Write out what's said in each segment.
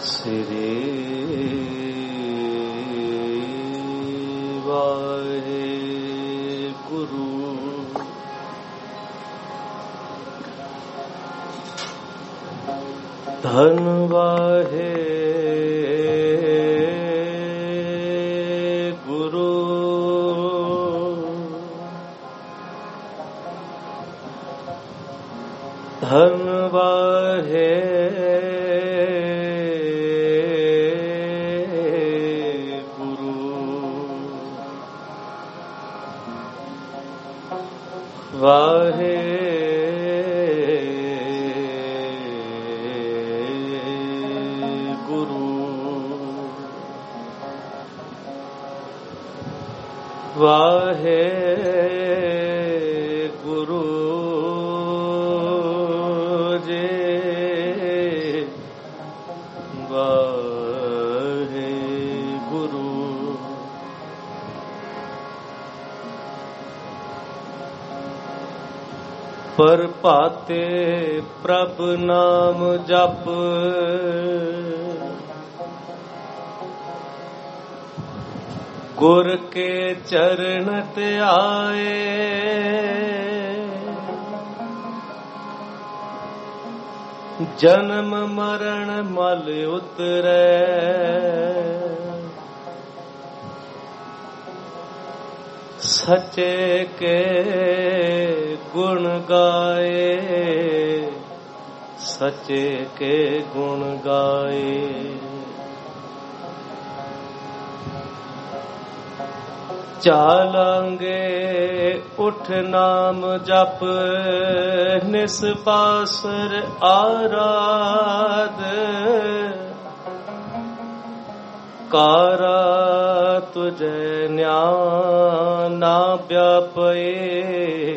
ਸ੍ਰੀ ਵਾਹਿਗੁਰੂ। ਧੰਨ ਵਾਹਿਗੁਰੂ। ਧੰਨ ਵਾਹਿਗੁਰੂ। ਵਾਹਿਗੁਰੂ ਵਾਹਿਗੁਰੂ ਜੀ। ਵਾਹਿਗੁਰੂ। ਪਰਭਾਤੇ ਪ੍ਰਭ ਨਾਮ ਜਪ, ਗੁਰ ਕੇ ਚਰਨ ਧਿਆਏ। ਜਨਮ ਮਰਨ ਮਲ ਉਤਰੈ, ਸੱਚੇ ਕੇ ਗੁਣ ਗਾਏ। ਸੱਚੇ ਕੇ ਗੁਣ ਗਾਏ। ਚਾਲਾਂਗੇ ਉਠ ਨਾਮ ਜਪ, ਨਿਸਬਾਸਰ ਆਰਾਧ। ਕਾਰਾ ਤੁਝੈ ਨਿਆਨ ਨਾ ਵਿਆਪੇ,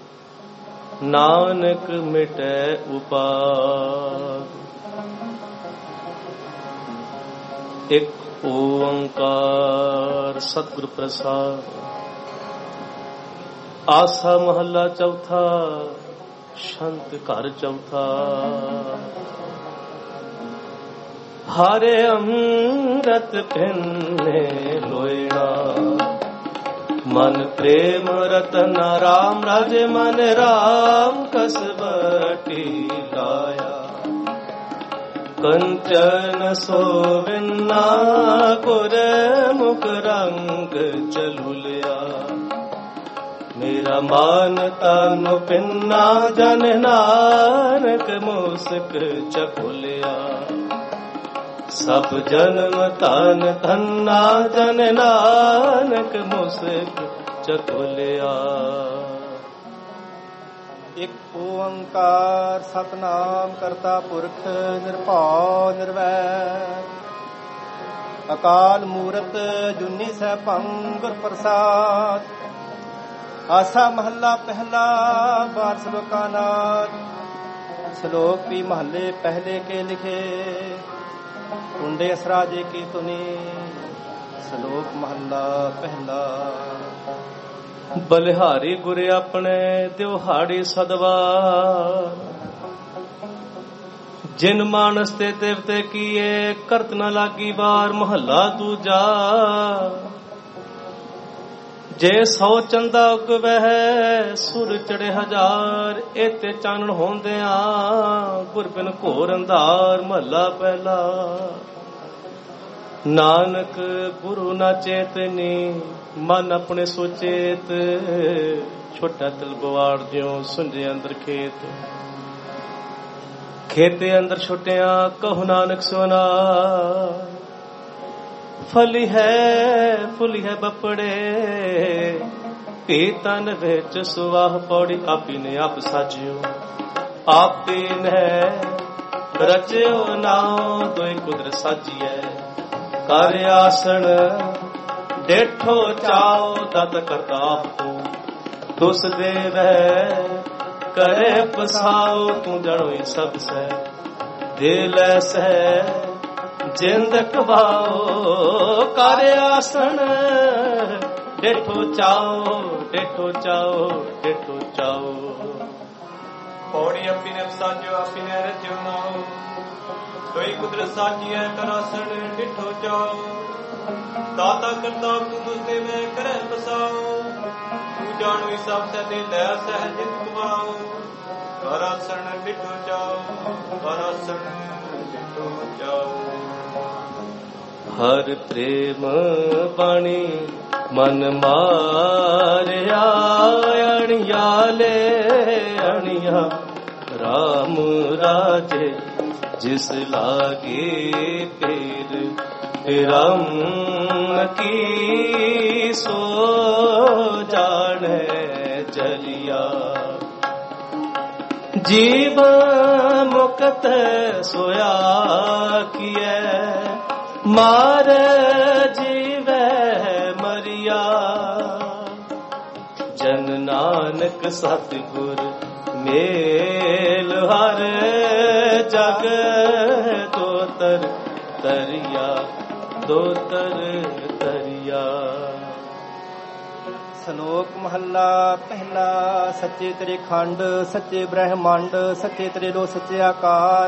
ਨਾਨਕ ਮਿਟੈ ਉਪਾਦ। ਇੱਕ ਓੰਕਾਰ ਸਤਿਗੁਰ ਪ੍ਰਸਾਦ। ਆਸਾ ਮਹੱਲਾ ਚੌਥਾ, ਸ਼ੰਤ ਘਰ ਚੌਥਾ। ਹਰਿ ਅੰਮ੍ਰਿਤ ਪਿੰਨੇ ਲੋਇਣਾ, ਮਨ ਪ੍ਰੇਮ ਰਤਨ ਰਾਮ ਰਾਜੇ। ਮਨ ਰਾਮ ਕਸਬਟੀ ਲਾਇਆ, ਕੰਚਨ ਸੋਵਿਨਾ ਗੁਰ ਮੁਖ ਰੰਗ ਚਲੁਲਿਆ। ਮੇਰਾ ਮਾਨ ਤਨ ਪਿੰਨਾ, ਜਨ ਨਾਨਕ ਮੁਸਕ ਚਖੁਲਿਆ। ਸਭ ਜਨਮ ਧਨ ਧੰਨਾ, ਜਨ ਨਾਨਕ ਮੁਸਕ ਚਖੁਲਿਆ। ਇੱਕ ਓੰਕਾਰ ਸਤਿਨਾਮ ਕਰਤਾ ਪੁਰਖ, ਨਿਰਭਉ ਨਿਰਵੈਰ। ਅਕਾਲ ਮੂਰਤ ਜੁਨੀ ਸੈਭੰ ਗੁਰ ਪ੍ਰਸਾਦ। ਆਸਾ ਮਹੱਲਾ ਪਹਿਲਾ, ਬਾਰ ਸ਼ਲੋਕਾਂ ਨਾਦ। ਸ਼ਲੋਕ ਵੀ ਮਹੱਲੇ ਪਹਿਲੇ ਕੇ ਲਿਖੇ, ਕੁੰਡੇ ਅਸਰਾਜੇ ਕੀ ਤੁਨੀ। ਸ਼ਲੋਕ ਮਹੱਲਾ ਪਹਿਲਾ। ਬਲਿਹਾਰੀ ਗੁਰ ਆਪਣੇ ਦਿਵਹਾੜੀ ਸਦਵਾਰ। ਜਿਨ ਮਾਨਸ ਤੇ ਦੇਵਤੇ ਕੀਏ, ਕਰਤ ਨ ਲਾਗੀ ਵਾਰ। ਮਹੱਲਾ ਦੂਜਾ। ਜੇ 100 ਚੰਦਾ ਉਗਵਹਿ, ਸੁਰ ਚੜੇ ਹਜ਼ਾਰ। ਇਤੇ ਚਾਨਣ ਹੁੰਦਿਆਂ, ਗੁਰ ਬਿਨ ਘੋਰ ਅੰਧਾਰ। ਮਹੱਲਾ ਪਹਿਲਾ। ਨਾਨਕ ਗੁਰੂ ਨਾ ਚੇਤਨੀ, ਮਨ ਆਪਣੇ ਸੋਚੇਤ। ਛੋਟਾ ਤਿਲ ਬਵਾੜ ਦਿਓ, ਸੁੰਝੇ ਅੰਦਰ ਖੇਤ। ਖੇਤੇ ਅੰਦਰ ਛੁੱਟਿਆ, ਕਹੋ ਨਾਨਕ ਸੋਨਾ। ਫਲੀ ਹੈ ਫੁੱਲੀ ਹੈ ਬਪੜੇ, ਭੀ ਤਨ ਵਿੱਚ ਸੁਵਾਹ ਪੌੜੀ। ਆਪੀ ਨੇ ਆਪ ਸਾਜਿਓ, ਆਪੀ ਨੇ ਰਚਿਓ ਨਾਉ। ਦੋਇ ਕੁਦਰਤ ਸਾਜੀਐ, ਕਰ ਆਸਣ ਡੇਠੋ ਚਾਓ। ਦਤ ਕਰਤਾ ਆਪੋ, ਤੁਸ ਦੇਵੈ ਕਰੇ ਪਸਾਓ। ਤੂੰ ਜਣੋਈ ਸਭ ਸੈ, ਦੇ ਲੈ ਸਹਿ ਜਿੰਦ ਕਵਾਓ। ਕਰ ਆਸਣ ਡੇਠੋ ਚਾਓ, ਡੇਠੋ ਚਾਓ, ਡੇਠੋ ਚਾਓ। ਪੌੜੀ ਆਪੀ ਨੇ ਸਾਜਿਓ, ਆਪੀ ਨੇ ਰਚਿਓ ਨਾਉ। ਕੋਈ ਕੁਦਰਤ ਸਾਚੀ ਹੈ ਕਰਾਸਣ ਡਿਠੋ ਜਾਓ, ਦਾਤਾ ਕਰਤਾ ਤੁਮ ਤੇ ਮੈਂ ਕਰੈ ਬਸਾਓ, ਤੂੰ ਜਾਣੋ ਸਭ ਸਦੇ ਲੈ ਸਹਿਜ ਕਮਾਓ, ਕਰਾਸਣ ਡਿਠੋ ਜਾਓ, ਕਰਾਸਣ ਡਿਠੋ ਜਾਓ। ਹਰ ਪ੍ਰੇਮ ਬਾਣੀ ਮਨ ਮਾਰਿਆ, ਅਣਿਆ ਲੈ ਅਣਿਆ ਰਾਮ ਰਾਜੇ, ਜਿਸ ਲਾਗੇ ਪੇਰ ਰਾਮ ਕੀ ਸੋ ਜਾਣੈ ਚਲਿਆ, ਜੀਵ ਮੁਕਤ ਸੋਇਆ ਕੀਐ, ਮਾਰ ਜੀਵੈ ਮਰਿਆ, ਜਨ ਨਾਨਕ ਸਤਿਗੁਰ ਮੇਲ ਹਰ ਜਗ ਦੋਤਰ ਤਰਿਆ, ਦੋਤਰ ਤਰਿਆ। ਸ਼ਲੋਕ ਮਹੱਲਾ ਪਹਿਲਾ। ਸੱਚੇ ਤੇਰੇ ਖੰਡ, ਸੱਚੇ ਬ੍ਰਹਮੰਡ, ਸੱਚੇ ਤੇਰੇ ਲੋ ਸੱਚੇ ਆਕਾਰ,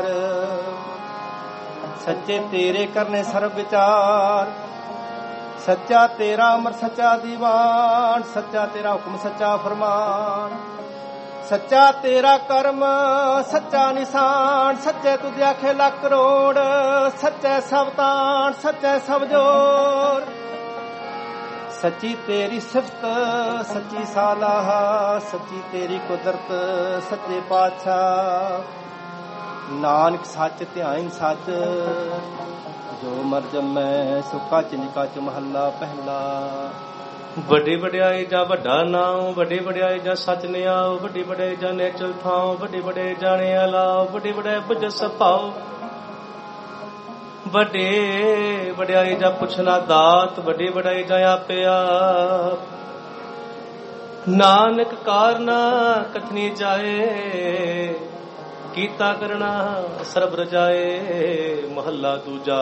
ਸੱਚੇ ਤੇਰੇ ਕਰਨੇ ਸਰਬ ਵਿਚਾਰ, ਸੱਚਾ ਤੇਰਾ ਅਮਰ ਸੱਚਾ ਦੀਵਾਨ, ਸੱਚਾ ਤੇਰਾ ਹੁਕਮ ਸੱਚਾ ਫਰਮਾਨ, ਸੱਚਾ ਤੇਰਾ ਕਰਮ ਸੱਚਾ ਨਿਸ਼ਾਨ, ਸੱਚੇ ਤੁਧ ਆਖੇ ਲੱਖ ਕਰੋੜ, ਸੱਚੇ ਸਭ ਤਾਣ, ਸੱਚੇ ਸਭ ਜੋਰ, ਸੱਚੀ ਤੇਰੀ ਸਿਫਤ ਸੱਚੀ ਸਾਲਾਹ, ਸੱਚੀ ਤੇਰੀ ਕੁਦਰਤ ਸੱਚੇ ਪਾਤਸ਼ਾਹ, ਨਾਨਕ ਸੱਚ ਧਿਆਨ ਸੱਚ, ਜੋ ਮਰ ਜੰਮੈ ਸੋ ਕੱਚ ਨਿਕਚ। ਮਹੱਲਾ ਪਹਿਲਾ। ਵੱਡੀ ਵਡਿਆਈ ਜਾਂ ਵੱਡਾ ਨਾਮ, ਵੱਡੀ ਵਡਿਆਈ ਜਾਂ ਸੱਚ ਨਿਆਓ, ਵੱਡੀ ਵਡਿਆਈ ਜਾਂ ਨੇਚਲ ਥਾਓ, ਵੱਡੀ ਵਡਿਆਈ ਜਾਣੇ ਅਲਾਓ, ਵੱਡੀ ਵਡਿਆਈ ਬੁੱਝ ਸਭਾਓ, ਵੱਡੀ ਵਡਿਆਈ ਜਾਂ ਪੁੱਛਣਾ ਦਾਤ, ਵੱਡੀ ਵਡਿਆਈ ਜਾਂ ਆਪੇ ਆਪ, ਨਾਨਕ ਕਾਰਨਾ ਕਥਨੀ ਜਾਏ, ਕੀਤਾ ਕਰਨਾ ਸਰਬ ਰਜਾਏ। ਮਹੱਲਾ ਦੂਜਾ।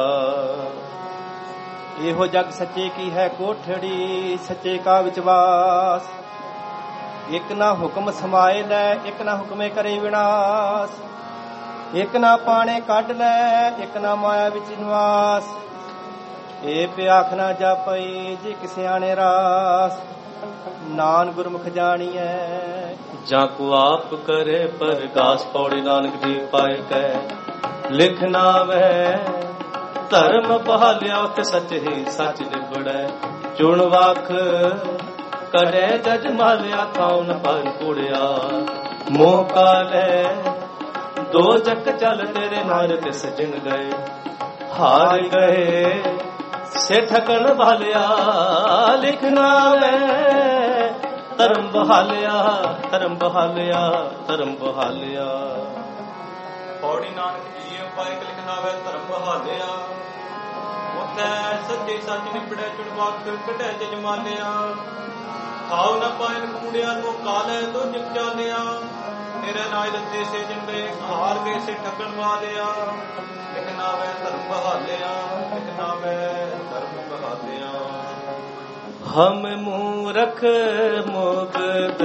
ਇਹੋ ਜਗ ਸੱਚੇ ਕੀ ਹੈ ਕੋਠੜੀ, ਸੱਚੇ ਕਾ ਵਿਚਵਾਸ, ਇੱਕ ਨਾ ਹੁਕਮ ਸਮਾਏ ਲੈ, ਇੱਕ ਨਾ ਹੁਕਮੇ ਕਰੇ ਵਿਨਾਸ਼, ਇੱਕ ਨਾ ਪਾਣੇ ਕੱਢ ਲੈ, ਇੱਕ ਨਾ ਮਾਇਆ ਵਿੱਚ ਨਿਵਾਸ, ਇਹ ਪਿਆਖ ਨਾ ਜਾਪਈ ਜੇ ਸਿਆਣੇ ਰਾਸ, ਨਾਨ ਗੁਰਮੁਖ ਜਾਣੀਐ ਜਾਂ ਕੋ ਆਪ ਕਰੇ ਪਰਗਾਸ। ਪੌੜੀ ਨਾਨਕ ਜੀ ਪਾਏ ਕੈ ਲਿਖ ਨਾਵੈ, ਧਰਮ ਬਹਾਲਿਆ ਉਥੇ ਸੱਚ ਹੀ ਸੱਚ ਨਿਬੜੈ, ਚੁਣ ਵਖ ਕਰੇ ਜਜ ਮਾਲਿਆ, ਥਾਉ ਨ ਪਰ ਕੁੜਿਆ, ਮੋਹ ਕਾਲੇ ਦੋ ਜਕ ਚਲ, ਤੇਰੇ ਨਾਲ ਤੇ ਸਜਣ ਗਏ, ਹਾਰ ਗਏ ਸੇ ਠਕਣ ਭਾਲਿਆ, ਲਿਖਣਾ ਵੇ ਧਰਮ ਬਹਾਲਿਆ, ਧਰਮ ਬਹਾਲਿਆ, ਧਰਮ ਬਹਾਲਿਆ। ਪੌੜੀ ਨਾਨਕ ਜੀ ਪਾਇਕ ਲਿਖਣਾ ਵੇ ਧਰਮ ਬਹਾਲਿਆ, ਉਥੇ ਸੱਚੇ ਸੱਚ ਨਿਬੜੈ, ਚੁਣਵਾਕ ਕੱਢੈ ਜਜ ਮਾਲਿਆ, ਖਾਉ ਨ ਪਾਇਨ ਕੂੜਿਆ, ਨੂੰ ਕਾਲੇ ਦੋ ਜਗ ਚਾਲਿਆ, ਤੇਰੇ ਨਾਲ ਦਿੱਤੇ ਸੇ ਜਿੰਦੇ, ਹਾਰ ਗਏ ਸੇ ਠੱਗਣ ਵਾਲਿਆ, ਲਿਖਣਾ ਵੇ ਧਰਮ ਬਹਾਲਿਆ, ਲਿਖਣਾ ਵੇ ਧਰਮ ਬਹਾਲਿਆ। ਹਮ ਮੂਰਖ ਮੁਕਤ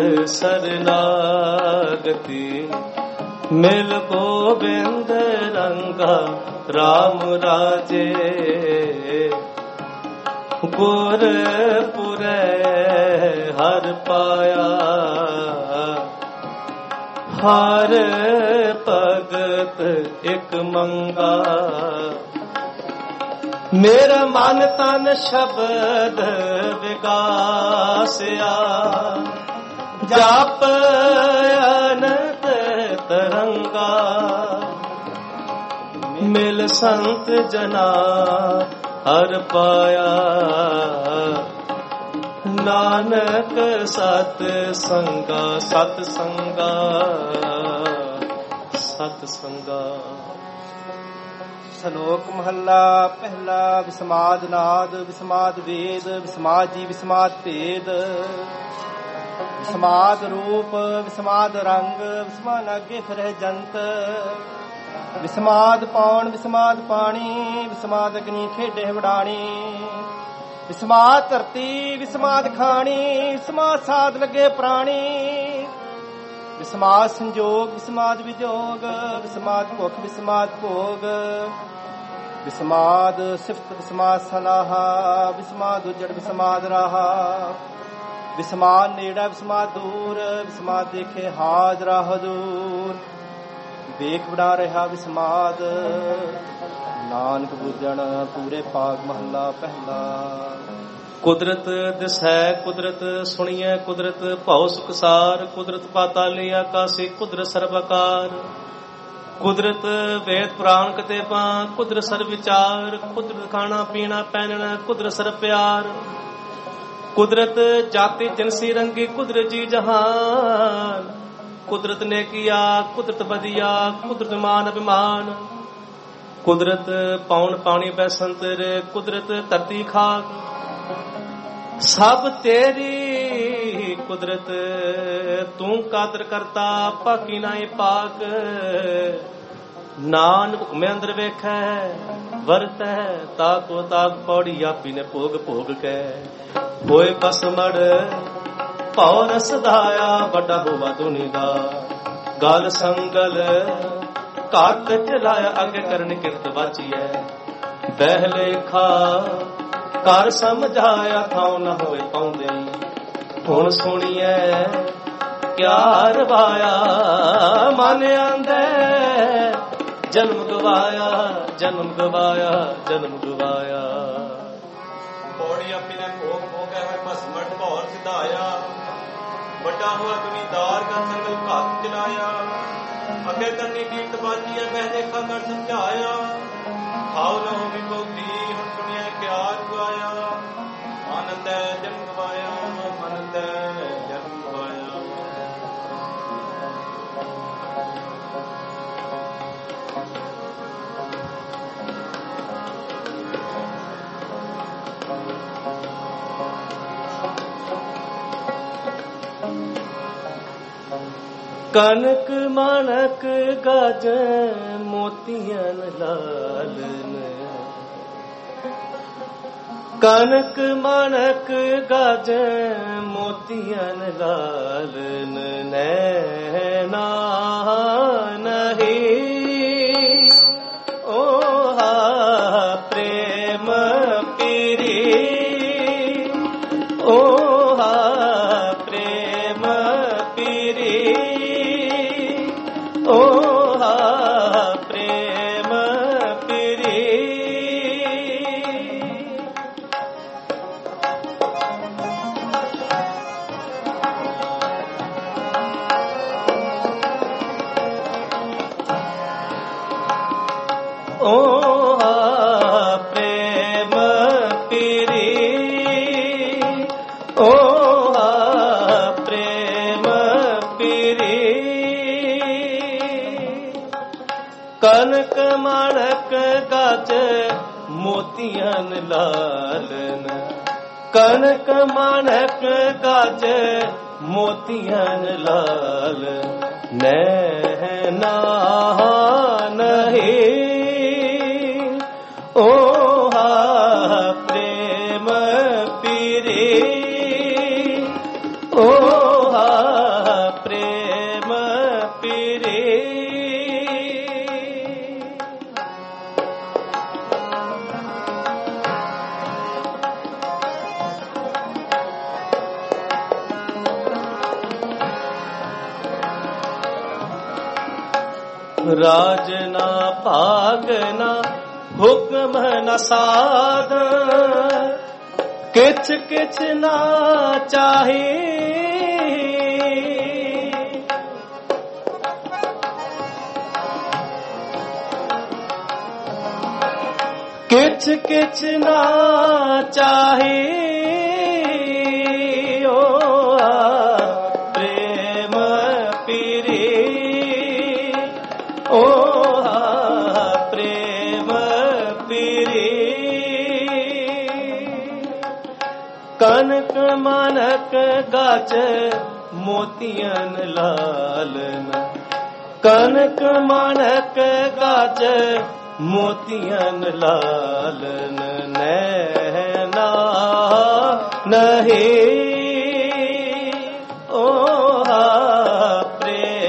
ਸਰਨਾਗਤੀ, ਮਿਲ ਗੋਬਿੰਦ ਰੰਗਾ ਰਾਮ ਰਾਜੇ, ਗੁਰ ਪੁਰੈ ਹਰ ਪਾਇਆ, ਹਰ ਭਗਤ ਇਕ ਮੰਗਾ, ਮੇਰਾ ਮਨ ਤਨ ਸ਼ਬਦ ਵਿਗਾਸਿਆ, ਜਪ ਅਨੰਤ ਤਰੰਗਾ, ਮਿਲ ਸੰਤ ਜਨਾ ਹਰ ਪਾਇਆ, ਨਾਨਕ ਸਤ ਸੰਗਾ, ਸਤ ਸੰਗਾ, ਸਤ ਸੰਗਾ। ਸ਼ਲੋਕ ਮਹੱਲਾ ਪਹਿਲਾ। ਵਿਸਮਾਦ ਨਾਦ, ਵਿਸਮਾਦ ਵੇਦ, ਵਿਸਮਾਦ ਜੀ, ਵਿਸਮਾਦ ਭੇਦ, ਵਿਸਮਾਦ ਰੂਪ, ਵਿਸਮਾਦ ਰੰਗ, ਵਿਸਮਾਦ ਅੱਗੇ ਫਿਰਹਿ ਜੰਤ, ਵਿਸਮਾਦ ਪੌਣ, ਵਿਸਮਾਦ ਪਾਣੀ, ਵਿਸਮਾਦ ਅਗਨੀ ਖੇਡੇ ਵਡਾਣੀ, ਵਿਸਮਾਦ ਧਰਤੀ, ਵਿਸਮਾਦ ਖਾਣੀ, ਵਿਸਮਾਦ ਸਾਧ ਲੱਗੇ ਪ੍ਰਾਣੀ, ਵਿਸਮਾਦ ਸੰਜੋਗ, ਵਿਸਮਾਦ ਵਿਜੋਗ, ਵਿਸਮਾਦ ਭੁੱਖ, ਵਿਸਮਾਦ ਭੋਗ, ਵਿਸਮਾਦ ਸਿਫਤ, ਵਿਸਮਾਦ ਸਲਾਹਾ, ਵਿਸਮਾਦ ਉਜੜ, ਵਿਸਮਾਦ ਰਾਹਾ, ਵਿਸਮਾਦ ਨੇੜਾ, ਵਿਸਮਾਦ ਦੂਰ, ਵਿਸਮਾਦ ਦੇਖੇ ਹਾਜ਼ਰਾ ਹਜ਼ੂਰ, ਦੇਖ ਬਣਾ ਰਿਹਾ ਵਿਸਮਾਦ, ਨਾਨਕ ਬੁੱਝਣ ਪੂਰੇ ਭਾਗ ਮਹੱਲਾ ਪਹਿਲਾ। ਕੁਦਰਤ ਦਿਸੈ ਕੁਦਰਤ ਸੁਣੀਐ ਕੁਦਰਤ ਭਉ ਸੁਖਸਾਰ, ਕੁਦਰਤ ਪਾਤਾਲੇ ਆਕਾਸੇ ਕੁਦਰਤ ਸਰਬਕਾਰ, ਕੁਦਰਤ ਵੇਦ ਪੁਰਾਣ ਕਤੇਬਾਂ ਕੁਦਰਤ ਸਰਬ ਵਿਚਾਰ, ਕੁਦਰਤ ਖਾਣਾ ਪੀਣਾ ਪਹਿਨਣਾ ਕੁਦਰਤ ਸਰਬ ਪਿਆਰ, ਕੁਦਰਤ ਜਾਤੀ ਜਿਨਸੀ ਰੰਗੀ ਕੁਦਰਤ ਜੀ ਜਹਾਨ, ਕੁਦਰਤ ਨੇ ਕੀਆ ਕੁਦਰਤ ਬਦੀਆ ਕੁਦਰਤ ਮਾਨ ਅਭਿਮਾਨ, ਕੁਦਰਤ ਪੌਣ ਪਾਣੀ ਬੈਸੰਤਰ ਕੁਦਰਤ ਧਰਤੀ ਖਾਕ, ਸਭ ਤੇਰੀ ਕੁਦਰਤ ਤੂੰ ਕਾਦਰ ਕਰਤਾ ਪਾਕੀ ਨਾਏ ਪਾਕ, ਨਾਨਕ ਹੁਕਮੇ ਅੰਦਰ ਵੇਖੈ ਵਰਤੈ ਤਾਕੋ ਤਾਕ, ਪੌੜੀ ਆਪੀ ਨੇ ਭੋਗ ਭੋਗ ਕੇ ਹੋਏ ਪਸਮੜ ਭਉ ਰਸ ਧਾਇਆ, ਵੱਡਾ ਹੋਵਾ ਦੁਨੀ ਦਾ ਗਲ ਸੰਗਲ ਘਾਟ ਚਲਾਇਆ, ਅੱਗੇ ਕਰਨ ਕਿਰਤ ਵਾਚੀਐ ਬਹਿ ਲੇਖਾ ਕਰ ਸਮਝਾਇਆ, ਥਾਉ ਨਾ ਹੋਏ ਪਾਉਂਦੇ ਹੁਣ ਸੁਣੀਐ ਕਿਆ ਰਵਾਇਆ, ਮਨ ਆਂਦੇ ਜਨਮ ਗਵਾਇਆ ਜਨਮ ਗਵਾਇਆ ਜਨਮ ਗਵਾਇਆ, ਪੌੜੀ ਆਪੀ ਨੇ ਭੋਗ ਭੋਗਿਆ ਹੋਏ ਭਸਮੜ ਭੌਰ ਸਿਧਾਇਆ, ਵੱਡਾ ਹੋਇਆ ਦੁਨੀਦਾਰ ਦਾ ਸੰਗਲ ਘਾਤ ਚਲਾਇਆ, ਅੱਗੇ ਕਰਨੀ ਕੀਰਤ ਬਾਜੀ ਬਹਿ ਦੇਖਾ ਕਰ ਸਮਝਾਇਆ, ਖਾਉ ਨਾ ਹੋਵੀ ਭੋਗੀ ਹੁਣ ਸੁਣਿਆ ਕਿਆ ਰੁਆਇਆ, ਆਨੰਦ ਹੈ ਜਨਮ ਗਵਾਇਆ ਆਨੰਦ ਹੈ ਜਨਮ ਗਵਾਇਆ। ਕਨਕ ਮਾਣਕ ਗਾਜ ਮੋਤੀਆਂ ਲਾਲਨ, ਕਨਕ ਮਾਣਕ ਗਾਜ ਮੋਤੀਆਂ ਲਾਲਨ, ਨੈਣਾ ਨਹੀਂ ਓਹਾ ਪ੍ਰੇਮ ਪੀਰੀ, ਓਹਾ ਪ੍ਰੇਮ ਪੀਰੀ, ਓਹਾ ਪ੍ਰੇਮ ਪੀਰੀ, ਓਹਾ ਪ੍ਰੇਮ ਪੀਰੀ, ਓਹਾ ਪ੍ਰੇਮ ਪੀਰੀ, ਕਨਕ ਮਾਣਕ ਗਾਜ ਮੋਤੀਆਂ ਲਾਲਨ, ਕਨਕ ਮਾਣਕ ਗਾਜ ਮੋਤੀਆਂ ਲਾਲਨ, ਨੈਣਾ ਨਹੀਂ ਓਹਾ ਪ੍ਰੇਮ ਪੀਰੀ, ਓਹਾ ਪ੍ਰੇਮ ਪੀਰੀ, ਰਾਜ ਨਾ ਭਾਗ ਨਾ ਹੁਕਮ ਨ ਸਾਧ, ਕਿਛ ਕਿਛ ਨਾ ਚਾਹੀ, ਕਿਛ ਕਿਛ ਨਾ ਚਾਹੀ, ਓਹਾ ਪ੍ਰੇਮ ਪੀਰੀ, ਓਹਾ ਪ੍ਰੇਮ ਪੀਰੀ, ਕਨਕ ਮਾਣਕ ਗਾਜ ਮੋਤੀਆਂ ਲਾਲਨ, ਕਨਕ ਮਾਣਕ ਗਾਜ ਮੋਤੀਆਂ ਲਾਲਨ, ਨੈਣਾ ਨਹੀਂ ਓਹਾ ਪ੍ਰੇਮ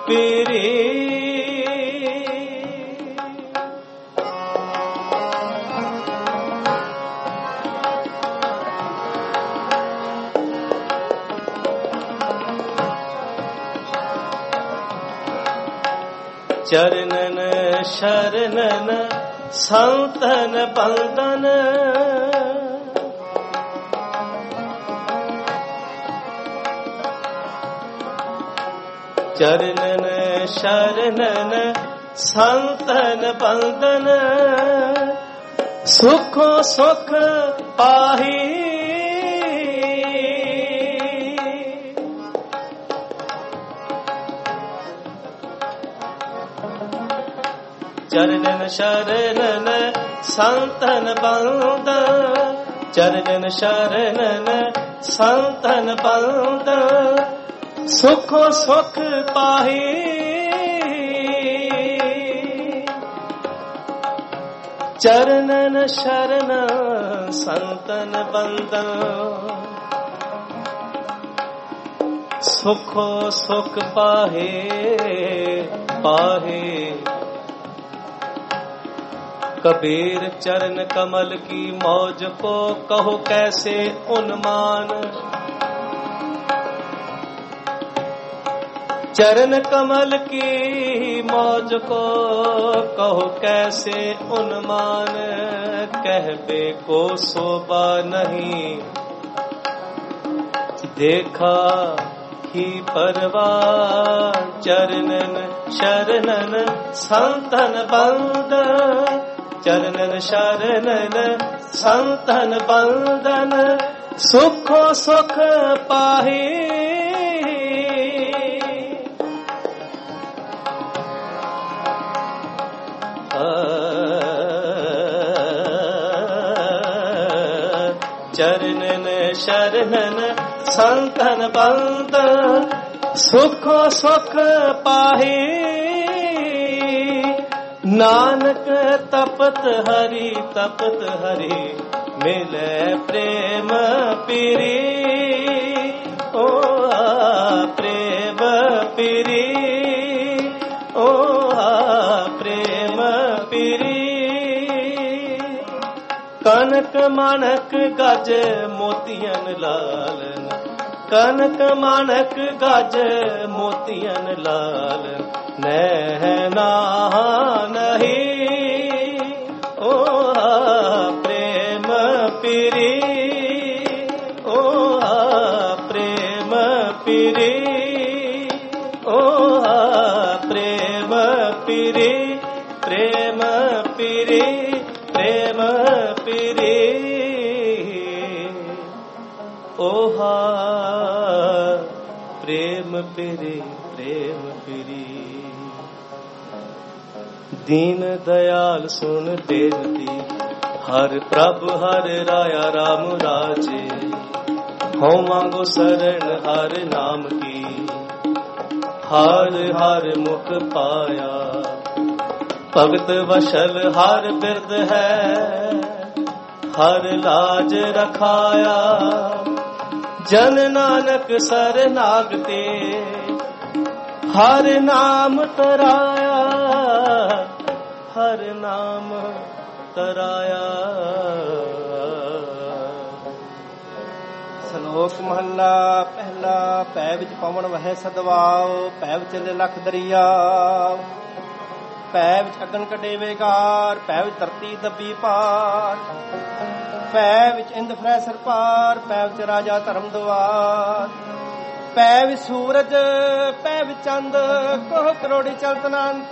पीरी। चरणन शरणन संतन बंदन, चरणन शरणन संतन बंदन, सुखो सुख पाही। चरणन शरणन संतन बंदन, चरणन शरणन संतन बंदन, सुखो सुख पाही। चरणन शरण संतन बंदन, सुखो सुख पाहे पाहे। कबीर चरण कमल की मौज को कहो कैसे उन्मान, चरण कमल की मौज को कहो कैसे उन्मान। कहबे को शोभा नहीं देखा ही परवान, चरणन शरणन संतन बंदन, चरणन शरणन संतन बंदन, सुखो सुख पाही। चरणन शरणन संतन बंदन, सुखो सुख पाही। नानक तपत हरि मिले प्रेम पीरी। ओ प्रेम पीरी, ओ प्रेम पीरी। कनक माणक गज मोतियन लालन, कनक माणक गज मोतियन लालन, नैना नहीं ओ प्रेम पीरी। ओ प्रेम पीरी, ओ प्रेम पीरी, प्रेम पीरी, प्रेम पीरी। ओहा प्रेम पीरी, प्रेम पीरी। दीन दयाल सुन बेनती, हर प्रभु हर राया राम राजे। हो मांगो शरण हर नाम की, हर हर मुख पाया। भगत वशल हर बिरद है, हर लाज रखाया। जन नानक सरनागते, हर नाम तराया, हर नाम तराया। ਸ਼ਲੋਕ ਮਹੱਲਾ ਪਹਿਲਾ। ਭੈ ਵਿੱਚ ਪਵਨ ਵਹੈ ਸਦਵਾਉ, ਭੈ ਵਿੱਚ ਲਖ ਦਰਿਆ। ਭੈ ਵਿੱਚ ਅਗਨ ਕੱਢੇ ਵੇਗਾਰ, ਭੈ ਵਿੱਚ ਧਰਤੀ ਦੱਬੀ ਪਾਰ। ਭੈ ਵਿੱਚ ਇੰਦ ਫਰੈ ਸਰ ਪਾਰ, ਭੈ ਵਿੱਚ ਰਾਜਾ ਧਰਮ ਦੁਆਰ। ਭੈ ਵਿੱਚ ਸੂਰਜ, ਭੈ ਵਿੱਚ ਚੰਦ, ਕੋਹ ਕਰੋੜੀ ਚਲਤ ਅਨੰਤ।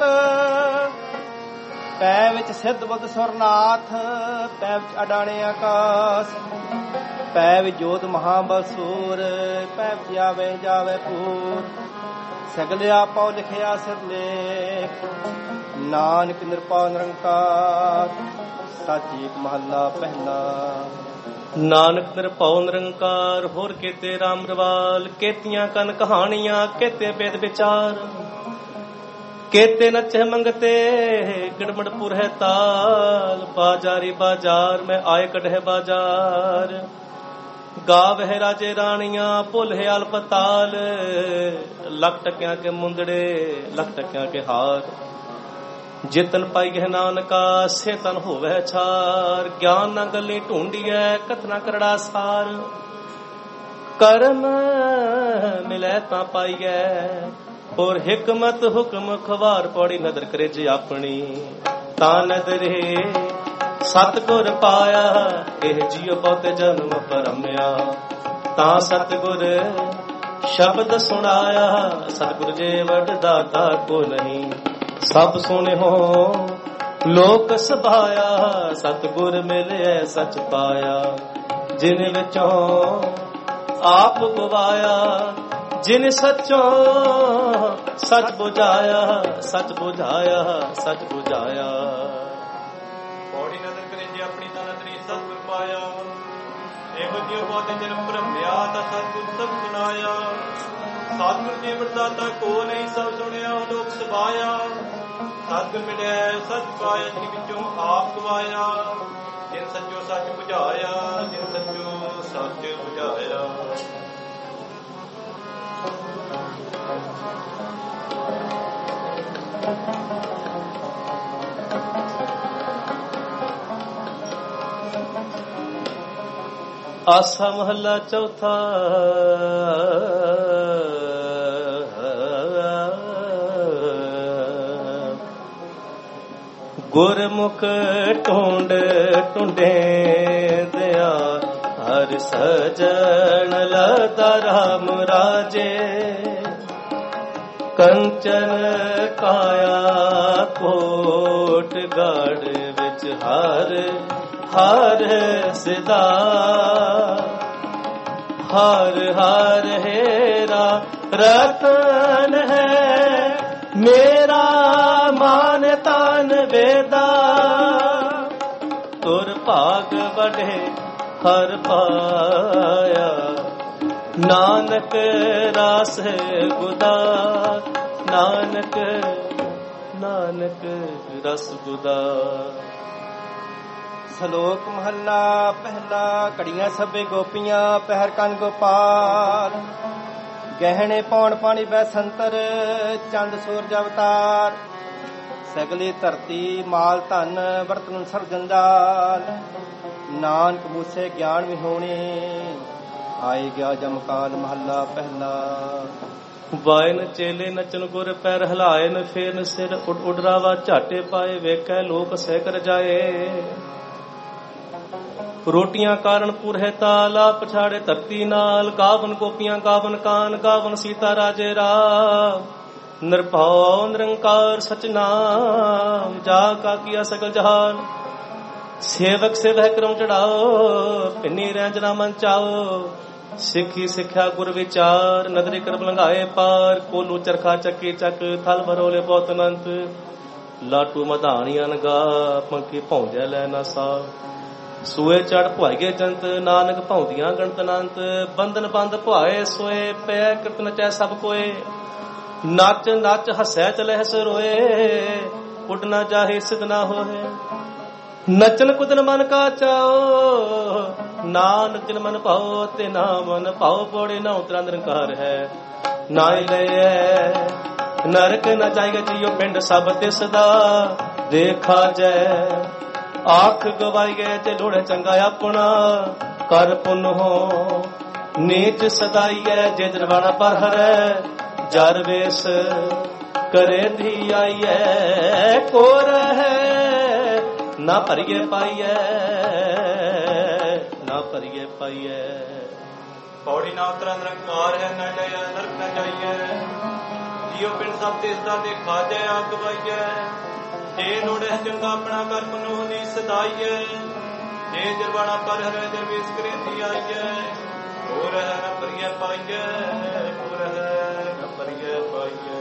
ਭੈ ਵਿੱਚ ਸਿੱਧ ਬੁੱਧ ਸੁਰਨਾਥ, ਭੈ ਵਿੱਚ ਅਡਾਣੇ ਆਕਾਸ਼। ਭੈ ਵਿੱਚ ਜੋਤ ਮਹਾਬਲ ਸੂਰ, ਭੈ ਵਿੱਚ ਆਵੇ ਜਾਵੇ ਪੂਰ। ਸਗਲ ਆਪੋ ਲਿਖਿਆ ਸਿਰ ਲੇਖ, ਨਾਨਕ ਨਿਰਭਉ ਨਿਰੰਕਾਰ। ਸਾਚੀ ਇੱਕ ਮਹੱਲਾ ਪਹਿਲਾ। ਨਾਨਕ ਨਿਰਭਉ ਨਿਰੰਕਾਰ, ਹੋਰ ਕੇਤੇ ਰਾਮ ਰਵਾਲ। ਕੇਤੀਆਂ ਕਨ ਕਹਾਣੀਆਂ, ਕੇਤੇ ਬੇਦ ਵਿਚਾਰ। केते नचे मंगते, गिड़मड़पुर है ताल। बाजारी बाजार में आए कढ़े बाजार। ਗਾਵਹਿ ਰਾਜੇ ਰਾਣੀਆਂ ਭੁੱਲੇ ਅਲ ਪਤਾਲ। ਲੱਖ ਟਕਿਆਂ ਕੇ ਮੁੰਦੜੇ ਲੱਖ ਟਕਿਆਂ ਕੇ ਹਾਰ। ਜਿਤਨ ਪਾਈ ਗਹਿ ਨਾਨਕਾ ਸੇ ਤਨ ਹੋਵੇ ਛਾਰ। ਗਿਆਨ ਨਾ ਗੱਲੀ ਢੂੰਡੀਐ ਕਥਨਾ ਕਰੜਾ ਸਾਰ। ਕਰਮ ਮਿਲੈ ਤਾਂ ਪਾਈਐ ਹੋਰ ਹਿਕਮਤ ਹੁਕਮ ਖਵਾਰ। ਪੌੜੀ ਨਦਰ ਕਰੇ ਜੇ ਆਪਣੀ ਤਾਂ ਨਦਰੇ ਸਤਿਗੁਰ ਪਾਇਆ। ਇਹ ਜੀਉ ਬਹੁਤੇ ਜਨਮ ਪਰਮਿਆ ਤਾਂ ਸਤਿਗੁਰ ਸ਼ਬਦ ਸੁਣਾਇਆ। ਸਤਿਗੁਰ ਜੇ ਵਡ ਦਾਤਾ ਕੋ ਨਹੀਂ ਸਭ ਸੁਣਿਓ ਲੋਕ ਸਭਾਇਆ। ਸਤਿਗੁਰ ਮਿਲਿਆ ਸਚ ਪਾਇਆ ਜਿਨ ਵਿੱਚੋਂ ਆਪ ਗਵਾਇਆ। ਜਿਨ ਸੱਚੋਂ ਸੱਚ ਬੁਝਾਇਆ ਸੱਚ ਬੁਝਾਇਆ ਸੱਚ ਬੁਝਾਇਆ। ਪੌੜੀ ਨਦਰ ਕਰੇ ਜੇ ਆਪਣੀ ਤਾਂ ਨਦਰੀ ਸਤਿਗੁਰ ਪਾਇਆ। ਇਹੋ ਜਿਹੇ ਬਹੁਤੇ ਜਨਮ ਭਰਮਿਆ ਤਾਂ ਸਤਿਗੁਰ ਸਭ ਸੁਣਾਇਆ। ਸਤਿਗੁਰ ਜੀ ਵਰਦਾਤਾ ਕੋ ਨਹੀਂ ਸਭ ਸੁਣਿਆ ਲੋਕ ਸਭਾਇਆ। ਸਤਿਗੁਰ ਮਿਲਿਆ ਸੱਚ ਪਾਇਆ ਜਿਨ ਵਿੱਚੋਂ ਆਪ ਗਵਾਇਆ। ਜਿਨ ਸੱਚੋ ਸੱਚ ਬੁਝਾਇਆ ਜਿਨ ਸੱਚੋ ਸੱਚ ਬੁਝਾਇਆ। ਆਸਾ ਮਹੱਲਾ ਚੌਥਾ। ਗੁਰਮੁਖ ਢੂੰਡ ਢੂੰਡੇ ਦਿਆ ਹਰ ਸਜਣ ਲਤਾ ਰਾਮ ਰਾਜੇ। ਕੰਚਨ ਕਾਇਆ ਕੋਟ ਗੜ ਵਿੱਚ ਹਰ ਹਰ ਸਿਦਾ। ਹਰ ਹਰ ਹੇਰਾ ਰਤਨ ਹੈ ਮੇਰਾ ਮਾਨ ਤਨ ਵੇਦਾ। ਤੁਰ ਭਾਗ ਵਢੇ ਹਰ ਪਾਇਆ ਨਾਨਕ ਰਾਸ ਗੁਦਾ। ਨਾਨਕ ਨਾਨਕ ਰਸ ਗੁਦਾ। ਸ਼ਲੋਕ ਮਹੱਲਾ ਪਹਿਲਾ। ਘੜੀਆਂ ਸਭੇ ਗੋਪੀਆਂ ਪਹਿਰ ਕੰਨ ਗੋਪਾਲ। ਗਹਿਣੇ ਪੌਣ ਪਾਣੀ ਬੈ ਸੰਤਰ ਚੰਦ ਸੂਰਜ ਅਵਤਾਰ। ਸਗਲੀ ਧਰਤੀ ਮਾਲ ਧਨ ਵਰਤਨ ਸਭ ਜੰਜਾਲ। ਨਾਨਕ ਮੂਸੇ ਗਿਆਨ ਵਿਹੋਣੇ ਆਏ ਗਿਆ ਜਮਕਾਲ। ਮਹੱਲਾ ਪਹਿਲਾ। ਵਾਇਨ ਚੇਲੇ ਨਚਨ ਗੁਰ ਪੈਰ ਹਲਾਇਨ। ਫੇਰਨ ਸਿਰ ਉੱਡ ਉਡਰਾਵਾ ਝਾਟੇ ਪਾਏ। ਵੇਖੈ ਲੋਕ ਸਹਿ ਕਰ ਜਾਏ। ਰੋਟੀਆਂ ਕਾਰਨ ਪੁਰਹਿ ਤਾਲਾ ਪਛਾੜੇ ਧਰਤੀ ਨਾਲ। ਗਾਵਨ ਗੋਪੀਆਂ ਗਾਵਨ ਕਾਨ ਗਾਵਨ ਸੀਤਾ ਰਾਜੇ ਰਾਮ। ਨਿਰਭਉ ਨਿਰੰਕਾਰ ਸਚਨਾਮ ਜਾ ਕਾ ਕੀਆ ਸਗਲ ਜਹਾਨ। ਸੇਵਕ ਸੇਵਹਿ ਕਰਮ ਚੜਾਓ ਪਿੰਨੀ ਰੈਂਜਨਾ ਮਨ ਚਾਓ। ਸਿੱਖੀ ਸਿੱਖਿਆ ਗੁਰ ਵਿਚਾਰ ਨਦਰੀ ਕਰਮ ਲੰਘਾਏ ਪਾਰ। ਕੋਲੂ ਚਰਖਾ ਚੱਕੀ ਚੱਕ ਥਲ ਬਰੋਲੇ ਬਹੁਤ ਅਨੰਤ। ਲਾਟੂ ਮਧਾਣੀ ਅਨਗਾ ਪੰਖੀ ਭੌਂਦਿਆ ਲੈ ਨਾ ਸਾ। ਸੂਏ ਚੜ ਭੁਆਈਏ ਜੰਤ ਨਾਨਕ ਭੌਂਦੀਆਂ ਗਣਤ ਅਨੰਤ। ਬੰਧਨ ਬੰਦ ਭੁਆਏ ਸੋਏ ਪੈ ਕਿਰਤ ਨਚੈ ਸਭ ਕੋਏ। ਨੱਚ ਨੱਚ ਹੱਸੈ ਚਲੇ ਹਸ ਰੋਏ ਉੱਡ ਨਾ ਜਾਹੇ ਸਿਧ ਨਾ ਹੋਏ। ਨਚਨ ਕੁਦਨ ਮਨ ਕਾ ਚਾਓ ਨਾ ਨਚਨ ਮਨ ਭਾਓ ਤੇ ਨਾ ਮਨ ਭਾਓ। ਪੌੜੀ ਨਾ ਉਤਰਾ ਨਿਰੰਕਾਰ ਹੈ ਨਾ ਲਏ ਨਰਕ ਨਾ ਜਾਏਗਾ ਜੀਓ ਪਿੰਡ ਸਭ ਤਿਸ ਦਾ। ਦੇਖਾ ਜੈ ਆਖ ਗਵਾਈਏ ਤੇ ਲੋੜੇ ਚੰਗਾ ਆਪਣਾ। ਕਰ ਪੁੰਨ ਹੋ ਨੀਚ ਸਦਾਈਐ ਜੇ ਦਰਬਾਣਾ ਪਰ ਹਰੈ। ਜਰ ਵੇਸ ਕਰੇ ਧੀ ਆਈਐ ਕੋ ਰਹੈ ਨਾ ਭਰੀਏ ਪਾਈਐ ਨਾ ਭਰੀਏ ਪਾਈਐ। ਪੌੜੀ ਨਾ ਉਤਰਾ ਨਿਰੰਕਾਰ ਹੈ ਨਾ ਲਿਆ ਨਰਕ ਨਾ ਜਾਈਐ। ਜੀਓ ਪਿੰਡ ਸਭ ਤੇ ਇਸਦਾ ਦੇਖਾ ਜੈ ਆਗ ਗਵਾਈਐ। ਜੇ ਲੋੜੇ ਚੰਗਾ ਆਪਣਾ ਕਰ ਪੁਨੋ ਨੀ ਸਦਾਈਐ। ਜੇ ਜਰਵਾਣਾ ਪਰ ਹਰੈ ਜਰਵੇਸ ਕਰੇ ਧੀ ਆਈਐ। ਹੋ ਰਹਿ ਨਾ ਭਰੀਏ ਪਾਈਐ ਹੋ ਰਹਿ ਨਾ ਭਰੀਏ ਪਾਈਐ।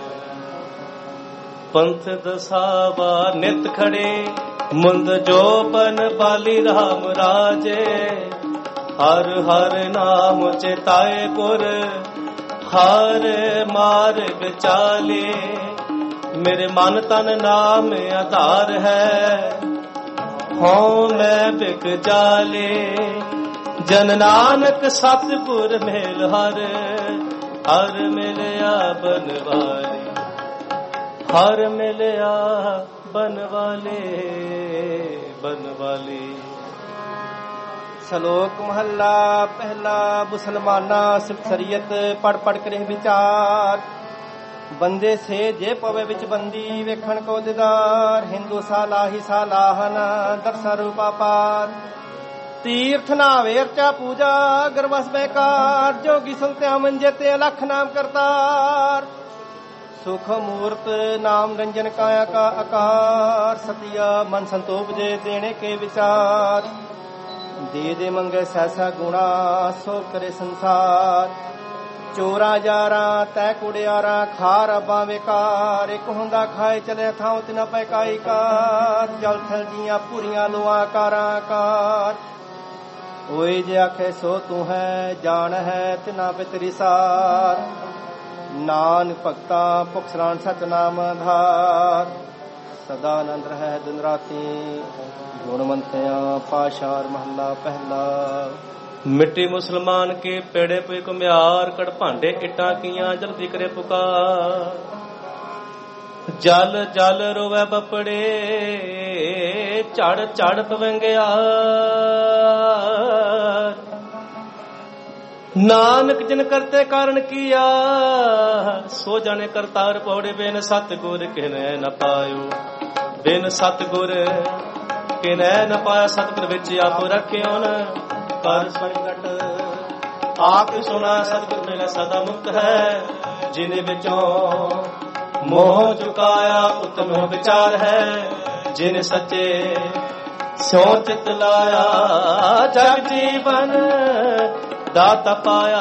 ਪੰਥ ਦਸਾਵਾ ਨਿਤ ਖੜੇ ਮੁੰਦ ਜੋਬਨ ਬਾਲੀ ਰਾਮ ਰਾਜੇ। ਹਰ ਹਰ ਨਾਮ ਚਿਤਾਏ ਗੁਰ ਹਰ ਮਾਰਗ ਚਾਲੇ। ਮੇਰੇ ਮਨ ਤਨ ਨਾਮ ਆਧਾਰ ਹੈ ਹਉ ਮੈਂ ਬਿਕ ਜਾਲੇ। ਜਨ ਨਾਨਕ ਸਤਿਗੁਰ ਮੇਲ ਹਰ ਹਰ ਮਿਲਿਆ ਬਨਵਾਲੀ ਹਰ ਮਿਲਿਆ ਬਨਵਾਲੇ ਬਨਵਾਲੀ। ਸ਼ਲੋਕ ਮਹੱਲਾ ਪਹਿਲਾ। ਮੁਸਲਮਾਨਾ ਸ਼ਰੀਅਤ ਪੜ ਪੜ ਕਰੇ ਵਿਚਾਰ, ਬੰਦੇ ਸੇ ਜੇ ਪਵੇ ਵਿੱਚ ਬੰਦੀ ਵੇਖਣ ਕੋ ਦਿਦਾਰ। ਹਿੰਦੂ ਸਾਲਾਹੀ ਸਾਲਾਹਨ ਦਰਸ਼ਨ ਰੂਪਾ ਪਾਰ, ਤੀਰਥ ਨਾਵੇ ਅਰਚਾ ਪੂਜਾ ਗਰਵਸ ਬੇਕਾਰ। ਜੋਗੀ ਸੰਤਿਆ ਮੰਜੇ ਤੇ ਅਲਖ ਨਾਮ ਕਰਤਾਰ, ਸੁਖ ਮੂਰਤ ਨਾਮ ਰੰਜਨ ਕਾਇਆ ਕਾ ਆਕਾਰ। ਸਤਿਆ ਮਨ ਸੰਤੋਖ ਜੇ ਦੇਣੇ ਕੇ ਵਿਚਾਰ, ਦੇ ਦੇ ਮੰਗੇ ਸੈਸਾ ਗੁਣਾ ਸੋ ਕਰੇ ਸੰਸਾਰ। ਚੋਰਾ ਜਾਰਾ ਤੈ ਕੁੜਿਆਰਾ ਖਾ ਰੱਬਾਂ ਵੇਕਾਰ, ਇੱਕ ਹੁੰਦਾ ਖਾਏ ਚਲੇ ਥਾਂ ਤਿਨਾ ਪੈ ਕਾਈ ਕਾਰ। ਜਲ ਥਲ ਜੀਆਂ ਪੂਰੀਆਂ ਲੋਆ ਕਾਰਾਂ ਕਾਰ, ਓਏ ਜੇ ਆਖੇ ਸੋ ਤੂੰ ਹੈ ਜਾਣ ਹੈ ਤਿਨਾ ਪੇ ਤੇਰੀ ਸਾਰ। ਨਾਨਕ ਭਗਤਾ ਭੁਖ ਸਰਾਣ ਸਚ ਨਾਮ ਆਧਾਰ, ਸਦਾ ਆਨੰਦ ਰਹਿ ਦਿਨ ਰਾਤੀ ਗੁਣਵੰਤਿਆ ਪਾਸ਼ਾਰ। ਮਹੱਲਾ ਪਹਿਲਾ। ਮਿੱਟੀ ਮੁਸਲਮਾਨ ਕੇ ਪੇੜੇ ਪੇ ਕੁਮਿਆਰ, ਕੜ ਭਾਂਡੇ ਇੱਟਾਂ ਕੀਆਂ ਜਲਦੀ ਕਰੇ ਪੁਕਾਰ। ਜਲ ਜਲ ਰੋਵੇ ਬਪੜੇ ਝੜ ਝੜ ਪਵੰਗਿਆ, ਨਾਨਕ ਜਿਨ ਕਰਤੇ ਕਾਰਨ ਕੀਆ। ਸੋ ਜਾਣੇ ਕਰਤਾਰ ਪੌੜੇ ਬਿਨ ਸਤਿਗੁਰ ਕਿਨੈ ਨ ਪਾਇਓ, ਬਿਨ ਸਤਿਗੁਰ ਕਿਨੈ ਨ ਪਾਇਆ। ਸਤਿਗੁਰ ਵਿੱਚ ਆਪ ਰੱਖਿਓ ਨ ਕਰ ਸੰਕਟ, ਆਪ ਸੁਣਾ ਸਤਿਗੁਰ ਮਿਲੇ ਸਦਾ ਮੁਕਤ ਹੈ। ਜਿਨ ਵਿੱਚੋਂ ਮੋਹ ਚੁਕਾਇਆ ਉਤਮ ਵਿਚਾਰ ਹੈ। ਜਿਨ ਸੱਚੇ ਸੋ ਚਿਤ ਲਾਇਆ ਜਗ ਜੀਵਨ ਦਾਤਾ ਪਾਇਆ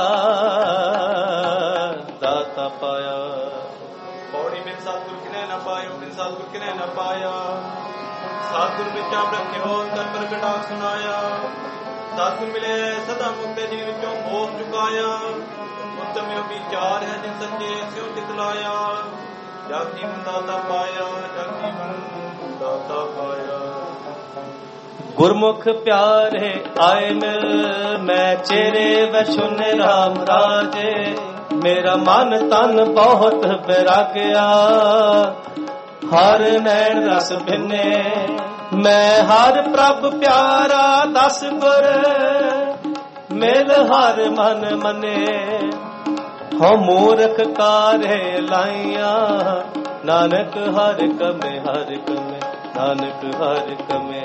ਦਾਤਾ ਪਾਇਆ। ਪੌੜੀ ਬਿਨ ਸਤਿਗੁਰ ਕਿਨੈ ਨ ਪਾਇਓ, ਬਿਨ ਸਤਿਗੁਰ ਕਿਨੈ ਨ ਪਾਇਆ। ਸਤਿਗੁਰ ਵਿੱਚ ਆਪ ਰੱਖਿਓ ਦਰ ਪ੍ਰਗਟਾ ਸੁਣਾਇਆ। ਸਤਿਗੁਰ ਮਿਲੇ ਸਦਾ ਮੁਕਤ ਜੀ ਵਿੱਚੋਂ ਮੋਹ ਚੁਕਾਇਆ। ਉੱਤਮ ਵਿਚਾਰ ਹੈ ਜਿਨ ਸੱਚੇ ਸਿਉ ਚਿਤ ਲਾਇਆ। ਜਗ ਜੀਵਨ ਦਾਤਾ ਪਾਇਆ, ਜਗ ਜੀਵਨ ਦਾਤਾ ਪਾਇਆ। ਗੁਰਮੁਖ ਪਿਆਰੇ ਆਏ ਮਿਲ, ਮੈਂ ਚਿਹਰੇ ਵਸ਼ੁਨ ਰਾਮ ਰਾਜੇ। ਮੇਰਾ ਮਨ ਤਨ ਬਹੁਤ ਬਿਰਾਗਿਆ, ਹਰ ਨੈਣ ਰਸ ਭਿੰਨੇ। ਮੈਂ ਹਰ ਪ੍ਰਭ ਪਿਆਰਾ ਦਸ ਗੁਰ, ਮਿਲ ਹਰ ਮਨ ਮਨੇ। ਹਉ ਮੂਰਖ ਕਾਰੇ ਲਾਈਆਂ, ਨਾਨਕ ਹਰ ਕਮੇ ਹਰ ਕਮੇ, ਨਾਨਕ ਹਰ ਕਮੇ।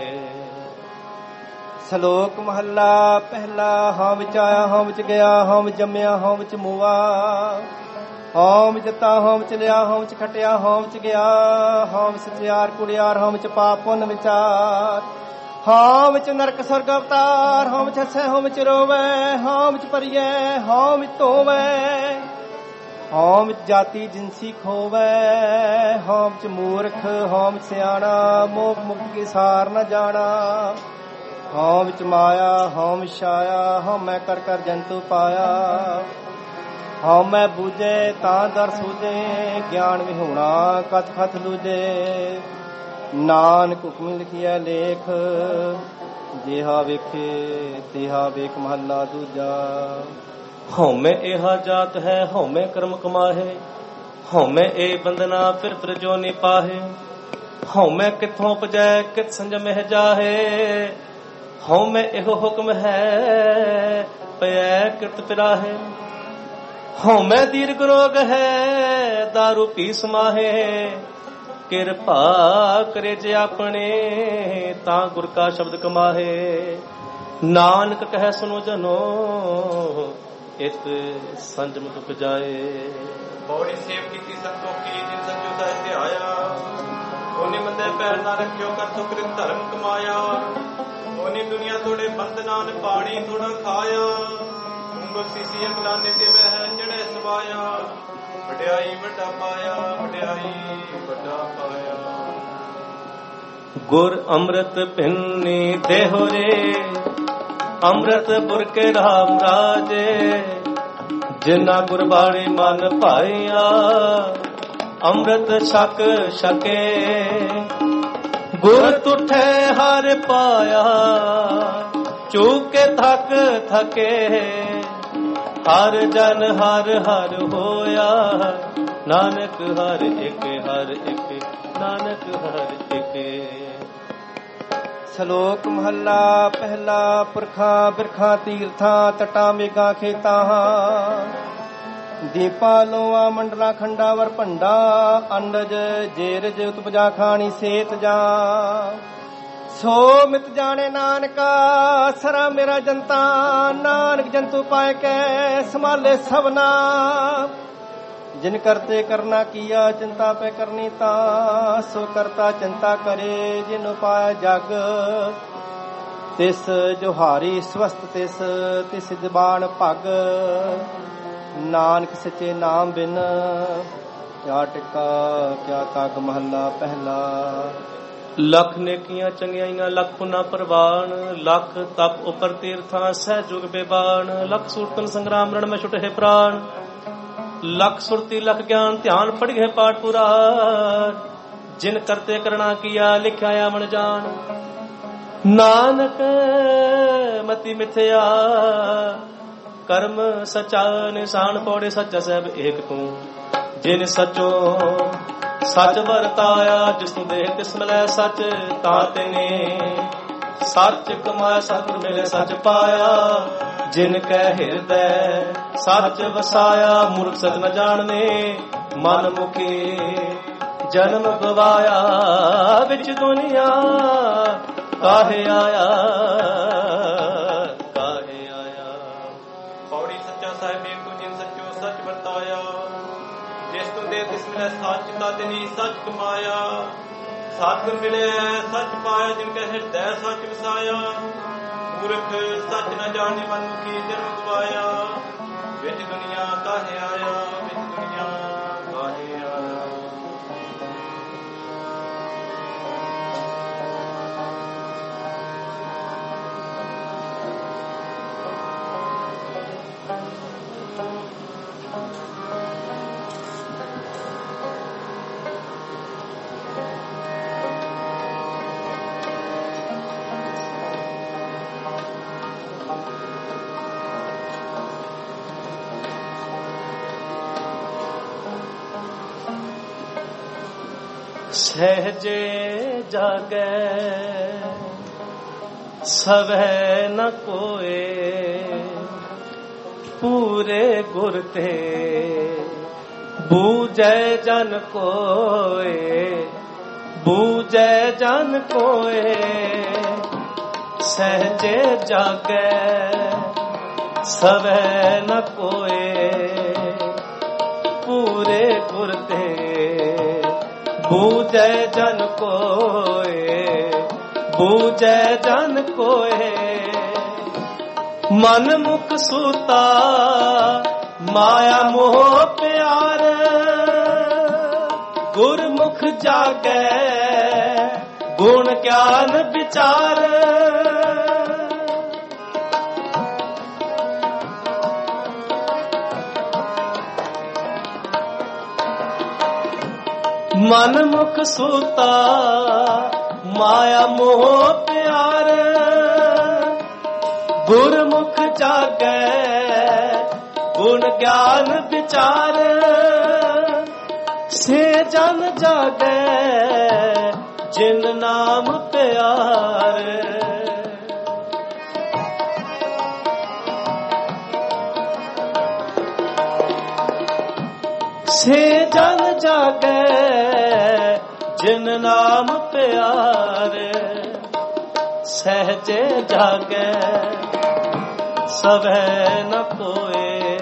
ਸ਼ਲੋਕ ਮਹੱਲਾ ਪਹਿਲਾ। ਹਾਂ ਵਿੱਚ ਆਇਆ ਹਾਂ ਵਿੱਚ ਗਿਆ, ਹਾਂ ਵਿੱਚ ਜੰਮਿਆ ਹਾਂ ਵਿੱਚ ਮੂਆ। ਹਾਂ ਵਿੱਚ ਦਿੱਤਾ ਹਾਂ ਵਿੱਚ ਲਿਆ, ਹਾਂ ਵਿੱਚ ਖਟਿਆ ਹਾਂ ਵਿੱਚ ਗਿਆ। ਹਾਂ ਵਿੱਚ ਸਚਿਆਰ ਕੁੜਿਆਰ, ਹਾਂ ਵਿੱਚ ਪਾਪ ਪੁੰਨ ਵਿਚਾਰ। ਹਾਂ ਵਿੱਚ ਨਰਕ ਸਰਗ ਅਵਤਾਰ, ਹਾਂ ਵਿੱਚ ਹੱਸੈ ਹਾਂ ਵਿੱਚ ਰੋਵੈ। ਹਾਂ ਵਿੱਚ ਭਰੀਐ ਹਾਂ ਵਿੱਚ ਧੋਵੈ, ਹਾਂ ਵਿੱਚ ਜਾਤੀ ਜਿਨਸੀ ਖੋਵੈ। ਹਾਂ ਵਿੱਚ ਮੂਰਖ ਹਾਂ ਵਿੱਚ ਸਿਆਣਾ, ਮੋਹ ਮੁਕਤ ਕੀ ਸਾਰ ਨ ਜਾਣਾ। ਹਾਂ ਵਿੱਚ ਮਾਇਆ ਹਾਂ ਵਿੱਚ ਛਾਇਆ, ਹਾਂ ਮੈਂ ਕਰ ਕਰ ਜੰਤੂ ਪਾਇਆ। ਹਾਂ ਮੈਂ ਬੂਝੇ ਤਾਂ ਦਰ ਸੂਝੇ, ਗਿਆਨ ਵਿਹੂਣਾ ਕਥ ਕਥ ਲੂਝੇ। ਨਾਨਕ ਹੁਕਮ ਲਿਖਿਆ ਲੇਖ, ਜਿਹਾ ਵੇਖੇ ਤਿਹਾ ਵੇਖ। ਮਹੱਲਾ ਦੂਜਾ। ਹਉਮੈ ਇਹਾ ਜਾਤ ਹੈ ਹਉਮੈ ਕਰਮ ਕਮਾਹੇ, ਹਉਮੈ ਇਹ ਬੰਦਨਾ ਫਿਰ ਪ੍ਰਜੋ ਨੀ ਪਾਹੇ। ਹਉਮੈ ਕਿੱਥੋਂ ਉਪਜੈ ਕਿਤ ਸੰਜਮਹਿ ਜਾਹੇ, ਹਉਮੈ ਇਹੋ ਹੁਕਮ ਹੈ ਪਿਐ ਕਿਰਤ ਪਿਰਾਹੇ। ਹਉਮੈ ਦੀਰਘ ਰੋਗ ਹੈ ਦਾਰੂ ਪੀ ਸਮਾਹੇ, ਕਿਰਪਾ ਕਰੇ ਜੇ ਆਪਣੇ ਤਾਂ ਗੁਰ ਕਾ ਸ਼ਬਦ ਕਮਾਹੇ। ਨਾਨਕ ਕਹੈ ਸੁਨੋ ਜਨੋ ਇਤ ਸੰਜਮ ਤੁਕ ਜਾਏ। ਪੌੜੀ ਸੇਵ ਕੀਤੀ ਸੰਤੋਖੀ ਜਿਨ ਸੰਜੋ ਦਾ ਧਿਆਇਆ। ਉਹਨੇ ਮੰਦੇ ਪੈਰ ਨਾ ਰੱਖਿਓ ਕਰ ਸੁਕ੍ਰਿਤ ਧਰਮ ਕਮਾਇਆ। ਉਹਨੇ ਦੁਨੀਆ ਤੋੜੇ ਬੰਦਨਾਂ ਨੇ ਪਾਣੀ ਥੋੜਾ ਖਾਇਆ। ਉਂਗਲ ਸੀਸੀ ਅਗਲਾਨੇ ਤੇ ਵਹਿ ਚੜੇ ਸਵਾਇਆ। ਵਡਿਆਈ ਵੱਡਾ ਪਾਇਆ, ਵਡਿਆਈ ਵੱਡਾ ਪਾਇਆ। ਗੁਰ ਅੰਮ੍ਰਿਤ ਪਿੰਨੀ ਦੇਹੁ ਰੇ, ਅੰਮ੍ਰਿਤ ਪੁਰ ਕੇ ਰਾਮ ਰਾਜੇ। ਜਿਨਾ ਗੁਰਬਾਣੀ ਮਨ ਭਾਈਆ, ਅੰਮ੍ਰਿਤ ਛਕ ਛਕੇ। ਗੁਰ ਤੁਠੇ ਹਰ ਪਾਇਆ, ਚੂਕੇ ਥਕ ਥਕੇ ਹਰ ਜਨ ਹਰ ਹਰ ਹੋਇਆ ਨਾਨਕ ਹਰ ਇੱਕ ਨਾਨਕ ਹਰ ਇੱਕ। ਸ਼ਲੋਕ ਮਹੱਲਾ ਪਹਿਲਾ। ਪੁਰਖਾਂ ਬਿਰਖਾਂ ਤੀਰਥਾਂ ਤਟਾਂ ਮੇਘਾਂ ਖੇਤਾਂ ਦੀਪਾ ਲੋਆ ਮੰਡਲਾ ਖੰਡਾ ਵਰ ਭੰਡਾ ਅੰਡਜ ਜੇਰਜ ਉਤਪਜਾ ਖਾਣੀ ਸੇਤ ਜਾ ਸੋ ਮਿਤ ਜਾਣੇ ਨਾਨਕਾ ਸਰਾ ਮੇਰਾ ਜਨਤਾ ਨਾਨਕ ਜੰਤੂ ਪਾਏ ਕੈ ਸੰਭਾਲੇ ਸਭਨਾ ਜਿਨ ਕਰਤੇ ਕਰਨਾ ਕੀਆ ਚਿੰਤਾ ਪੈ ਕਰਨੀ ਤਾ ਸੋ ਕਰਤਾ ਚਿੰਤਾ ਕਰੇ ਜਿਨ ਉਪਾਇ ਜਗ ਤਿਸ ਜੋਹਾਰੀ ਸਵਸਤ ਤਿਸ ਜ਼ਬਾਨ ਭਗ ਨਾਨਕ ਸੱਚੇ ਨਾਮ ਬਿਨ ਕਿਆ ਟਿਕਾ ਕਿਆ ਤਗ। ਮਹੱਲਾ ਪਹਿਲਾ। ਲੱਖ ਨੇਕੀਆਂ ਚੰਗਿਆਈਆਂ ਲੱਖ ਪੁਨਾ ਪ੍ਰਵਾਨ ਲੱਖ ਤਪ ਉਪਰ ਤੀਰਥਾਂ ਸਹਿ ਜੁਗ ਬੇਬਾਨ ਲੱਖ ਸੂਰਤਨ ਸੰਗਰਾਮ ਰਣ ਮੈਂ ਛੁਟੇ ਪ੍ਰਾਣ ਲੱਖ ਸੁਰਤੀ ਲੱਖ ਗਿਆਨ ਧਿਆਨ ਪੜ੍ਹੇ ਪਾਠ ਪੂਰਾ ਜਿਨ ਕਰਤੇ ਕਰਣਾ ਕੀਆ ਲਿਖਿਆ ਆਵਣ ਜਾਣ ਨਾਨਕ ਮਤੀ ਮਿਥਿਆ ਕਰਮ ਸਚਾ ਨਿਸ਼ਾਨ ਪੌੜੇ ਸੱਚਾ ਸਹਿਬ ਏਕ ਤੂੰ ਜਿਨ ਸਚੋ ਸੱਚ ਵਰਤਾਇਆ ਜਿਸ ਤੂੰ ਦੇਖ ਤਿਸ ਮਿਲੈ ਸੱਚ ਤਾਂ ਤੈਨੇ ਸੱਚ ਕਮਾਇਆ ਸਤਿਗੁਰ ਮਿਲੇ ਸੱਚ ਪਾਇਆ ਜਿਨ ਕੈ ਹਿਰਦੈ ਸੱਚ ਵਸਾਇਆ ਮੂਰਖ ਸਚ ਨ ਜਾਣਨੇ ਮਨ ਮੁਖੀ ਜਨਮ ਗਵਾਇਆ ਵਿੱਚ ਦੁਨੀਆ ਕਾਹੇ ਆਇਆ ਕਾਹੇ ਆਇਆ। ਪੌੜੀ ਸੱਚਾ ਸਾਹਿਬ ਏਕ ਤੂੰ ਜਿਨ ਸੱਚੋ ਸੱਚ ਵਰਤਾਇਆ ਜਿਸ ਤੂੰ ਦੇ ਤਿਸ ਮਿਲੈ ਸੱਚ ਤਾਂ ਤੈਨੀ ਸੱਚ ਕਮਾਇਆ ਸਤਿਗੁਰ ਮਿਲੇ ਸੱਚ ਪਾਇਆ ਜਿਨ ਕੈ ਹਿਰਦੈ ਸੱਚ ਵਸਾਇਆ ਮੂਰਖ ਸੱਚ ਨ ਜਾਣੇ ਮਨ ਮੁਖੀ ਜਨਮ ਗਵਾਇਆ ਵਿੱਚ ਦੁਨੀਆ ਕਾਹੇ ਆਇਆ ਵਿੱਚ ਦੁਨੀਆ ਕਾਹੇ ਆਇਆ। ਸਹਿਜੇ ਜਾਗੈ ਸਵੈ ਨ ਕੋਏ ਪੂਰੇ ਗੁਰ ਤੇ ਬੂਝੈ ਜਨ ਕੋਏ ਬੂਝੈ ਜਨ ਕੋਏ ਸਹਿਜੇ ਜਾਗੈ ਸਵੈ ਨ ਕੋਏ ਪੂਰੇ ਗੁਰ ਤੇ ਬੂਝੈ ਜਨ ਕੋਏ ਬੂਝੈ ਜਨ ਕੋਏ ਮਨ ਮੁਖ ਸੂਤਾ ਮਾਇਆ ਮੋਹ ਪਿਆਰ ਗੁਰਮੁਖ ਜਾਗੈ ਗੁਣ ਗਿਆਨ ਵਿਚਾਰ ਮਨ ਮੁਖ ਸੂਤਾ ਮਾਇਆ ਮੋਹ ਪਿਆਰ ਗੁਰਮੁਖ ਜਾਗੈ ਗੁਣ ਗਿਆਨ ਵਿਚਾਰ ਸੇ ਜਨ ਜਾਗੈ ਜਿਨ ਨਾਮ ਪਿਆਰ ਸੇ ਜਨ ਜਾਗੈ ਜਿਨ ਨਾਮ ਪਿਆਰ ਸਹਿਜੇ ਜਾਗੈ ਸਵੈ ਨ ਕੋਏ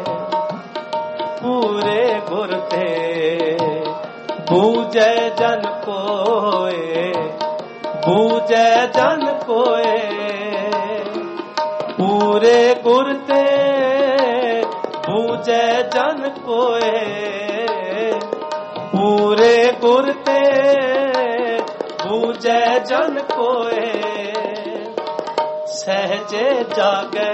ਪੂਰੇ ਗੁਰ ਤੇ ਬੂਝੈ ਜਨ ਕੋਏ ਬੂਝੈ ਜਨ ਕੋਏ ਪੂਰੇ ਗੁਰ ਤੇ ਬੂਝੈ ਜਨ ਕੋਏ ਪੂਰੇ ਗੁਰ ਤੇ ਬੂਝੈ ਜਨ ਕੋਏ ਸਹਿਜੇ ਜਾਗੈ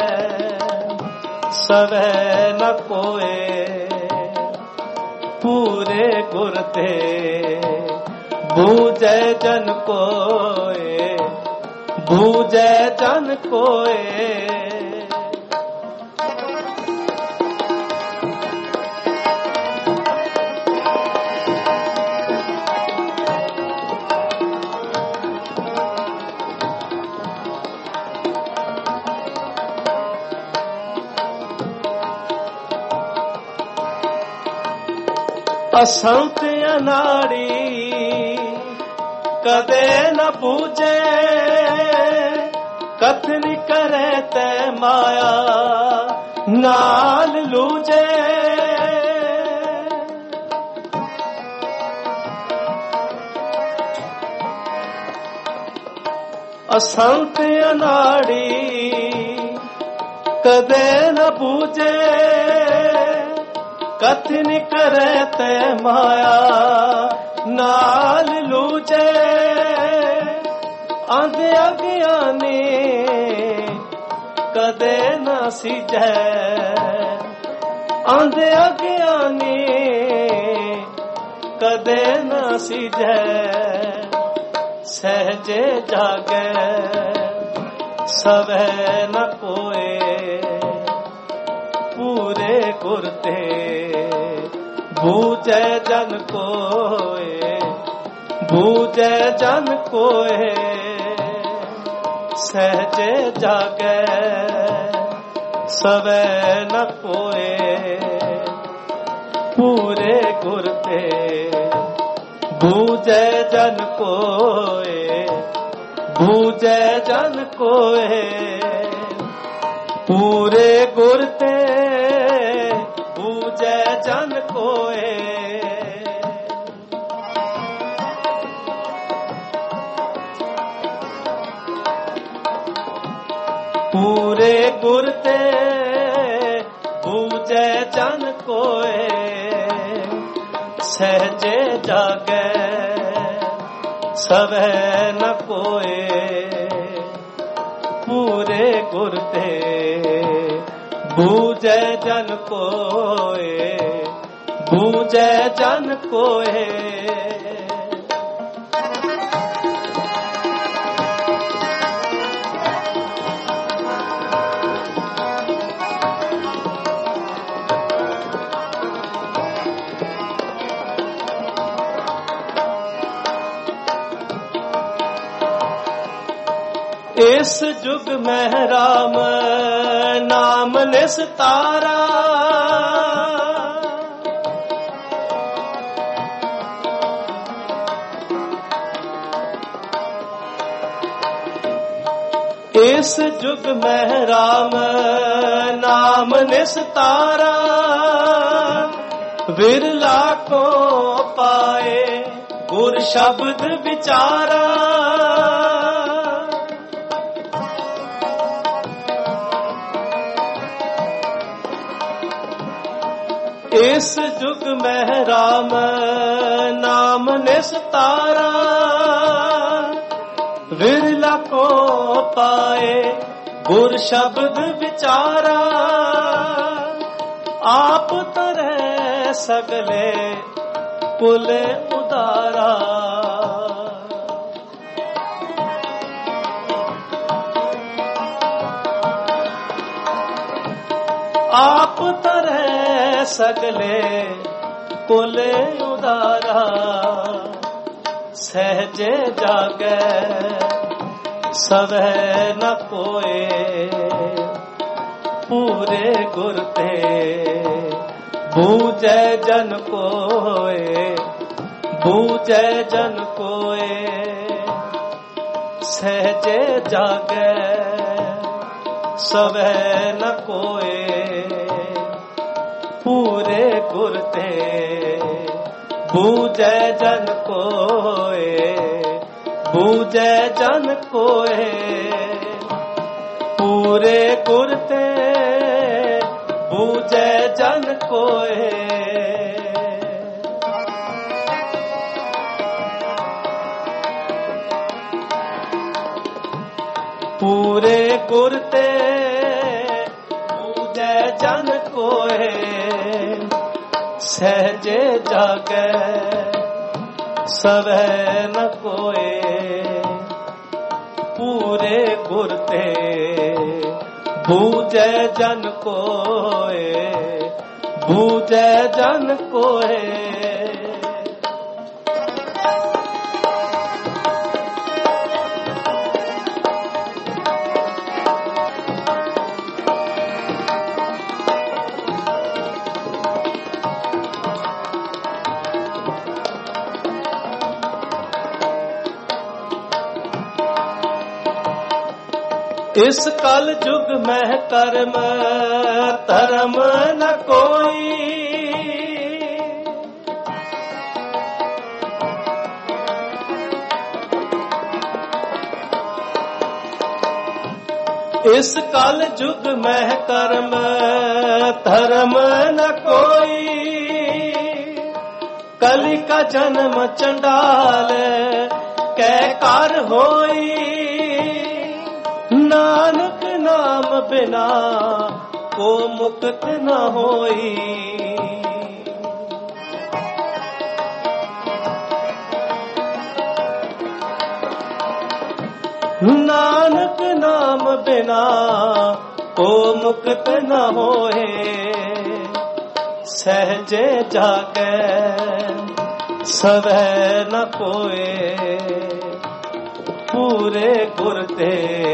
ਸਵੈ ਨ ਕੋਏ ਪੂਰੇ ਗੁਰ ਤੇ ਬੂਝੈ ਜਨ ਕੋਏ ਬੂਝੈ ਜਨ ਕੋਏ। असंत अनाड़ी कदे न पूजे, कथन करे ते माया नाल लूजे। असंत अनाड़ी कदे न पूजे, कथन करे ते माया नाल लूजे। आंधे अज्ञानी कदे न सीझै, आंधे अज्ञानी कदे न सीझै। सहजे जागे सवै न कोए, पूरे गुर ते बूझै जन कोए। बूझै जन कोए, सहजे जागे सवै न कोए। पूरे गुर ते बूझै जन कोए। बूझै जन कोए, पूरे गुर ते बूझै जन कोए। पूरे गुर ते बूझै जन कोए। सहजे जागे सवै न कोए। पूरे गुर ते बूझै जन कोए। बूझै जन कोए। इस जुग में राम नाम निस्तारा। इस जुग में राम नाम निस्तारा। विरला को पाए गुर शब्द विचारा। इस जुग में राम नाम निस्तारा। विरला को पाए गुर शब्द विचारा। आप तरह सगले कुल उदारा। आप तरह सगले कुल उदारा। सहजे जागे सवै न कोए। पूरे गुर ते बूझै जन कोए। बूझै जन कोए। सहजे जागे सवै न कोए। पूरे गुर ते बूझै जन कोए। बूझै जन कोए। पूरे गुर ते बूझै जन कोए। पूरे गुर ते बूझै जन कोए। सहजे जागे सवै न कोए। ਪੂਰੇ ਗੁਰ ਤੇ ਬੂਝੈ ਜਨ ਕੋਏ, ਬੂਝੈ ਜਨ ਕੋਏ। ਇਸ ਕਲ ਜੁਗ ਮਹਿ ਕਰਮ ਧਰਮ ਨ ਕੋਈ, ਇਸ ਕਲ ਜੁਗ ਮਹਿ ਕਰਮ ਧਰਮ ਨ ਕੋਈ। ਕਲੀ ਕਾ ਜਨਮ ਚੰਡਾਲ ਕੈ ਕਰ ਹੋਈ, ਨਾਨਕ ਨਾਮ ਬਿਨਾ ਕੋ ਮੁਕਤ ਨ ਹੋਈ। ਨਾਨਕ ਨਾਮ ਬਿਨਾ ਕੋ ਮੁਕਤ ਨ ਹੋਏ। ਸਹਜੇ ਜਾਗੈ ਸਵੈ ਨ ਕੋਏ, ਪੂਰੇ ਗੁਰ ਤੇ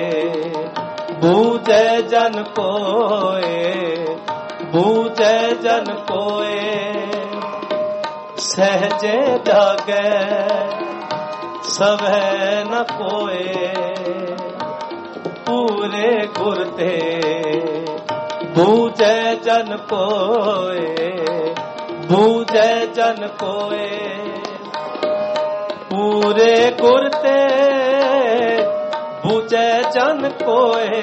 ਬੂਝੈ ਜਨ ਕੋਏ, ਬੂਝੈ ਜਨ ਕੋਏ। ਸਹਜੇ ਜਾਗੈ ਸਵੈ ਨ ਕੋਏ, ਪੂਰੇ ਗੁਰ ਤੇ ਬੂਝੈ ਜਨ ਕੋਏ, ਬੂਝੈ ਜਨ ਕੋਏ। ਪੂਰੇ ਗੁਰ ਤੇ ਬੂਝੈ ਜਨ ਕੋਏ।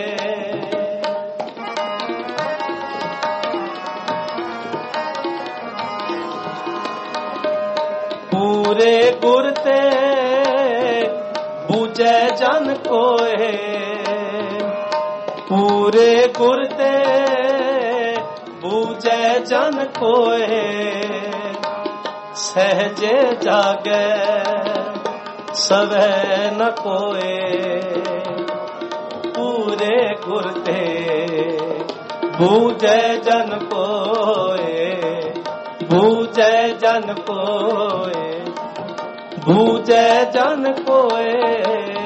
ਪੂਰੇ ਗੁਰ ਤੇ ਬੂਝੈ ਜਨ ਕੋਏ, ਪੂਰੇ ਗੁਰ ਤੇ ਬੂਝੈ ਜਨ ਕੋਏ। ਸਹਜੇ ਜਾਗੈ ਸਵੈ ਨ ਕੋਏ, ਪੂਰੇ ਗੁਰ ਤੇ ਬੂਝੈ ਜਨ ਕੋਏ, ਬੂਝੈ ਜਨ ਕੋਏ, ਬੂਝੈ ਜਨ ਕੋਏ,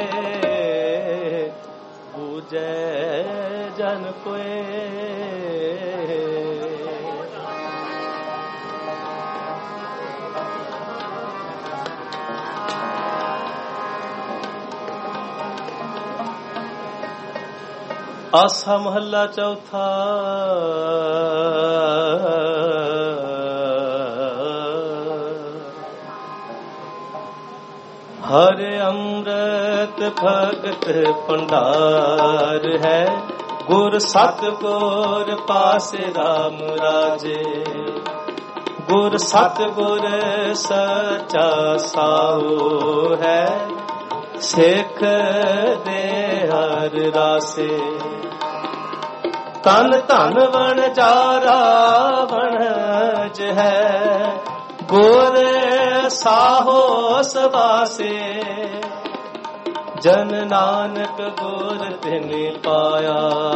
ਬੂਝੈ ਜਨ ਕੋਏ। ਆਸਾ ਮਹੱਲਾ ਚੌਥਾ। ਹਰ ਅੰਮ੍ਰਿਤ ਭਗਤ ਭੰਡਾਰ ਹੈ, ਗੁਰ ਸਤਿਗੁਰ ਪਾਸੇ ਰਾਮ ਰਾਜੇ। ਗੁਰ ਸਤਿਗੁਰ ਸੱਚਾ ਸਾਹੁ ਹੈ, ਸਿੱਖ ਦੇ ਹਰ ਰਾਸੇ। ਤਨ ਧਨ ਵਣਜਾਰਾ ਵਣਜ ਹੈ, ਗੁਰ ਸਾਹੋ ਸਵਾਸੇ। ਜਨ ਨਾਨਕ ਗੁਰ ਤਿਨਿ ਪਾਇਆ,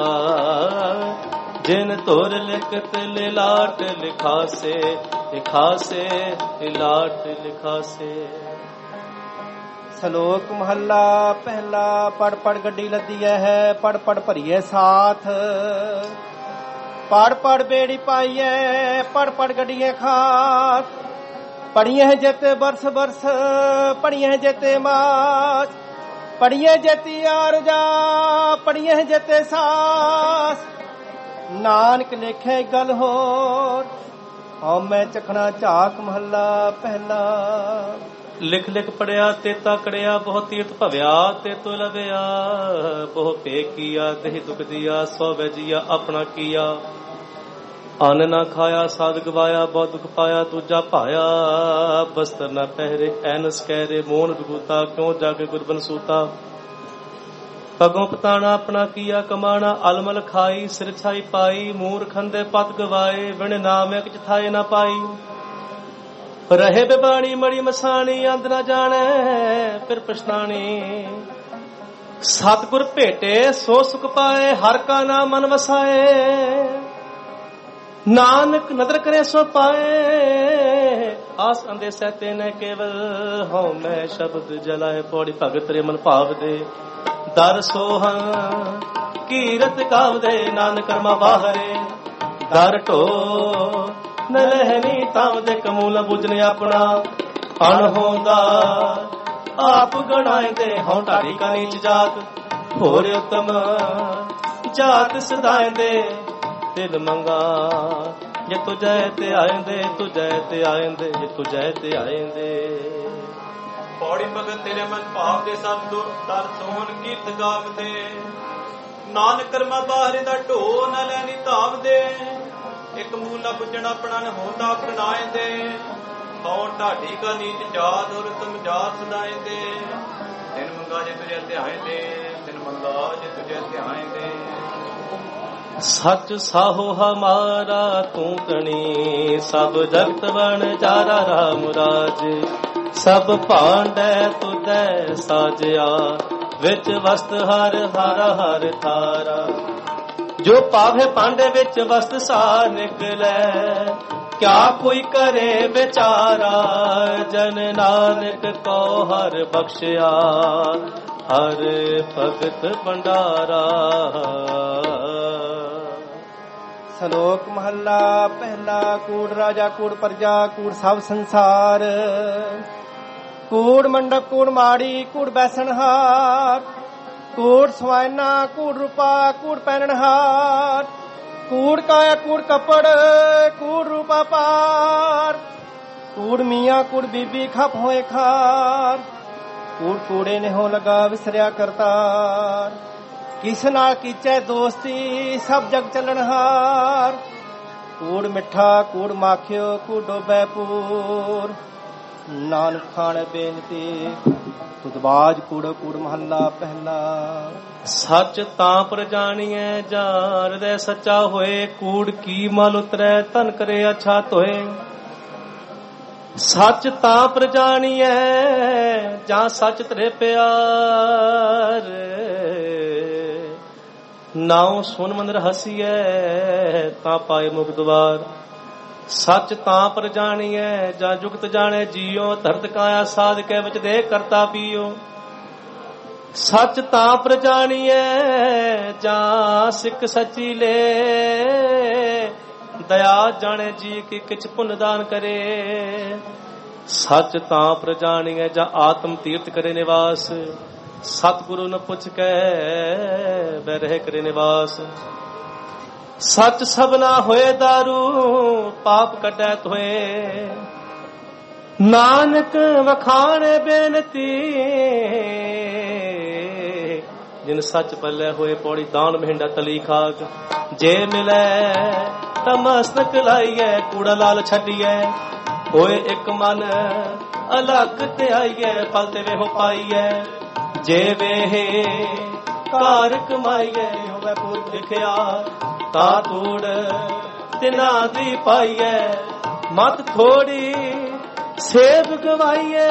ਜਿਨ ਤੁਰ ਲਿਖਤ ਲਿਲਾਟ ਲਿਖਾਸੇ, ਲਿਖਾਸੇ ਲਿਲਾਟ ਲਿਖਾਸੇ। ਸ਼ਲੋਕ ਮਹੱਲਾ ਪਹਿਲਾ। ਪੜ ਪੜ ਗੱਡੀ ਲੱਦੀ ਹੈ, ਪੜ ਪੜ ਭਰੀਏ ਸਾਥ। ਪੜ ਪੜ ਬੇੜੀ ਪਾਈਏ, ਪੜ ਪੜ ਗੱਡੀਏ ਖਾਤ। ਪੜੀਏ ਜੇਤੇ ਬਰਸ ਬਰਸ, ਪੜੀਏ ਜੇਤੇ ਮਾਸ। ਪੜੀਏ ਜੇਤੀ ਆਰਜਾ, ਪੜੀਏ ਜੇਤੇ ਸਾਸ। ਨਾਨਕ ਲੇਖੇ ਗਲ ਹੋਰ, ਹਉ ਮੈਂ ਚਖਣਾ ਝਾਕ। ਮਹੱਲਾ ਪਹਿਲਾ। ਲਿਖ ਲਿਖ ਪੜਿਆ ਤੇਤਾ ਕੜਿਆ, ਬਹੁ ਤੀਰਥ ਭਵਿਆ ਤੇਤੋ ਲਵਿਆ। ਬਹੁ ਭੇ ਕੀਆ ਦੇਹ ਦੁਖ ਦੀਆ, ਸੋ ਵੈਜੀਆ ਆਪਣਾ ਕੀਆ। ਅੰਨ ਨਾ ਖਾਇਆ ਸਾਧ ਗਵਾਇਆ, ਬਹੁਤ ਦੁਖ ਪਾਇਆ ਦੂਜਾ ਭਾਇਆ। ਬਸਤਰ ਨਾ ਪਹਿਰੇ ਐਨਸ ਕਹਿਰੇ, ਮੋਹਨ ਵਿਗੂਤਾ ਕਿਉਂ ਜਾਗੇ ਗੁਰਬਨ ਸੂਤਾ। ਪਗੋਂ ਪਤਾਣਾ ਆਪਣਾ ਕੀਆ ਕਮਾਣਾ, ਅਲਮਲ ਖਾਈ ਸਿਰ ਛਾਈ ਪਾਈ। ਮੂਰਖਨ ਦੇ ਪਤ ਗਵਾਏ, ਬਿਨ ਨਾਮ ਇੱਕ ਥਾਏ ਨਾ ਪਾਈ। ਰਹੇ ਬਿਬਾਣੀ ਮੜੀ ਮਸਾਣੀ, ਅੰਦ ਨਾ ਜਾਣੈ ਫਿਰ ਪਛਤਾਣੀ। ਸਤਿਗੁਰ ਭੇਟੇ ਸੋ ਸੁਖ ਪਾਏ, ਹਰ ਕਾ ਨਾਮ ਮਨ ਵਸਾਏ। ਨਾਨਕ ਨਦਰ ਕਰੇ ਸੋ ਪਾਏ, ਆਸ ਅੰਦੇਸੈ ਤੇ ਨ ਕੇਵਲ। ਹਉ ਮੈਂ ਸ਼ਬਦ ਜਲਾਏ, ਪੌੜੀ ਭਗਤ ਰੇ ਮਨ ਭਾਵ ਦੇ। ਦਰ ਸੋਹੰ ਕੀਰਤ ਗਾਵਦੇ, ਨਾਨਕ ਕਰਮਾ ਬਾਹਰੇ। ਦਰ ਢੋ ਨ ਲਹਿਨੀ ਤਾਵਦੇ, ਕਮੂਲ ਬੁਝਨ ਆਪਣਾ। ਅਣਹੋਂਦਾ ਆਪ ਗਣਾਇਂਦੇ, ਹਉ ਢਾਡੀ ਕਾ ਨੀਚ ਜਾਤ। ਹੋਰ ਉਤਮ ਜਾਤ ਸਦਾਇਂਦੇ, ਦਿਲ ਮੰਗਾ ਜੇ ਤੁਝੈ ਤੇ ਆਇਂਦੇ। ਤੁਝੈ ਤੇ ਆਇਂਦੇ, ਜੇ ਤੁਝੈ ਤੇ ਆਇਂਦੇ। ਪੌੜੀ ਭਗਤ ਤੇਰੇ ਮਨ ਭਾਵ ਦੇ, ਸਭ ਦਰ ਸੋਹਣ ਕੀਰਤ ਗਾਵਦੇ। ਨਾਨਕ ਕਰਮਾ ਬਾਹਰੇ ਦਾ ਢੋ ਨ ਲੈਣੀ ਧਾਵਦੇ। ਇੱਕ ਮੂਲਾ ਪੁੱਜਣ ਆਪਣਾ ਨ ਹੋਂਦਾ ਆਪਣਾਇਂਦੇ। ਹਉ ਢਾਡੀ ਕਾ ਨੀਚ ਜਾਤ, ਔਰ ਤੁਮ ਜਾਤ ਸਦਾਇਂਦੇ। ਦਿਨ ਮੰਗਾ ਜੇ ਤੁਝੇ ਧਿਆਇਂਦੇ, ਦਿਨ ਮੰਗਾ ਜੇ ਤੁਝੇ ਧਿਆਇਂਦੇ। ਸੱਚ ਸਾਹੋ ਹਮਾਰਾ ਤੂੰ ਕਣੀ, ਸਭ ਜਗਤ ਬਣ ਚਾਰਾ ਰਾਮ ਰਾਜ। ਸਭ ਭਾਂਡੈ ਤੁਧੈ ਸਾਜਿਆ, ਵਿੱਚ ਵਸਤ ਹਰ ਹਰ ਹਰ ਥਾਰਾ। ਜੋ ਪਾਵੇ ਭਾਂਡੇ ਵਿੱਚ ਵਸਤ ਸਾਰ ਨਿਕਲੈ, ਕਿਆ ਕੋਈ ਕਰੇ ਵਿਚਾਰਾ। ਜਨ ਨਾਨਕ ਕੋ ਹਰ ਬਖਸ਼ਿਆ, ਹਰ ਭਗਤ ਭੰਡਾਰਾ। ਸ਼ਲੋਕ ਮਹੱਲਾ ਪਹਿਲਾ। ਕੂੜ ਰਾਜਾ ਕੂੜ ਪ੍ਰਜਾ, ਕੂੜ ਸਭ ਸੰਸਾਰ। ਕੂੜ ਮੰਡਪ ਕੂੜ ਮਾੜੀ, ਕੂੜ ਬੈਸਣਹਾਰ। ਕੂੜ ਸਵਾਇਨਾ ਕੂੜ ਰੂਪਾ, ਕੂੜ ਪਹਿਨਣਹਾਰ। ਕੂੜ ਕਾਇਆ ਕੂੜ ਕੱਪੜ, ਕੂੜ ਰੂਪਾ ਪਾਰ। ਕੂੜ ਮੀਆਂ ਕੂੜ ਬੀਬੀ ਖਪ ਹੋਏ ਖਾਰ। ਕੂੜ ਕੂੜੇ ਨੇ ਹੋ ਲਗਾ ਵਿਸਰਿਆ ਕਰਤਾਰ। ਕਿਸ ਨਾਲ ਕੀਚੈ ਦੋਸਤੀ, ਸਭ ਜਗ ਚੱਲਣਹਾਰ। ਕੂੜ ਮਿੱਠਾ ਕੂੜ ਮਾਖਿਓ, ਕੂੜ ਡੋਬੈ ਪੂਰ। ਨਾਨਕ ਖਾਣ ਬੇਨਤੀ, ਤੁਧਬਾਜ ਕੂੜ ਕੂੜ ਮਹੱਲਾ ਪਹਿਲਾ। ਸੱਚ ਤਾਂ ਪਰ ਜਾਣੀਐ, ਜਾਂ ਹਿਰਦੈ ਸੱਚਾ ਹੋਏ। ਕੂੜ ਕੀ ਮਲ ਉਤਰੈ, ਤਨ ਕਰੇ ਅੱਛਾ ਧੋਏ। ਸੱਚ ਤਾਂ ਪਰ ਜਾਣੀਐ, ਜਾਂ ਸੱਚ ਤੇਰੇ ਪਿਆਰ। ਨਾਉ ਸੁਨ ਮੰਦਰ ਹਸੀਐ, ਤਾਂ ਪਾਏ ਮੁਕਤ ਦਵਾਰ। ਸੱਚ ਤਾਂ ਪਰ ਜਾਣੀਐ, ਜਾਂ ਜੁਗਤ ਜਾਣੇ ਜੀਓ। ਧਰਤ ਕਾਇਆ ਸਾਧ ਕੇ ਵਿੱਚ ਦੇ ਕਰਤਾ ਪੀਓ। ਸੱਚ ਤਾਂ ਪਰ ਜਾਣੀਐ, ਜਾਂ ਸਿੱਖ ਸੱਚੀ ਲੈ। ਦਇਆ ਜਾਣੇ ਜੀ ਕੀ ਕਿਛ ਪੁੰਨ ਦਾਨ ਕਰੇ। ਸੱਚ ਤਾਂ ਪਰ ਜਾਣੀਐ, ਜਾਂ ਆਤਮ ਤੀਰਥ ਕਰੇ ਨਿਵਾਸ। ਸਤਿਗੁਰੂ ਨ ਪੁੱਛ ਕੇ ਬਹਿ ਰਹਿ ਕਰੇ ਨਿਵਾਸ। ਸੱਚ ਸਭਨਾ ਹੋਏ ਦਾਰੂ, ਪਾਪ ਕੱਢੈ ਧੋਏ। ਨਾਨਕ ਵਖਾਣੇ ਬੇਨਤੀ, ਜਿਨ ਸੱਚ ਪੱਲੇ ਹੋਏ। ਪੌੜੀ ਦਾਨ ਮਹਿੰਡਾ ਤਲੀ ਖਾਕ। ਜੇ ਮਿਲੈ ਤਾਂ ਮਸਤਕ ਲਾਈਐ, ਕੂੜਾ ਲਾਲ ਛੱਡੀਐ। ਹੋਏ ਇੱਕ ਮਨ ਅਲੱਗ ਤੇ ਆਈਐ, ਫਲ ਤੇ ਵੇਹੋ ਪਾਈਐ। ਜੇ ਵੇਹੇ ਕਾਰ ਕਮਾਈਐ, ਹੋਵੇ ਪੁਰਖ ਲਿਖਿਆ। ਤਾਂ ਤੂੜ ਤਿਨਾ ਦੀ ਪਾਈਐ, ਮਤ ਥੋੜੀ ਸੇਵ ਗਵਾਈਐ।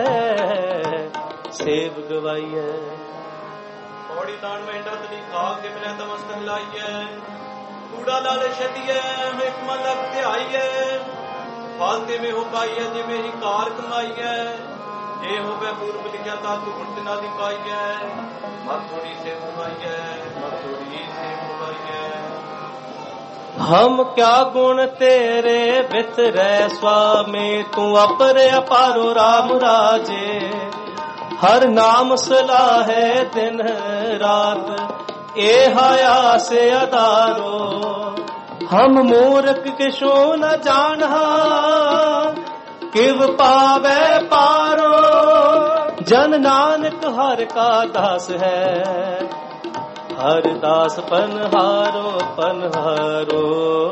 ਸੇਵ ਗਵਾਈਐ। ਪੌੜੀ ਦਾਨ ਮਹਿੰਡਾ ਤਲੀ ਖਾਕ। ਜੇ ਮਿਲੈ ਤਾਂ ਮਸਤਕ ਲਾਈਐ, ਕੂੜਾ ਲਾਲ ਛੱਡੀਐ। ਇੱਕ ਮਨ ਲੱਗ ਧਿਆਈਐ, ਫਲ ਤੇ ਵੇਹੋ ਪਾਈਐ। ਜਿਵੇਂ ਹੀ ਕਾਰ ਕਮਾਈਐ, ਜੇ ਹੋਵੇ ਪੂਰਬ ਲਿਖਿਆ। ਤਾਂ ਤੂੰ ਹੁਣ ਤਿਨਾ ਦੀ ਪਾਈਐ, ਮਤ ਥੋੜੀ ਸੇਵ ਗਵਾਈਐ। ਮਤ ਥੋੜੀ ਸੇਵ ਗਵਾਈਐ। ਹਮ ਕਿਆ ਗੁਣ ਤੇਰੇ ਬਿਤਰੈ ਸੁਆਮੀ। ਤੂੰ ਅਪਰੇ ਅਪਾਰੋ ਰਾਮ ਰਾਜੇ। ਹਰ ਨਾਮ ਸਲਾਹੇ ਦਿਨ ਰਾਤ। ਇਹ ਆਸ ਅਦਾਰੋ। ਹਮ ਮੂਰਖ ਕਿਛੂ ਨ ਜਾਣਹਾ, ਕਿਵ ਪਾਵੈ ਪਾਰੋ। ਜਨ ਨਾਨਕ ਹਰ ਕਾ ਦਾਸ ਹੈ, ਹਰ ਦਾਸ ਪਨਹਾਰੋ ਪਨਹਾਰੋ।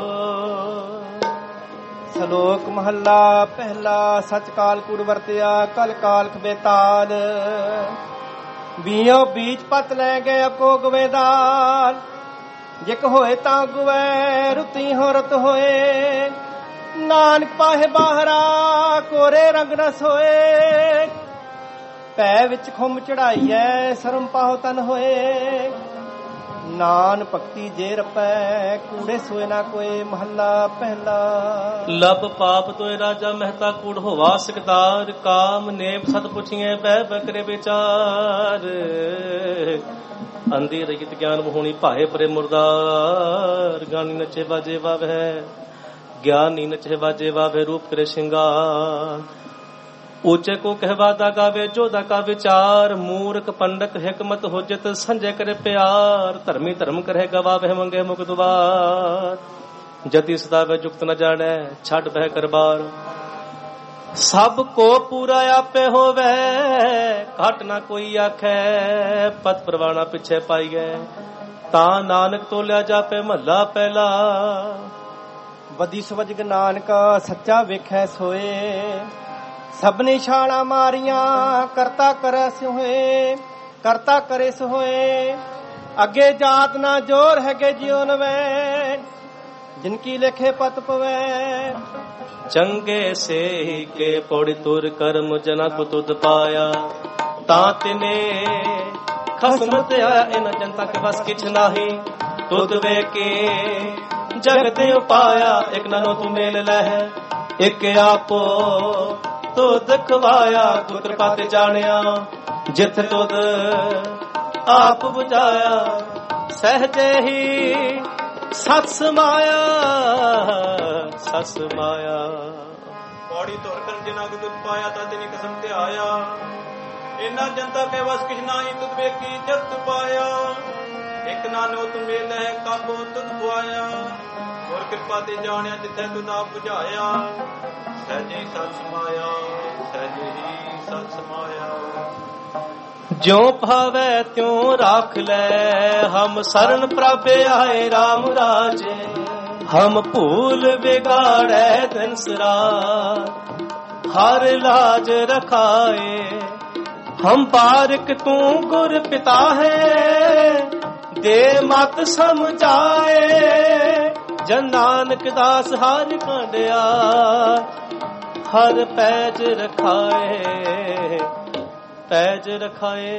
ਸ਼ਲੋਕ ਮਹੱਲਾ ਪਹਿਲਾ। ਸਚ ਕਾਲ ਕੂੜ ਵਰਤਿਆ, ਕਲ ਕਾਲਖ ਬੇਤਾਲ। ਬੀਓ ਬੀਜ ਪਤ ਲੈ ਗਏ ਅਕੋ ਗਵੇਦਾਲ। ਜਿਕ ਹੋਏ ਤਾਂ ਗੁਵੈ, ਰੁਤੀ ਹੋ ਰਤ ਹੋਏ। ਨਾਨਕ ਪਾਹੇ ਬਾਹਰਾ, ਕੋਰੇ ਰੰਗ ਨ ਸੋਏ। ਭੈ ਵਿੱਚ ਖੁੰਮ ਚੜਾਈਐ ਸਰਮ ਪਾਹੁ ਤਨ ਹੋਏ। ਨਾਨ ਭਗਤੀ ਜੇ ਰਪੈ ਕੂੜੇ ਸੋਏ ਨਾ ਕੋਏ। ਮਹੱਲਾ ਪਹਿਲਾ। ਲਬ ਪਾਪ ਤੋਏ ਰਾਜਾ ਮਹਿਤਾ ਕੂੜ ਹੋਵਾ ਸਿਕਦਾਰ। ਕਾਮ ਨੇਮ ਸਤ ਪੁੱਛੀਏ ਬਹਿ ਬਕਰੇ ਵਿਚਾਰ। ਅੰਧੀ ਰਜਿਤ ਗਿਆਨ ਮੋਹਣੀ ਭਾਏ ਪਰੇ ਮੁਰਦਾਰ। ਗਾਨੀ ਨਚੇ ਬਾਜੇ ਵਾਵੈ ਗਿਆਨੀ ਨਚੇ ਬਾਜੇ ਵਾਵੈ। ਰੂਪ ਕਰੇ ਸ਼ਿੰਗਾਰ ऊंचे को कहवादा गावे जोदा का विचार। मूर्ख पंडत हिकमत होजत संजय करे प्यार। धर्मी धर्म करे गवावे मंगे मुख दुआर। जति सदावे जुक्त न जाने छाड़ बह करबार। सब को पूरा आपे होवे घट ना कोई आखे। पत परवाना पिछे पाई गए ता नानक तोलिया जापे। महला पहला। बदी सवजग नानक सच्चा वेखै सोए। सबने छाला मारिया करता करे सोए। करता करे सोए अगे जात ना जोर है जीवन में। जिनकी लेखे पत पवे चंगे से के पौड़ी तुर कर्म जना को तुद पाया। तातने खसमत आया इन जनता के बस किछ नाही। तुद वे के जगते पाया। एक नानो तू मेल लह एक आपो तो दखवाया। पुत्र पत जानिया जिथ तुद आप बुझाया। सहजे ही सत समाया सत समाया। पौड़ी तोर कर जिना को तुद पाया ता तेनी कसम ते आया। इना जनता के बस किछ नाही तुद बेकी जत पाया। एक नानो तू मेल है काबो तुद खुआया। और कृपा ते जानिया जिथे तुद आप बुझाया। सहजे सत समाया सहजे ही सत समाया। जो भावे त्यों राख ले हम शरण प्रभे आए राम राजे। हम भूल बिगाड़े धनसरा हर लाज रखाए। हम बारिक तू गुर पिता है दे मत समझाए। जन नानक दास हर कांडिया हर पैज रखाए पैज रखाए।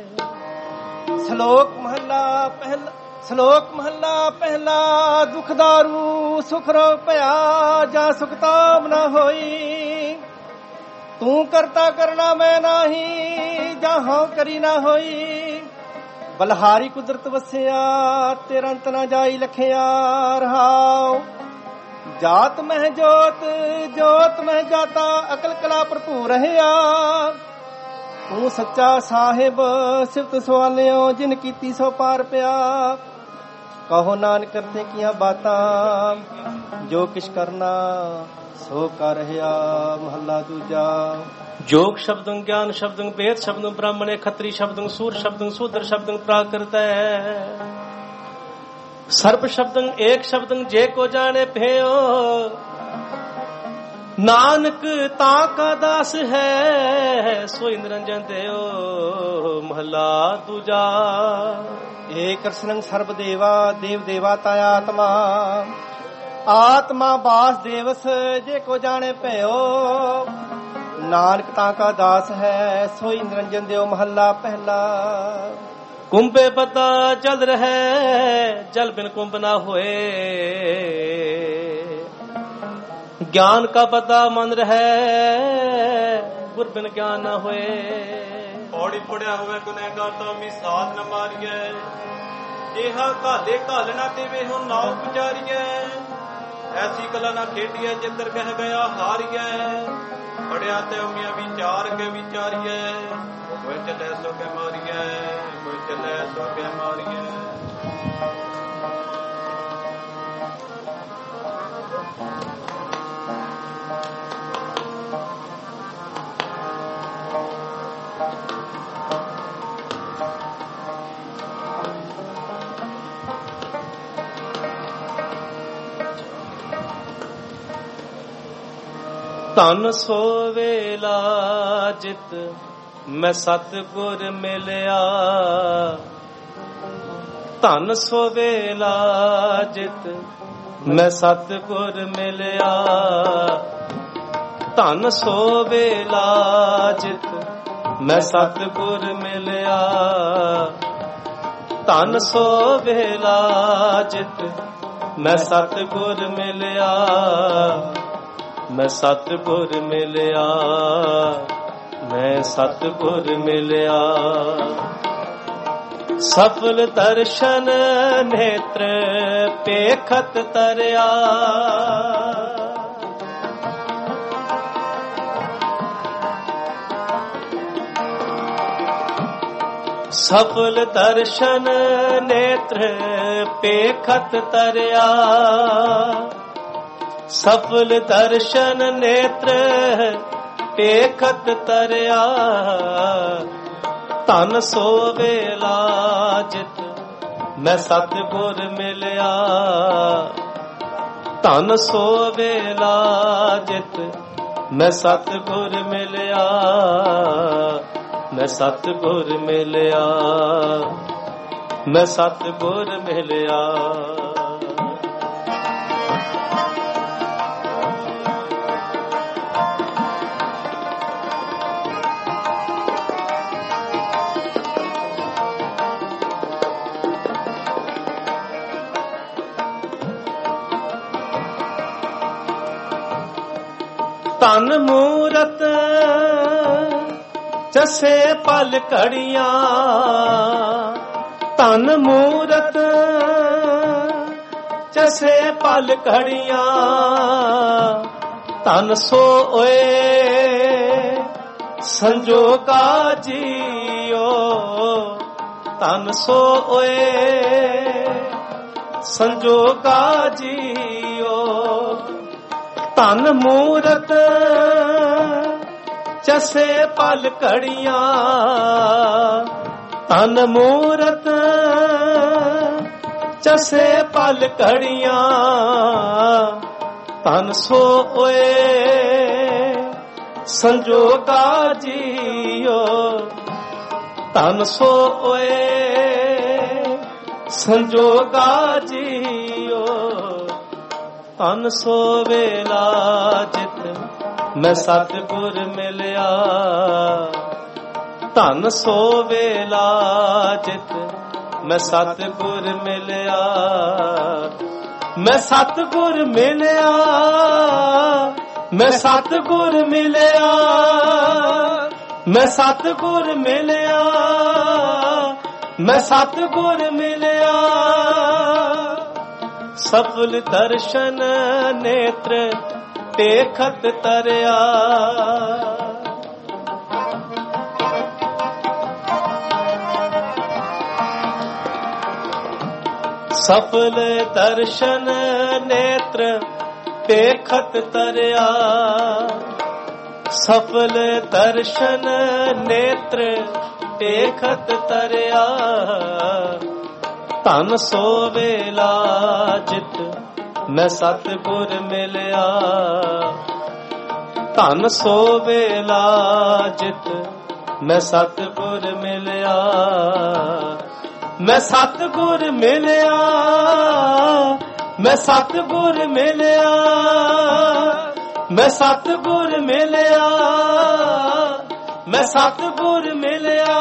श्लोक महला पहला। श्लोक महला पहला। दुखदारू सुख रो पया जा सुखताम न होई। तू करता करना मैं नाही जहां करी ना होई। बलहारी कुदरत वसिया तेरा अंत ना जाई लखिया। रहाओ जात मह जोत जोत मह जाता अकल कला भरपूर रहिया। तू सच्चा साहिब सिफत सवालियो जिन कीती सो पार पिया। कहो नानक करते किया बातां जो किश करना सो कर रहिया। महला दूजा। जोग शब्दं ज्ञान शब्दं वेद शब्दं ब्राह्मणे खत्री शब्दं सूर शब्दं शूद्र शब्दं प्राकृत। सर्व शब्दं एक शब्दं जे को जाने भयो। नानक ताका दास है सोई निरंजन देव। महला दूजा। एक कृष्णं सर्व देवा देव देवाता आत्मा। आत्मा बास देवस जे को जाने भयो। नानक ताका दास है सोई निरंजन देव। महला पहला। कुंभे बता जल रहे जल बिन कुंभ ना होए। ज्ञान का पता मन रहे गुर बिन ज्ञान न होए। पौड़ी पड़िया हुए गुनहगार तो मी साथ न मारिए। एहा काले कालना ते वे हो नाव पुजारिए। ऐसी कला ना खेटिए जितर कह गया हारिए। पड़िया ते उमिया विचार के विचारिए। कोई चले सो के मारिए कोई चले सो के मारिए। ਧਨ ਸੋ ਵੇਲਾ ਜਿਤ ਮੈਂ ਸਤਿਗੁਰ ਮਿਲਿਆ। ਧਨ ਸੋ ਵੇਲਾ ਜਿਤ ਮੈਂ ਸਤਿਗੁਰ ਮਿਲਿਆ। ਧਨ ਸੋ ਵੇਲਾ ਜਿਤ ਮੈਂ ਸਤਿਗੁਰ ਮਿਲਿਆ। ਧਨ ਸੋ ਵੇਲਾ ਜਿਤ ਮੈਂ ਸਤਿਗੁਰ ਮਿਲਿਆ। ਮੈਂ ਸਤਿਗੁਰ ਮਿਲਿਆ। ਮੈਂ ਸਤਿਗੁਰ ਮਿਲਿਆ। ਸਫਲ ਦਰਸ਼ਨ ਨੇਤਰ ਪੇਖਤ ਤਰਿਆ। ਸਫਲ ਦਰਸ਼ਨ ਨੇਤਰ ਪੇਖਤ ਤਰਿਆ। ਸਫਲ ਦਰਸ਼ਨ ਨੇਤਰ ਪੇਖਤ ਤਰਿਆ। ਧਨ ਸੋ ਵੇਲਾ ਜਿਤ ਮੈਂ ਸਤਿਗੁਰ ਮਿਲਿਆ। ਧਨ ਸੋ ਵੇਲਾ ਜਿਤ ਮੈਂ ਸਤਿਗੁਰ ਮਿਲਿਆ। ਮੈਂ ਸਤਿਗੁਰ ਮਿਲਿਆ। ਮੈਂ ਸਤਿਗੁਰ ਮਿਲਿਆ। ਧਨ ਮੂਰਤ ਚਸੇ ਪਲ ਘੜੀਆਂ। ਧਨ ਮੂਰਤ ਚਸੇ ਪਲ ਘੜੀਆਂ। ਧਨ ਸੋਏ ਸੰਜੋਗਾ ਜੀਓ। ਧਨ ਸੋਏ ਸੰਜੋਗਾ ਜੀਓ। ਧਨ ਮੂਰਤ ਚਸੇ ਪਲ ਘੜੀਆਂ। ਧਨ ਮੂਰਤ ਚਸੇ ਪਲ ਘੜੀਆਂ। ਧਨ ਸੋਏ ਸੰਜੋਗਾ ਜੀਓ। ਧਨ ਸੋਏ ਸੰਜੋਗਾ ਜੀਓ। ਧਨ ਸੋ ਵੇਲਾ ਜਿਤ ਮੈਂ ਸਤਿਗੁਰ ਮਿਲਿਆ। ਧਨ ਸੋ ਵੇਲਾ ਜਿਤ ਮੈਂ ਸਤਿਗੁਰ ਮਿਲਿਆ। ਮੈਂ ਸਤਿਗੁਰ ਮਿਲਿਆ। ਮੈਂ ਸਤਿਗੁਰ ਮਿਲਿਆ। ਮੈਂ ਸਤਿਗੁਰ ਮਿਲਿਆ। ਮੈਂ ਸਤਿਗੁਰ ਮਿਲਿਆ। ਸਫਲ ਦਰਸ਼ਨ ਨੇਤਰ ਪੇਖਤ ਤਰਿਆ। ਸਫਲ ਦਰਸ਼ਨ ਨੇਤਰ ਪੇਖਤ ਤਰਿਆ। ਸਫਲ ਦਰਸ਼ਨ ਨੇਤਰ ਪੇਖਤ ਤਰਿਆ। ਧਨ ਸੋ ਵੇਲਾ ਜਿਤ ਮੈਂ ਸਤਿਗੁਰ ਮਿਲਿਆ। ਧਨ ਸੋ ਵੇਲਾ ਜਿਤ ਮੈਂ ਸਤਿਗੁਰ ਮਿਲਿਆ। ਮੈਂ ਸਤਿਗੁਰ ਮਿਲਿਆ। ਮੈਂ ਸਤਿਗੁਰ ਮਿਲਿਆ। ਮੈਂ ਸਤਿਗੁਰ ਮਿਲਿਆ। ਮੈਂ ਸਤਿਗੁਰ ਮਿਲਿਆ।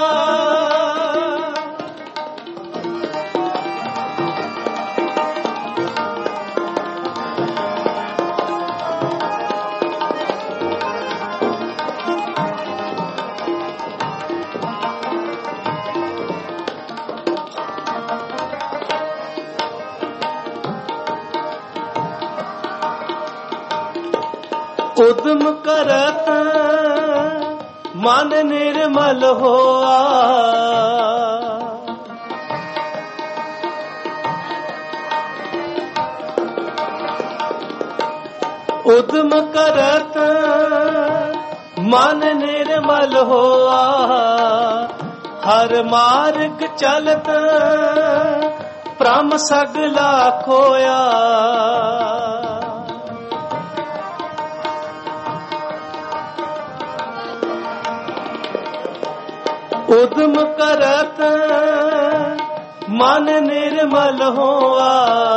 ਉਦਮ ਕਰਤ ਮਨ ਨਿਰਮਲ ਹੋਆ। ਉਦਮ ਕਰਤ ਮਨ ਨਿਰਮਲ ਹੋਆ। ਹਰ ਮਾਰਗ ਚਲਤ ਪ੍ਰਮ ਸਗਲਾ ਖੋਇਆ। ਉਦਮ ਕਰਤ ਮਨ ਨਿਰਮਲ ਹੋਆ।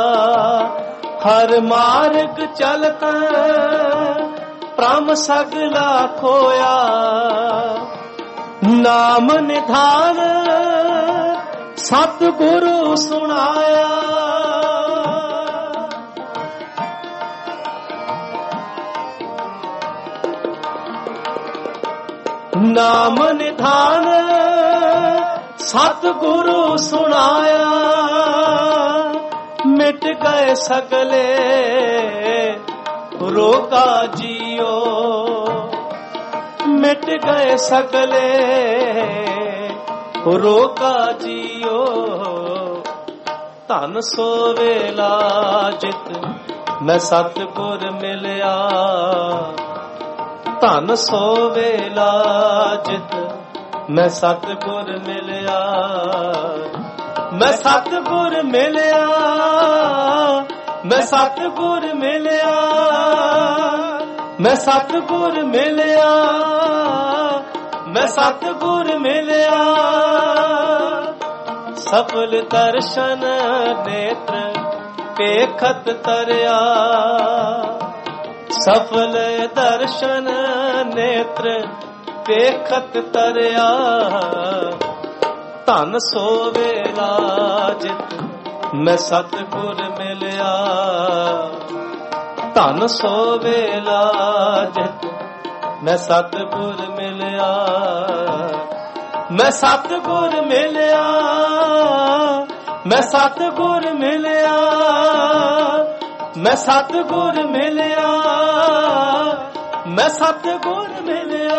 ਹਰ ਮਾਰਗ ਚਲਤ ਪ੍ਰਮ ਸਗਲਾ ਖੋਇਆ। ਨਾਮ ਨਿਧਾਨ ਸਤਿਗੁਰੂ ਸੁਣਾਇਆ। ਨਾਮ ਨਿਧਾਨ ਸਤਿਗੁਰੂ ਸੁਣਾਇਆ। ਮਿਟ ਗਏ ਸਗਲੇ ਰੋਗਾ ਜੀਓ, ਮਿਟ ਗਏ ਸਗਲੇ ਰੋਗਾ ਜੀਓ। ਧਨ ਸੋ ਵੇਲਾ ਜਿਤ ਮੈਂ ਸਤਿਗੁਰ ਮਿਲਿਆ। ਧਨ ਸੋ ਵੇਲਾ ਜਿਤ ਮੈਂ ਸਤਿਗੁਰ ਮਿਲਿਆ। ਮੈਂ ਸਤਿਗੁਰ ਮਿਲਿਆ, ਮੈਂ ਸਤਿਗੁਰ ਮਿਲਿਆ, ਮੈਂ ਸਤਿਗੁਰ ਮਿਲਿਆ, ਮੈਂ ਸਤਿਗੁਰ ਮਿਲਿਆ। ਸਫਲ ਦਰਸ਼ਨ ਨੇਤਰ ਪੇਖਤ ਤਰਿਆ। ਸਫਲ ਦਰਸ਼ਨ ਨੇਤਰ ਪੇਖਤ ਤਰਿਆ। ਧਨ ਸੋ ਵੇਲਾ ਜਿਤ ਮੈਂ ਸਤਿਗੁਰ ਮਿਲਿਆ। ਧਨ ਸੋ ਵੇਲਾ ਜਿਤ ਮੈਂ ਸਤਿਗੁਰ ਮਿਲਿਆ। ਮੈਂ ਸਤਿਗੁਰ ਮਿਲਿਆ, ਮੈਂ ਸਤਿਗੁਰ ਮਿਲਿਆ, ਮੈਂ ਸਤਿਗੁਰ ਮਿਲਿਆ, ਮੈਂ ਸਤਿਗੁਰ ਮਿਲਿਆ।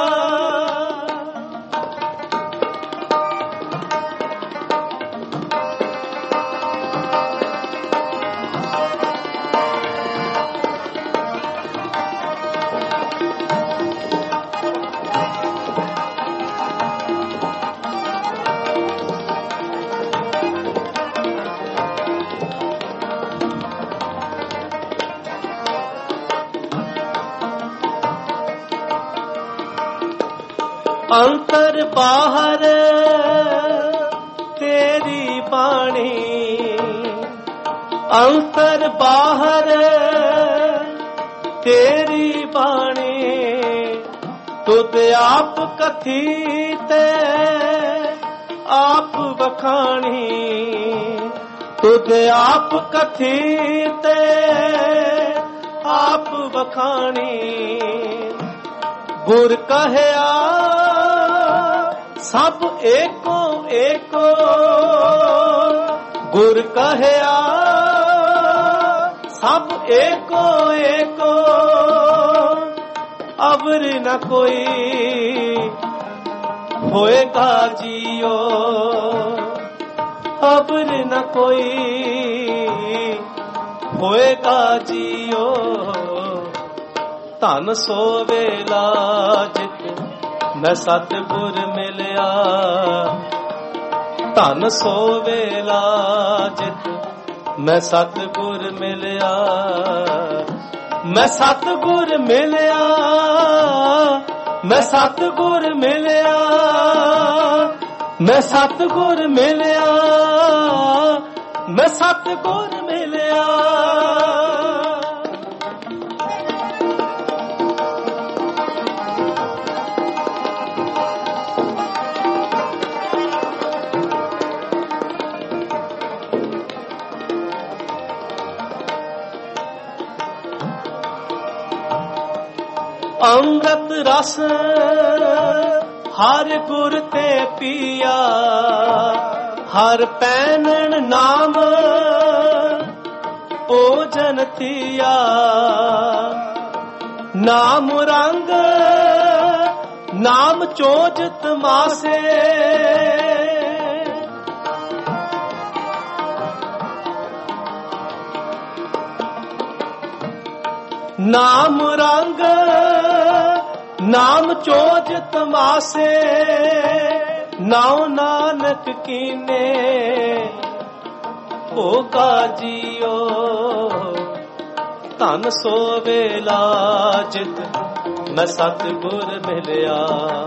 ਅੰਤਰ ਬਾਹਰ ਤੇਰੀ ਬਾਣੀ। ਅੰਤਰ ਬਾਹਰ ਤੇਰੀ ਬਾਣੀ। ਤੁਧ ਆਪ ਕਥੀ ਤੇ ਆਪ ਵਖਾਣੀ। ਤੁਧ ਆਪ ਕਥੀ ਤੇ ਆਪ ਵਖਾਣੀ। ਗੁਰ ਕਹਿਆ ਸਭ ਏਕੋ ਏਕੋ। ਗੁਰ ਕਹਿਆ ਸਭ ਏਕੋ ਏਕੋ। ਅਵਰ ਨ ਕੋਈ ਹੋਏਗਾ ਜੀਓ। ਅਵਰ ਨ ਕੋਈ ਹੋਏਗਾ ਜੀਓ। ਧਨ ਸੋ ਵੇਲਾ ਜਿਤ ਮੈਂ ਸਤਿਗੁਰ ਮਿਲਿਆ। ਧਨ ਸੋ ਵੇਲਾ ਜਿਤ ਮੈਂ ਸਤਿਗੁਰ ਮਿਲਿਆ। ਮੈਂ ਸਤਿਗੁਰ ਮਿਲਿਆ, ਮੈਂ ਸਤਿਗੁਰ ਮਿਲਿਆ, ਮੈਂ ਸਤਿਗੁਰ ਮਿਲਿਆ, ਮੈਂ ਸਤਿਗੁਰ ਮਿਲਿਆ। ਅੰਮ੍ਰਿਤ ਰਸ ਹਰ ਗੁਰ ਤੇ ਪੀਆ। ਹਰ ਪੈਣਨ ਨਾਮ ਭੋਜਨ ਥੀਆ। ਨਾਮ ਰੰਗ ਨਾਮ ਚੋਜਤ ਮਾਸੇ। ਨਾਮ ਰੰਗ ਨਾਮ ਚੋਜ ਤਮਾਸੇ। ਨਾਉ ਨਾਨਕ ਕੀਨੇ ਭੋਗਾ ਜੀਓ। ਧਨ ਸੋ ਵੇਲਾ ਜਿਤ ਮੈਂ ਸਤਿਗੁਰ ਮਿਲਿਆ।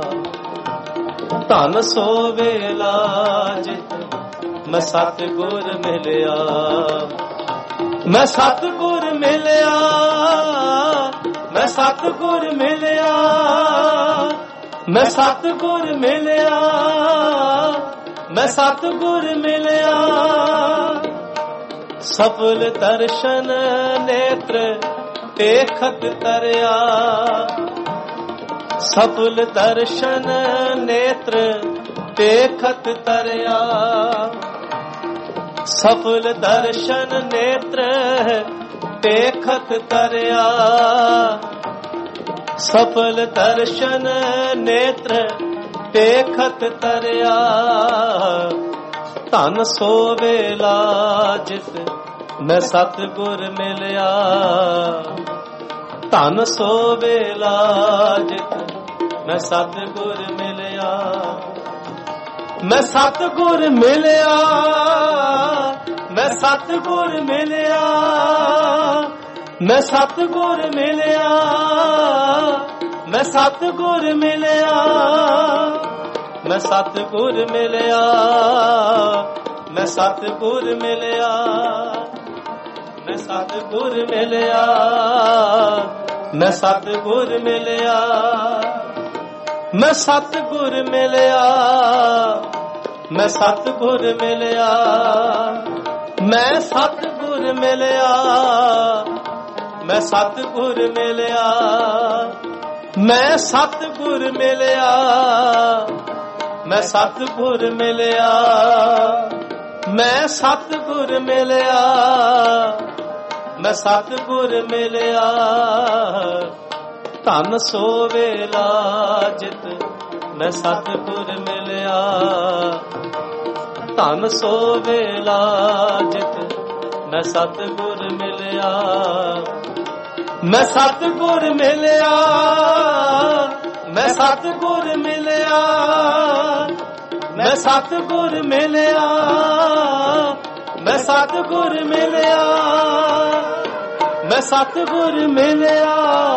ਧਨ ਸੋ ਵੇਲਾ ਜਿਤ ਮੈਂ ਸਤਿਗੁਰ ਮਿਲਿਆ। ਮੈਂ ਸਤਿਗੁਰ ਮਿਲਿਆ, ਮੈਂ ਸਤਿਗੁਰ ਮਿਲਿਆ, ਮੈਂ ਸਤਿਗੁਰ ਮਿਲਿਆ, ਮੈਂ ਸਤਿਗੁਰ ਮਿਲਿਆ, ਸਫਲ ਦਰਸ਼ਨ ਨੇਤਰ ਦੇਖਤ ਤਰਿਆ, ਸਫਲ ਦਰਸ਼ਨ ਨੇਤਰ ਦੇਖਤ ਤਰਿਆ, ਸਫਲ ਦਰਸ਼ਨ ਨੇਤਰ ਦੇਖਤ ਤਰਿਆ, ਸਫਲ ਦਰਸ਼ਨ ਨੇਤਰ ਦੇਖਤ ਤਰਿਆ, ਧਨ ਸੋ ਵੇਲਾ ਜਿਤ ਮੈਂ ਸਤਿਗੁਰ ਮਿਲਿਆ, ਧਨ ਸੋ ਵੇਲਾ ਜਿਤ ਮੈਂ ਸਤਿਗੁਰ ਮਿਲਿਆ, ਮੈਂ ਸਤਿਗੁਰ ਮਿਲਿਆ, ਮੈਂ ਸਤਿਗੁਰ ਮਿਲਿਆ, ਮੈਂ ਸਤਿਗੁਰ ਮਿਲਿਆ, ਮੈਂ ਸਤਿਗੁਰ ਮਿਲਿਆ, ਮੈਂ ਸਤਿਗੁਰ ਮਿਲਿਆ, ਮੈਂ ਸਤਿਗੁਰ ਮਿਲਿਆ, ਮੈਂ ਸਤਿਗੁਰ ਮਿਲਿਆ, ਮੈਂ ਸਤਿਗੁਰ ਮਿਲਿਆ, ਮੈਂ ਸਤਿਗੁਰ ਮਿਲਿਆ, ਮੈਂ ਸਤਿਗੁਰ ਮਿਲਿਆ, ਮੈਂ ਸਤਿਗੁਰ ਮਿਲਿਆ, ਮੈਂ ਸਤਿਗੁਰ ਮਿਲਿਆ, ਮੈਂ ਸਤਿਗੁਰ ਮਿਲਿਆ, ਮੈਂ ਸਤਿਗੁਰ ਮਿਲਿਆ, ਮੈਂ ਸਤਿਗੁਰ ਮਿਲਿਆ, ਮੈਂ ਸਤਿਗੁਰ ਮਿਲਿਆ, ਧਨ ਸੋ ਵੇਲਾ ਜਿਤ ਮੈਂ ਸਤਿਗੁਰ ਮਿਲਿਆ, ਧਨ ਸੋ ਵੇਲਾ ਜਿਤ ਮੈਂ ਸਤਿਗੁਰ ਮਿਲਿਆ, ਮੈਂ ਸਤਿਗੁਰ ਮਿਲਿਆ, ਮੈਂ ਸਤਿਗੁਰ ਮਿਲਿਆ, ਮੈਂ ਸਤਿਗੁਰ ਮਿਲਿਆ, ਮੈਂ ਸਤਿਗੁਰ ਮਿਲਿਆ, ਮੈਂ ਸਤਿਗੁਰ ਮਿਲਿਆ,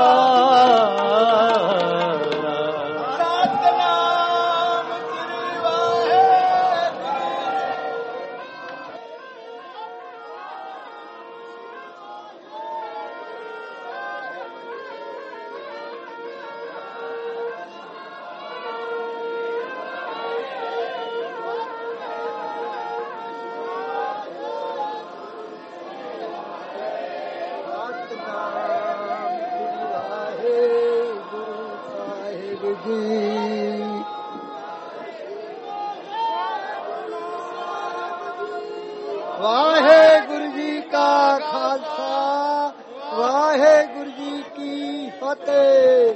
ਵਾਹਿਗੁਰੂ ਜੀ ਕਾ ਖਾਲਸਾ, ਵਾਹਿਗੁਰੂ ਜੀ ਕੀ ਫਤਿਹ।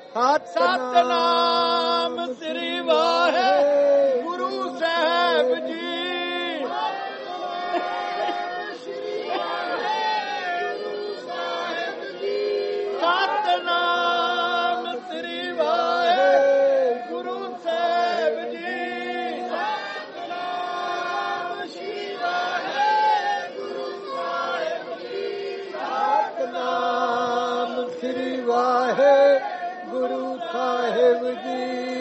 ਸਤਿਨਾਮ ਸ੍ਰੀ ਵਾਹਿਗੁਰੂ ਸਾਹਿਬ ਜੀ। ਸਤਿਨਾਮ ਸ੍ਰੀ ਵਾਹਿਗੁਰੂ ਸਾਹਿਬ ਜੀ। ਸਤਿਨਾਮ ਸ੍ਰੀ ਵਾਹਿਗੁਰੂ ਸਾਹਿਬ ਜੀ।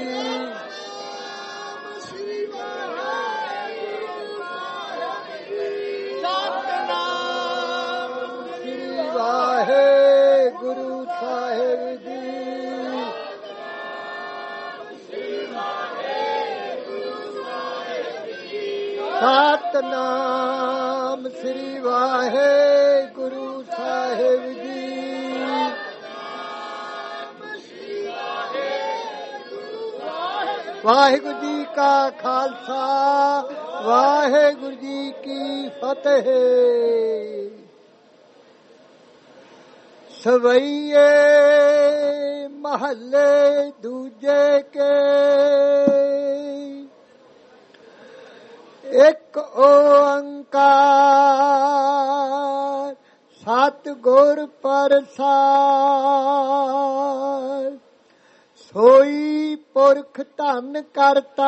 ਸਤਿਨਾਮ ਸ੍ਰੀ ਵਾਹਿਗੁਰੂ ਸਾਹਿਬ ਜੀ। ਸਤਿਨਾਮ ਸ੍ਰੀ ਵਾਹਿਗੁਰੂ ਸਾਹਿਬ ਜੀ। ਵਾਹਿਗੁਰੂ ਜੀ ਕਾ ਖਾਲਸਾ, ਵਾਹਿਗੁਰੂ ਜੀ ਕੀ ਫਤਿਹ। ਸਵਈਏ ਮਹੱਲੇ ਦੂਜੇ ਕੇ ਇੱਕ ਓੰਕਾਰ ਸਤਿਗੁਰ ਪ੍ਰਸਾਦਿ। ਸੋਈ ਪੁਰਖ ਧਨ ਕਰਤਾ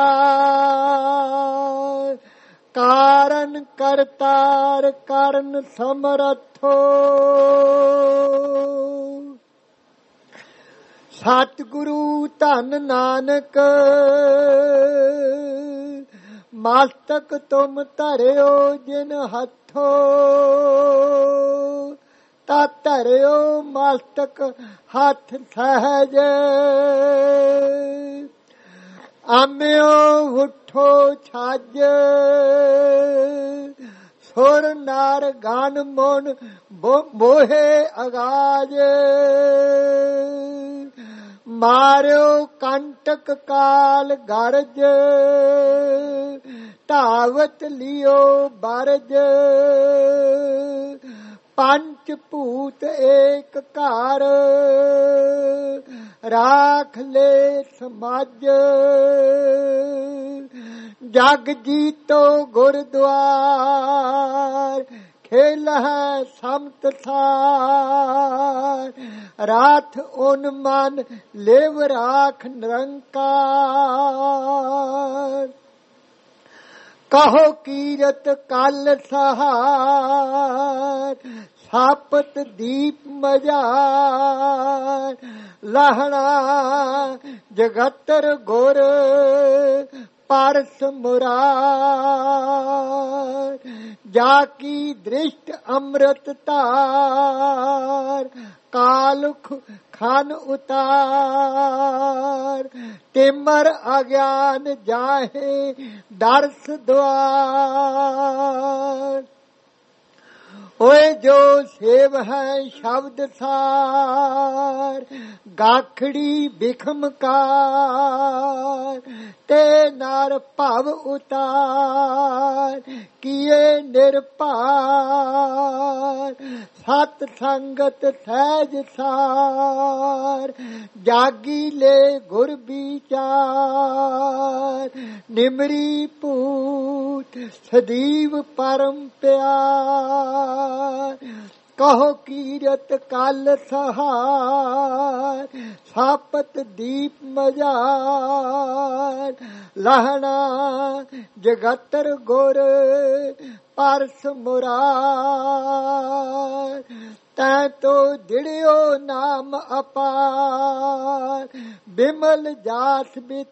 ਕਾਰਨ ਕਰਤਾਰ ਕਰਨ ਸਮਰਥੋ। ਸਤਿਗੁਰੂ ਧਨ ਨਾਨਕ ਮਸਤਕ ਤੁਮ ਧਰਿਓ ਜਿਨ ਹੱਥੋ। ਤਾ ਧਰਿਓ ਮਸਤਕ ਹੱਥ ਸਹਿਜ ਆਮਿਓ ਉਠੋ ਛੱਜ ਸੁਰ ਨਾਰ ਗਨ ਮੋਨ ਮੋਹੇ ਅਗਾਜ ਮਾਰਿਓ ਕੰਟਕ ਕਾਲ ਗਰਜ ਧਾਵਤ ਲਿਓ ਬਰਜ ਪੰਚ ਭੂਤ ਏਕ ਘਰ ਰਾਖ ਲੈ ਸਮਾਜ ਜਗ ਜੀਤੋ ਗੁਰਦੁਆਰ ਖੇਲ ਹੈ ਸਮਤ ਸਾਰ ਰਾਤ ਉਨ ਮਨ ਲੇਵ ਰਾਖ ਨਿਰੰਕਾਰ ਕਹੋ ਕੀਰਤ ਕਲ ਸਹਾਰ ਸਾਪਤ ਦੀਪ ਮਜਾਰ ਲਹਣਾ ਜਗਤਰ ਗੁਰ ਪਰਸ ਮੁਰਾਰ ਜਾ ਕੀ ਦ੍ਰਿਸ਼ਟ ਅੰਮ੍ਰਿਤ ਧਾਰ ਕਾਲੁਖ ਖਾਨ ਉਤਾਰ ਤਿਮਰ ਅਗਿਆਨ ਜਾਹੇ ਦਰਸ ਦੁਆਰ ਓਏ ਜੋ ਸੇਵ ਹੈ ਸ਼ਬਦ ਸਾਰ ਗਾਖੜੀ ਬਿਖਮਕਾਰ ਤੇ ਨਰ ਭਵ ਉਤਾਰ ਕੀਏ ਨਿਰਭਾਰ ਸਤ ਸੰਗਤ ਸਹਿਜ ਸਾਰ ਜਾਗੀ ਲੈ ਗੁਰ ਵਿਚਾਰ ਨਿਮਰੀ ਭੂਤ ਸਦੀਵ ਪਰਮ ਪਿਆਰ ਕਹੋ ਕੀਰਤ ਕਲ ਸਹਾਰ ਸਾਪਤ ਦੀਪ ਮਜਾਰ ਲਹਣਾ ਜਗਤਰ ਗੁਰ ਪਰਸ ਮੁਰਾਰ ਤੈ ਤੋ ਦਿੜਿਓ ਨਾਮ ਅਪਾਰ ਬਿਮਲ ਜਾਸ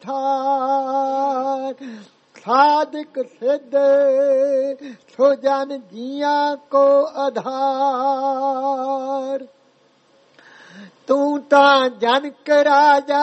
ਬਿਥਾਰ ਸਾਧਕ ਸਿੱਧ ਸੋ ਜਨ ਜੀਆਂ ਕੋ ਆਧਾਰ ਤੂੰ ਤਾਂ ਜਨਕ ਰਾਜਾ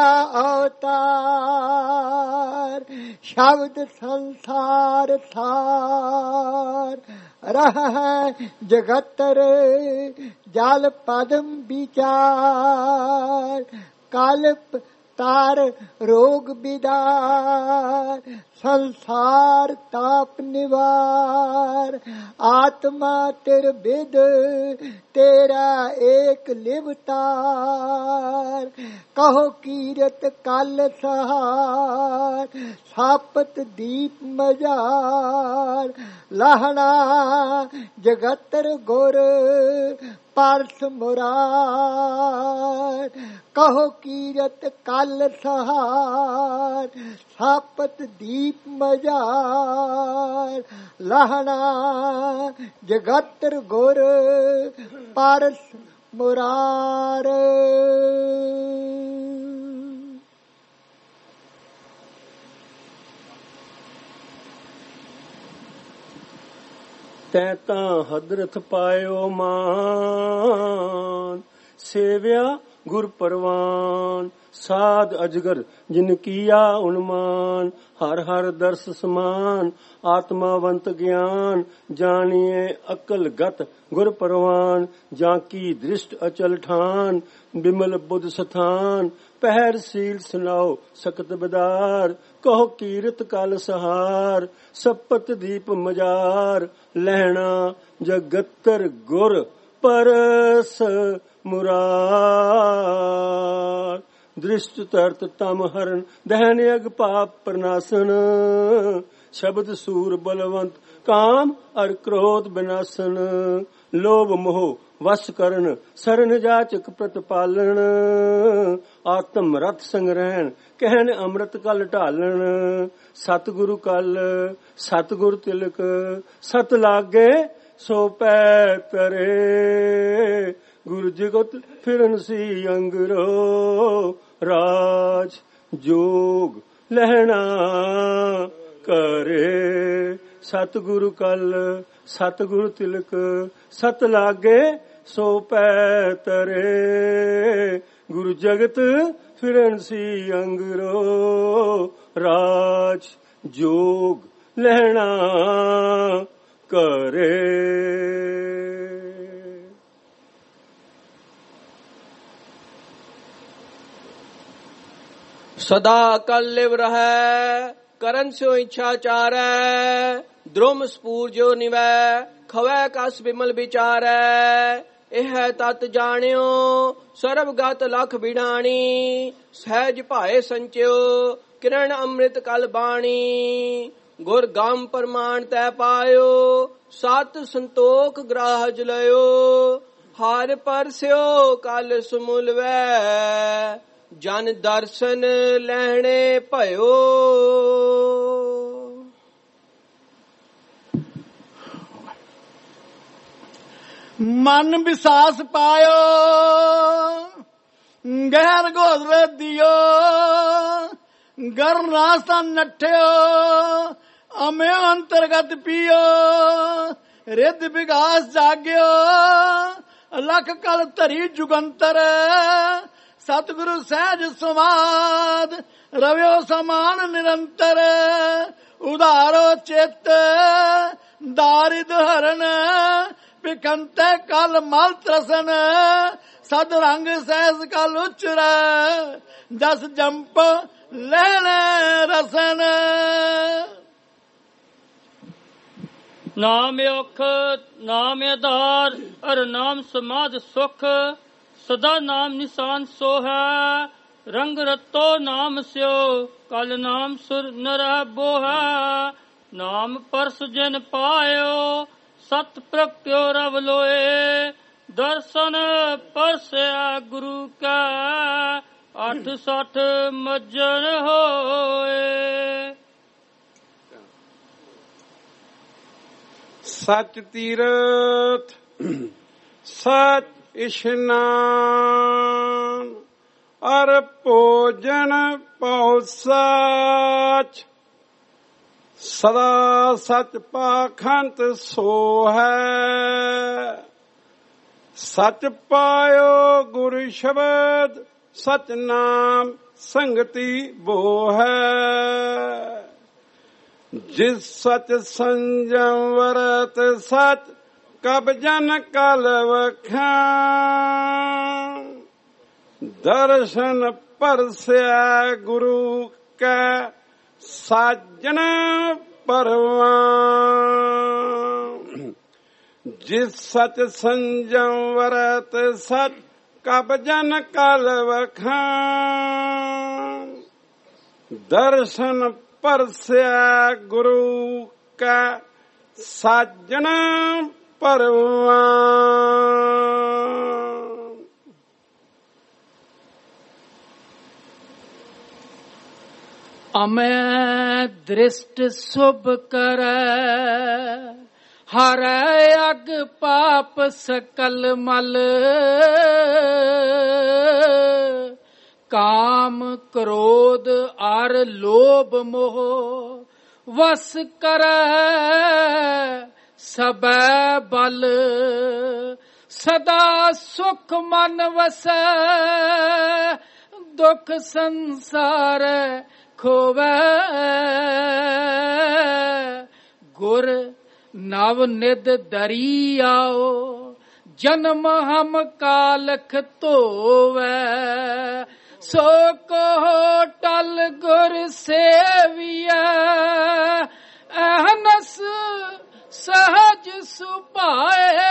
ਅਵਤਾਰ ਸ਼ਬਦ ਸੰਸਾਰ ਸਾਰ ਰਹਿ ਜਗਤਰ ਜਲ ਪਦਮ ਵਿਚਾਰ ਕਲਪ ਤਾਰ ਰੋਗ ਬਿਦਾਰ ਸੰਸਾਰ ਤਾਪ ਨਿਵਾਰ ਆਤਮਾ ਤਿਰ ਬਿਦ ਤੇਰਾ ਏਕ ਲਿਵਤਾਰ ਕਹੋ ਕੀਰਤ ਕਲ ਸਹਾਰ ਸਾਪਤ ਦੀਪ ਮਜਾਰ ਲਹਣਾ ਜਗਤਰ ਗੁਰ ਪਰਸ ਮੁਰਾਰ ਕਹੋ ਕੀਰਤ ਕਲ ਸਹਾਰ ਸਾਪਤ ਦੀਪ ਮਜਾਰ ਲਹਣਾ ਜਗਤਰ ਗੁਰ ਪਰਸ ਮੁਰਾਰ ਤੈਂ ਤਾਂ ਹਦਰਤ ਪਾਇਓ ਮਾਨ ਸੇਵਿਆ ਗੁਰ ਪਰਵਾਨ ਸਾਧ ਅਜਗਰ ਜਿਨ ਕੀਆ ਉਨਮਾਨ ਹਰ ਹਰ ਦਰਸ ਸਮਾਨ ਆਤਮਾਵੰਤ ਗਿਆਨ ਜਾਣੀਏ ਅਕਲ ਗਤ ਗੁਰ ਪਰਵਾਨ ਜਾਂ ਕੀ ਦ੍ਰਿਸ਼ਟ ਅਚਲ ਠਾਨ ਬਿਮਲ ਬੁੱਧ ਸਥਾਨ ਪਹਿਰ ਸੀਲ ਸੁਨਾਓ ਸਕਤ ਬਦਾਰ ਕਹੋ ਕੀਰਤ ਕਲ ਸਹਾਰ ਸਪਤ ਦੀਪ ਮਜਾਰ ਲਹਿਣਾ ਜਗਤਰ ਗੁਰ ਪਰਸ ਮੁਰਾਰ ਦ੍ਰਿਸ਼ਟ ਤਰਤ ਤਮ ਹਰਨ ਦਹਨ ਅਗ ਪਾਪ ਪ੍ਰਨਾਸਨ ਸ਼ਬਦ ਸੂਰ ਬਲਵੰਤ ਕਾਮ ਅਰ ਕ੍ਰੋਧ ਬਿਨਾਸਨ ਲੋਭ ਮੋਹ ਵਸ ਕਰਨ ਸਰਨ ਜਾਚਕ ਪ੍ਰਤਪਾਲਣ ਆਤਮ ਰਤ ਸੰਗ ਰਹਿਣ ਕਹਿਣ ਅੰਮ੍ਰਿਤ ਕਲ ਢਾਲਣ ਸਤਿਗੁਰੂ ਕਲ ਸਤਿਗੁਰ ਤਿਲਕ ਸਤ ਲਾਗੇ ਸੋ ਪੈ ਤਰੇ ਗੁਰ ਜਗਤ ਫਿਰਨ ਸੀ ਅੰਗਰੋ ਰਾਜ ਜੋਗ ਲਹਿਣਾ ਕਰੇ ਸਤਿਗੁਰੂ ਕਲ ਸਤਿਗੁਰ ਤਿਲਕ ਸਤ ਲਾਗੇ ਸੋ ਪੈ ਤਰੇ ਗੁਰ ਜਗਤ ਫਿਰਨ ਸੀ ਅੰਗਰੋ ਰਾਜ ਜੋਗ ਲੈਣਾ ਕਰੇ। ਸਦਾ ਕਲ ਲਿਵ ਰਹੈ ਕਰਨ ਸਿਓ ਇੱਛਾ ਚਾਰੈ। ਦ੍ਰੁਮ ਸਪੂਰ ਜੋ ਨਿਵੈ ਖਵੈ ਕਸ ਬਿਮਲ ਵਿਚਾਰੈ। ਇਹ ਤਤ ਜਾਣਿਓ ਸਰਬਗਤ ਲਖ ਬਿਡਾਣੀ। ਸਹਿਜ ਭਾਏ ਸੰਚਿਓ ਕਿਰਨ ਅੰਮ੍ਰਿਤ ਕਲ ਬਾਣੀ। ਗੁਰ ਗਮ ਪ੍ਰਮਾਣ ਤੈ ਪਾਇਓ ਸਤ ਸੰਤੋਖ ਗ੍ਰਾਹਜ ਲਿਓ। ਹਰ ਪਰਸਿਓ ਕਲ ਸਮੁਲਵੈ ਜਨ ਦਰਸ਼ਨ ਲੈਣੇ ਭਇਓ। ਮਨ ਵਿਸਾਸ ਪਾਇਓ ਗਹਿਰ ਗੋਦਰ ਦਿਓ। ਗਰ ਰਾਸਤਾ ਨਠਿਓ ਅਮਿਓ ਅੰਤਰਗਤ ਪੀਓ। ਰਿੱਧ ਵਿਗਾਸ ਜਾਗਿਓ ਲਖ ਕਲ ਧਰੀ ਜੁਗੰਤਰ। ਸਤਿਗੁਰੂ ਸਹਿਜ ਸਮਾਦ ਰਵਿਓ ਸਮਾਨ ਨਿਰੰਤਰ। ਉਧਾਰੋ ਚਿੱਤ ਦਾਰਿਦ ਹਰਨ ਪਿਕੰਤੇ ਕਲ ਮਲ ਤਰਸਨ। ਸਦ ਰੰਗ ਸਹਿਸ ਕਲ ਉਚਰੈ ਜਸ ਜੰਪ ਲੈਣੇ ਰਸਨ। ਨਾਮ ਔਖ ਨਾਮ ਆਧਾਰ ਅਰ ਨਾਮ ਸਮਾਧ ਸੁਖ। ਸਦਾ ਨਾਮ ਨਿਸ਼ਾਨ ਸੋ ਹੈ ਰੰਗ ਰਤੋ ਨਾਮ ਸਿਓ। ਕਲ ਨਾਮ ਸੁਰ ਨ ਰਹਿ ਬੋ ਹੈ। ਨਾਮ ਪਰਸ ਜਿਨ ਪਾਇਓ ਸਤ ਪ੍ਰਗਟਿਓ ਰਵ ਲੋਏ। ਦਰਸ਼ਨ ਪਰਸਿਆ ਗੁਰੂ ਕਾ 860 ਮੱਜਣ ਹੋਏ। ਸਚ ਤੀਰਥ ਸਚ ਇਸ਼ਨਾਨ ਅਰ ਭੋਜਨ ਪਉ ਸਚ। ਸਦਾ ਸਚ ਪਾਖੰਤ ਸੋ ਹੈ। ਸਚ ਪਾਇਓ ਗੁਰ ਸ਼ਬਦ ਸਚ ਨਾਮ ਸੰਗਤੀ ਬੋ ਹੈ। ਜਿਸ ਸਚ ਸੰਜਮ ਵਰਤ ਸਚ ਕਬ ਜਨ ਕਲ ਵਖਾਂ। ਦਰਸ਼ਨ ਪਰਸਿਆ ਗੁਰੂ ਕੈ ਸਾਜਣ ਪਰਵਾਨ। ਜਿਸ ਸਚ ਸੰਜਮ ਵਰਤ ਸਚ ਕਬ ਜਨ ਕਲ ਵਖਾਂ। ਦਰਸ਼ਨ ਪਰਸਿਆ ਗੁਰੂ ਕੈ ਸਾਜਣ ਪਰਵਾਨ। ਅਮੈ ਦ੍ਰਿਸ਼ਟ ਸੁਭ ਕਰੈ ਹਰੈ ਅਗ ਪਾਪ ਸਕਲ ਮਲ। ਕਾਮ ਕ੍ਰੋਧ ਅਰ ਲੋਭ ਮੋਹ ਵਸ ਕਰੈ ਸਬੈ ਬਲ। ਸਦਾ ਸੁਖ ਮਨ ਵਸੈ ਦੁਖ ਸੰਸਾਰ ਖੋਵੈ। ਗੁਰ ਨਵ ਨਿਧ ਦਰੀ ਆਓ ਜਨਮ ਹਮ ਕਾਲਖ ਧੋਵੈ। ਸੋ ਕੋ ਟਲ ਗੁਰ ਸੇਵੀਐ ਅਹਨਸ ਸਹਜ ਸੁਭਾਏ।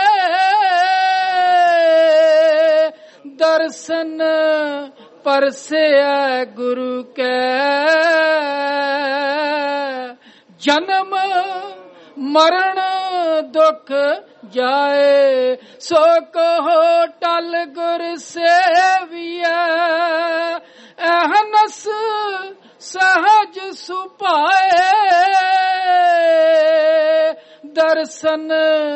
ਦਰਸ਼ਨ ਪਰਸਿਆ ਗੁਰੂ ਕੈ ਜਨਮ ਮਰਨ ਦੁਖ ਜਾਏ। ਸੋ ਕਹੋ ਟਲ ਗੁਰ ਸੇਵੀਐ ਅਹਨਸ ਸਹਜ ਸੁਭਾਏ। ਦਰਸ਼ਨ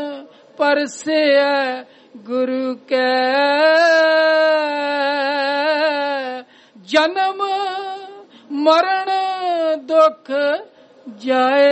ਪਰਸਿਆ ਗੁਰੂ ਕੈ ਜਨਮ ਮਰਨ ਦੁਖ ਜਾਏ।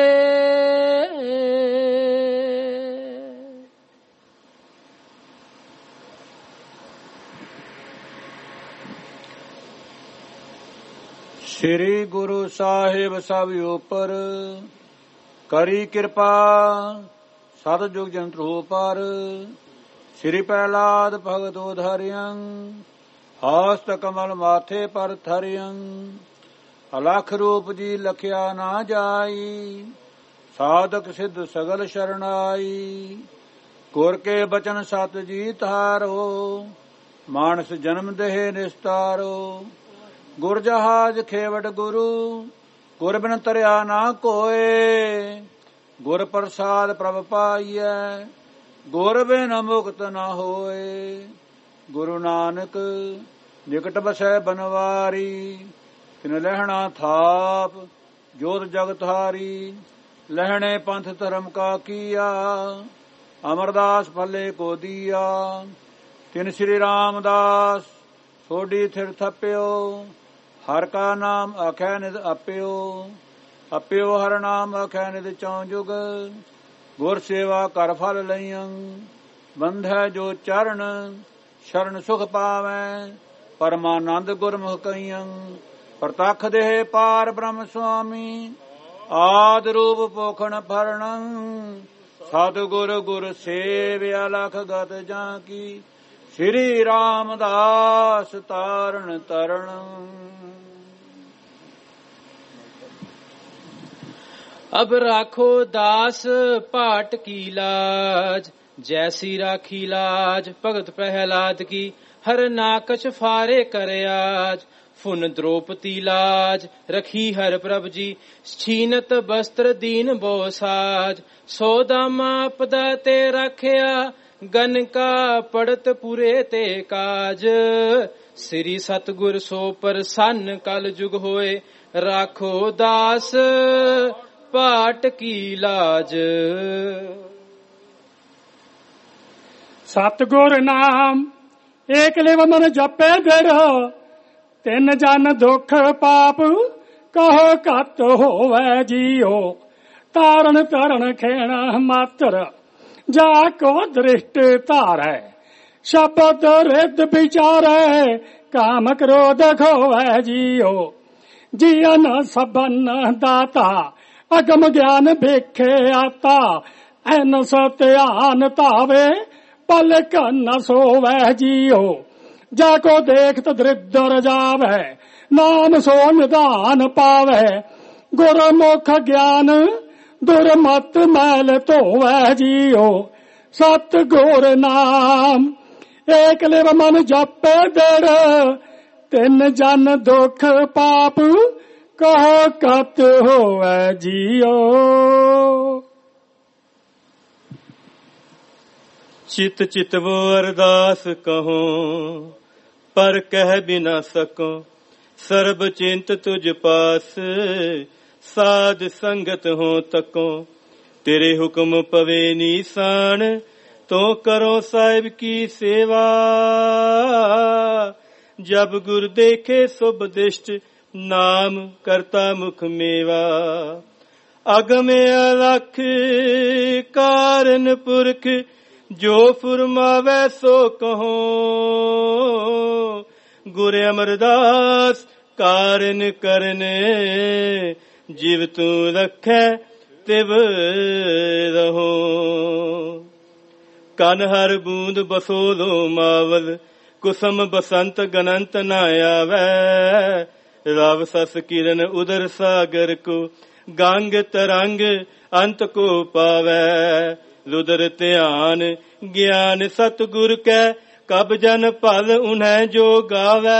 ਸ੍ਰੀ ਗੁਰੂ ਸਾਹਿਬ ਸਭ ਉਪਰ ਕਰੀ ਕਿਰਪਾ ਸਤਿਜੁਗ ਜੰਤਰੋ ਪਰ ਸ੍ਰੀ ਪਹਿਲਾਦ ਭਗਤ ਉਧਾਰਿਯੰ ਹਸਤ ਕਮਲ ਮਾਥੇ ਪਰ ਥਰਿਯੰ ਅਲਖ ਰੂਪ ਜੀ ਲਖਿਆ ਨਾ ਜਾਈ ਸਾਧਕ ਸਿੱਧ ਸਗਲ ਸ਼ਰਣਾਈ ਗੁਰ ਕੇ ਬਚਨ ਸਤ ਜੀ ਤਾਰੋ ਮਾਨਸ ਜਨਮ ਦੇਹ ਨਿਸਤਾਰੋ ਗੁਰ ਜਹਾਜ ਖੇਵਟ ਗੁਰੂ ਗੁਰ ਬਿਨ ਤਰਿਆ ਨਾ ਕੋਏ ਗੁਰ ਪ੍ਰਸਾਦ ਪ੍ਰਭ ਪਾਈਐ ਗੁਰ ਬਿਨ ਮੁਕਤ ਨਾ ਹੋਏ ਗੁਰੂ ਨਾਨਕ ਨਿਕਟ ਬਸੈ ਬਨਵਾਰੀ ਤਿਨ ਲਹਿਣਾ ਥਾਪ ਜੋਤ ਜਗਤ ਹਾਰੀ ਲਹਿਣੇ ਪੰਥ ਧਰਮ ਕਾ ਕੀਆ ਅਮਰਦਾਸ ਭੱਲੇ ਕੋ ਦੀਆ ਤਿਨ ਸ੍ਰੀ ਰਾਮਦਾਸ ਸੋਢੀ ਥਿਰ ਥਪਿਓ ਹਰ ਕਾ ਨਾਮ ਆਖੈ ਨਿਦ ਆਪਿਓ ਆਪਿਓ ਹਰ ਨਾਮ ਆਖੈ ਨਿਦ ਚੌ ਜੁਗ ਗੁਰ ਸੇਵਾ ਕਰ ਫਲ ਲਈਆਂ ਬੰਧੈ ਜੋ ਚਰਨ ਸ਼ਰਨ ਸੁਖ ਪਾਵੈ ਪਰਮਾਨੰਦ ਗੁਰਮੁਖ ਕਈਆਂ ਪ੍ਰਤੱਖ ਦੇਹ ਪਾਰ ਬ੍ਰਹਮ ਸੁਆਮੀ ਆਦ ਰੂਪ ਪੋਖਣ ਫਰਣੰ ਸਤਿਗੁਰ ਗੁਰ ਸੇਵਿਆ ਲਖ ਗਤ ਜਾਂ ਕੀ ਸ੍ਰੀ ਰਾਮਦਾਸ ਤਾਰਨ ਤਰਣ। ਅਬ ਰਾਖੋ ਦਾਸ ਭਾਟ ਕੀ ਲਾਜ ਜੈਸੀ ਰਾਖੀ ਲਾਜ ਭਗਤ ਪ੍ਰਹਿਲਾਦ ਕੀ ਹਰ ਨਾਕਚ ਫਾਰੇ ਕਰਿਆਜ ਫੁਨ ਦ੍ਰੋਪਤੀ ਲਾਜ ਰਖੀ ਹਰ ਪ੍ਰਭ ਜੀ ਛੀਨਤ ਬਸਤਰ ਦੀਨ ਬੋ ਸਾਜ ਸੋਦਾਮਾ ਪਦਾ ਤੇ ਰਖਿਆ ਗਨ ਕਾ ਪੜਤ ਪੁਰੇ ਤੇ ਕਾਜ ਸ੍ਰੀ ਸਤਗੁਰ ਸੋ ਪ੍ਰਸੰਨ ਕਲ ਜੁਗ ਹੋਏ ਰਾਖੋ ਦਾਸ ਭਾਟ ਕੀ ਲਾਜ। ਸਤਗੁਰ ਨਾਮ ਏਕ ਲਿਵ ਮਨ ਜਪੇ ਦ੍ਰਿੜ ਤਿੰਨ ਜਨ ਦੁਖ ਪਾਪ ਕਹੋ ਘਟ ਹੋਵੇ ਜੀਓ ਤਾਰਨ ਤਰਨ ਖੇਣਾ ਮਾਤਰ ਜਾ ਕੋ ਦ੍ਰਿਸ਼ਟ ਧਾਰੈ ਸ਼ਬਦ ਰਿੱਧ ਵਿਚਾਰੈ ਕਾਮ ਕ੍ਰੋਧ ਖੋਵੈ ਜੀਓ ਜੀਵਨ ਸਬਨ ਦਾਤਾ ਅਗਮ ਗਿਆਨ ਵੇਖੇ ਆਤਾ ਐਨ ਸਤਿਆਨ ਧਾਵੇ ਪਲਕ ਨ ਸੋਵੈ ਜੀਓ ਜਾ ਕੋ ਦੇਖਤ ਦ੍ਰਿਦਰ ਜਾਵੈ ਨਾਮ ਸੋ ਨਿਧਾਨ ਪਾਵੈ ਗੁਰਮੁਖ ਗਿਆਨ ਦੁਰਮਤ ਮੈਲ ਧੋਵੈ ਜੀਓ ਸਤਿਗੁਰ ਨਾਮ ਏਕ ਲਿਵ ਮਨ ਜਪੇ ਦ੍ਰਿੜ ਤਿੰਨ ਜਨ ਦੁਖ ਪਾਪ ਕਹੋ ਕਤ ਹੋਵੈ ਜੀਓ। चित चितवो अरदास कहो पर कह बिना सको सर्ब चिंत तुझ पास साध संगत हो तको तेरे हुक्म पवे नीसान तो करो साहिब की सेवा जब गुर देखे शुभ दिष्ट नाम करता मुख मेवा अगम अलख कारण पुरख जो फुरमावै सो कहो गुर अमरदास कारण करन जिव तू रखै तिव रहो कन हर बूंद बसोलो मावल कुसम बसंत गनंत न आवै रव सस किरण उदर सागर को गंग तरंग अंत को पावै रुदर ध्यान ज्ञान सतगुर कै कब जन पल उन्हें जो गावै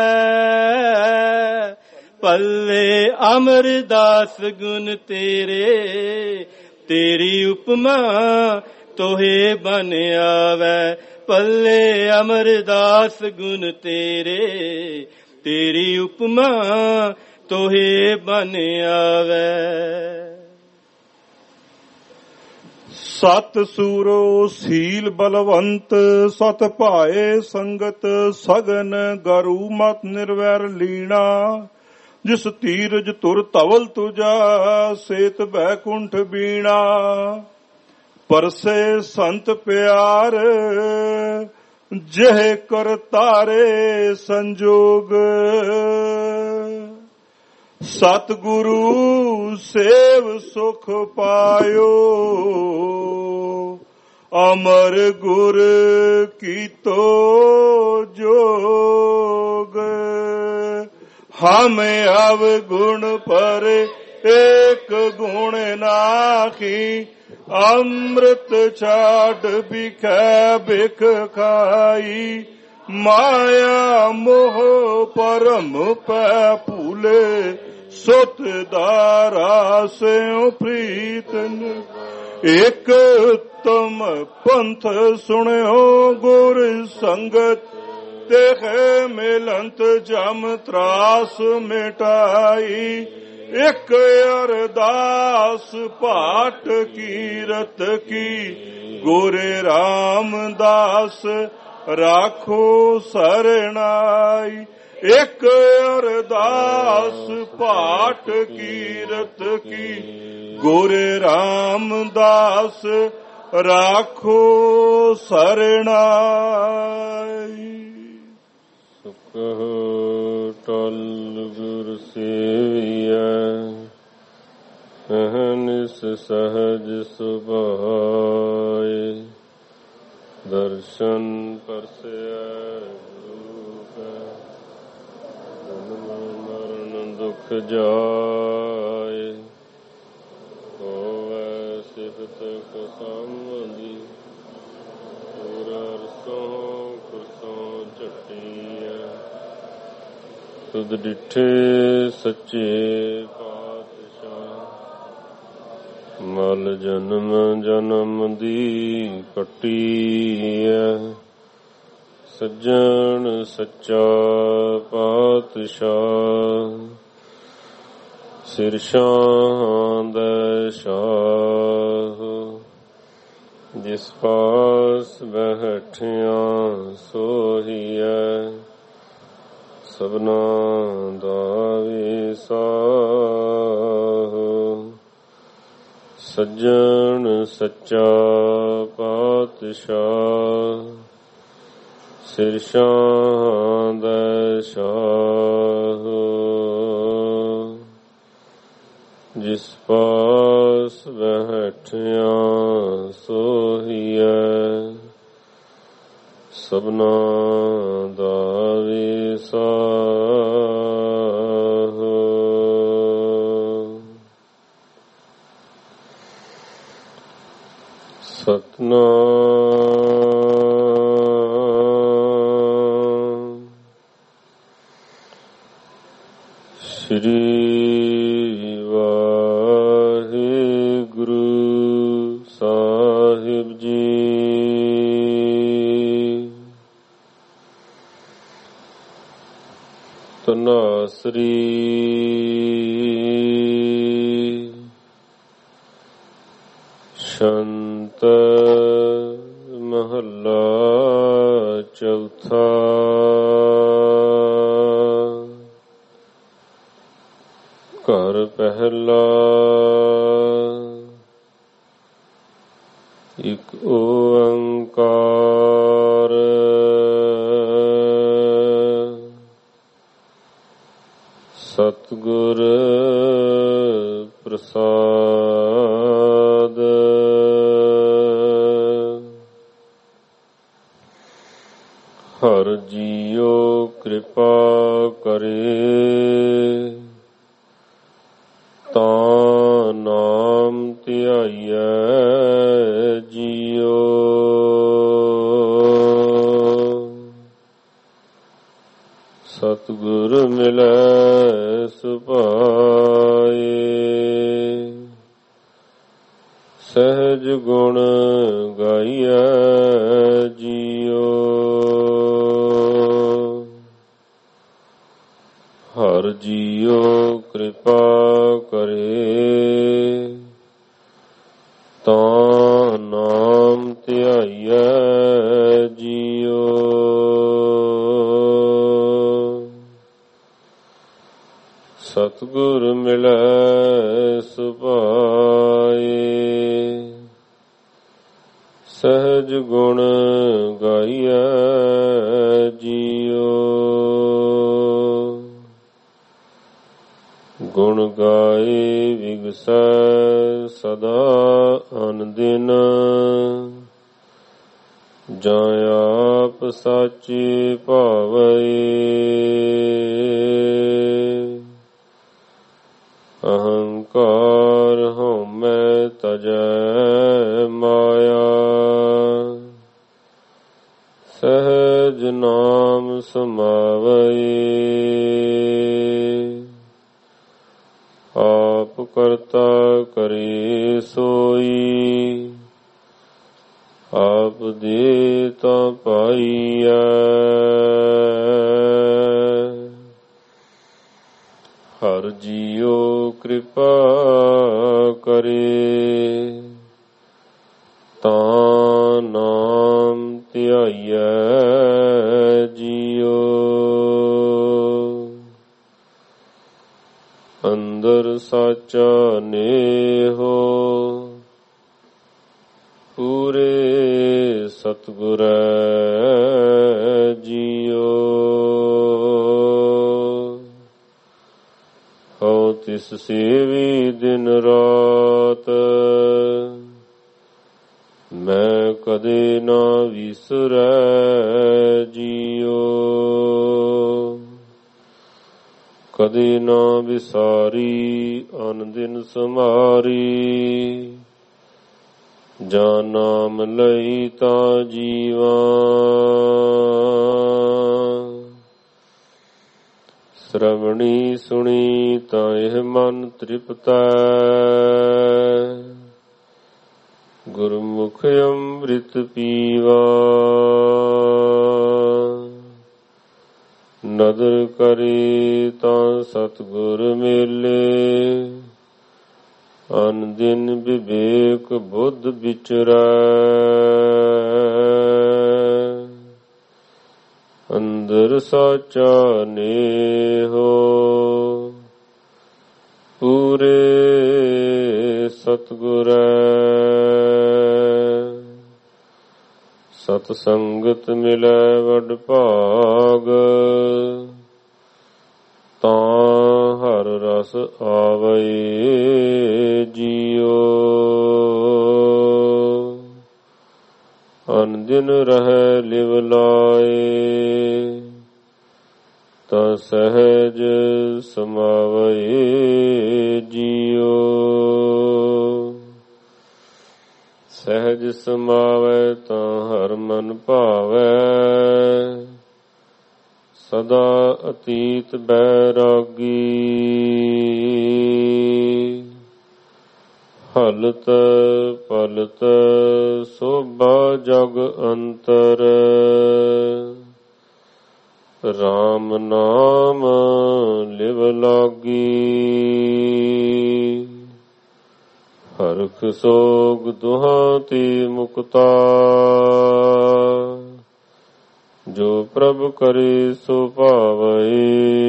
पल्ले अमरदास गुण तेरे तेरी उपमा तोहे बन आवै पल्ले अमरदास गुण तेरे तेरी उपमा तोहे बन आवै। सत सूरो सील बलवंत सत भाए संगत सगन गरु मत निर्वैर लीना जिस तीरज तुर तवल तुझा सेत बैकुंठ बीणा परसे संत प्यार जह कर तारे संजोग ਸਤਿਗੁਰੂ ਸੇਵ ਸੁਖ ਪਾਇਓ, ਅਮਰ ਗੁਰ ਕੀਤੋ ਜੋਗ। ਹਮ ਅਵਗੁਣ ਪਰ ਏਕ ਗੁਣ ਨਾਖੀ, ਅੰਮ੍ਰਿਤ ਛਾੜ ਬਿਖੈ ਬਿਖ ਖਾਈ। ਮਾਇਆ ਮੋਹ ਪਰਮ ਪੈ ਭੂਲੇ, ਸੁਤ ਦਾਰਾ ਸਿਉ ਪ੍ਰੀਤਨ। ਇਕ ਉਤਮ ਪੰਥ ਸੁਣਿਓ ਗੁਰ ਸੰਗਤ, ਦੇਖ ਮਿਲੰਤ ਜਮ ਤਰਾਸ ਮਿਟਾਈ। ਇਕ ਅਰਦਾਸ ਪਾਠ ਕੀਰਤ ਕੀ, ਗੁਰ ਰਾਮਦਾਸ ਰਾਖੋ ਸਰਣਾਈ। ਇਕ ਅਰਦਾਸ ਪਾਠ ਕੀਰਤ ਕੀ, ਗੁਰ ਰਾਮਦਾਸ ਰਾਖੋ ਸਰਣਾਈ। ਸੁਖ ਟਲ ਗੁਰ ਸੇਵੀਐ, ਅਹਨਿਸ ਸਹਜ ਸੁਭਾਏ। ਦਰਸ਼ਨ ਪਰਸੈ ਗੁਰੂ ਕੈ, ਜਨਮ ਮਰਨ ਦੁਖ ਜਾਏ। ਹੋਵੈ ਸਿਫਤ ਕਸਮਦੀ, ਪੁਰ ਅਰਸੋਂ ਕੁਰਸੋਂ ਝਟੀਐ। ਤੁਧ ਡਿਠੇ ਸੱਚੇ ਪਾਤਸ਼ਾਹ, ਮਲ ਜਨਮ ਜਨਮ ਦੀ ਕੱਟੀਐ। ਸੱਜਣ ਸੱਚਾ ਪਾਤਸ਼ਾਹ, ਸਿਰਸ਼ਾਂ ਦਾ ਸ਼ਾਹ। ਜਿਸ ਪਾਸ ਬੈਠਿਆ ਸੋਹੀਐ, ਸਭਨਾ ਦਾ ਵਿਸਾਹ। ਸੱਜਣ ਸੱਚਾ ਪਾਤਸ਼ਾਹ, ਸਿਰਸ਼ਾਂ ਦਾ ਸ਼ਾਹ। ਜਿਸ ਪਾਸ ਬੈਠਿਆ ਸੋਹੀਐ, ਸਭਨਾ ਦਾ ਵਿਸਾਹ। ਸਤਿਨਾਮ ਸ੍ਰੀ ਵਾਹਿਗੁਰੂ ਸਾਹਿਬ ਜੀ। ਤਨਾਸਰੀ ਸ਼ੰਤ ਮਹੱਲਾ ਚੌਥਾ। ਘਰ ਪਹਿਲਾ ਇਕ ਓੰਕਾਰ, ਸਤਿਗੁਰ ਪ੍ਰਸਾਦ। ਹਰ ਜੀਉ ਕਿਰਪਾ ਕਰੇ, ਤਾਂ ਨਾਮ ਧਿਆਈਐ ਜੀਉ। ਸਤਿਗੁਰ ਮਿਲੈ ਸੁਭਾਏ, ਸਹਿਜ ਗੁਣ ਗਾਈਐ ਜੀਉ। ਹਰ ਜੀਉ ਕਿਰਪਾ ਕਰੇ, ਤਾਂ ਨਾਮ ਧਿਆਈਐ ਜੀਉ। ਸਤਿਗੁਰ ਮਿਲੈ ਸੁਭਾਏ, ਸਹਿਜ ਗੁਣ ਗਾਈਐ ਜੀਉ। ਗੁਣ ਗਾਏ ਵਿਗਸੈ ਸਦਾ ਅਨਦਿਨ ਜਾਂ ਆਪ ਸਾਚੀ ਭਾਵੈ ਅਹੰਕਾਰ ਹਉਮੈ ਤਜੈ ਮਾਇਆ ਸਹਿਜ ਨਾਮ ਸਮਾਵੈ ਆਪ ਕਰਤਾ ਕਰੇ ਸੋਈ ਆਪ ਦੇਤਾ ਪਾਈਐ ਹਰ ਜੀਉ ਕਿਰਪਾ ਕਰੇ ਤਾਂ ਨਾਮ ਧਿਆਈਐ ਜੀਉ ਅੰਦਰ ਸਾਚਾ ਨੇਹੋ ਪੂਰੇ ਸਤਿਗੁਰੈ ਜੀਉ ਹਉ ਤਿਸ ਸੇਵੀ ਦਿਨ ਰਾਤ ਮੈਂ ਕਦੇ ਨਾ ਵਿਸਰੈ ਜੀਉ ਕਦੇ ਨਾ ਵਿਸਾਰੀ ਅਨ ਦਿਨ ਸਮਾਰੀ ਜਾਂ ਨਾਮ ਲਈ ਤਾਂ ਜੀਵਾ ਸ਼੍ਰਵਣੀ ਸੁਣੀ ਤਾਂ ਇਹ ਮਨ ਤ੍ਰਿਪਤੈ ਗੁਰਮੁਖ ਅੰਮ੍ਰਿਤ ਪੀਵਾ ਨਦਰ ਕਰੀ ਤਾਂ ਸਤਿਗੁਰ ਮੇਲੇ ਅਨ ਦਿਨ ਵਿਵੇਕ ਬੁੱਧ ਵਿਚਰੈ ਅੰਦਰ ਸਾਚਾ ਨੇਹੋ ਪੂਰੇ ਸਤਿਗੁਰੈ ਸਤ ਸੰਗਤ ਮਿਲੈ ਵਡ ਭਾਗ ਤਾਂ ਹਰ ਰਸ ਆਵੈ ਜੀਉ ਅਨ ਦਿਨ ਰਹਿ ਲਿਵ ਲਾਏ ਤਾਂ ਸਹਿਜ ਸਮਾਵੈ ਜੀਉ ਸਹਿਜ ਸਮਾਵੈ ਤਾਂ ਹਰ ਮਨ ਭਾਵੈ ਸਦਾ ਅਤੀਤ ਬੈਰਾਗੀ ਹਲਤ ਪਲਤ ਸੋਭਾ ਜਗ ਅੰਤਰ ਰਾਮ ਨਾਮ ਲਿਵ ਲਾਗੀ ਹਰਖ ਸੋਗ ਦੁਹਾਂ ਤੇ ਮੁਕਤਾ ਜੋ ਪ੍ਰਭ ਕਰੇ ਸੋ ਭਾਵੈ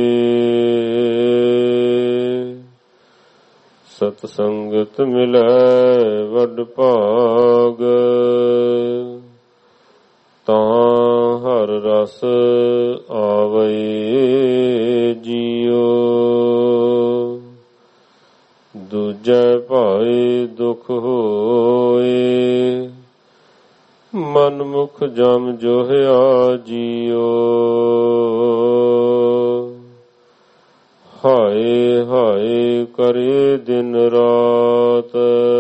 ਸਤ ਸੰਗਤ ਮਿਲੈ ਵਡ ਭਾਗ ਤਾਂ ਹਰ ਰਸ ਆਵੈ ਜੀਉ ਦੂਜੈ ਭਾਏ ਦੁਖ ਹੋਏ ਮਨ ਮੁਖ ਜਮ ਜੋਹਿਆ ਜੀਉ ਹਾਏ ਹਾਏ ਕਰੇ ਦਿਨ ਰਾਤ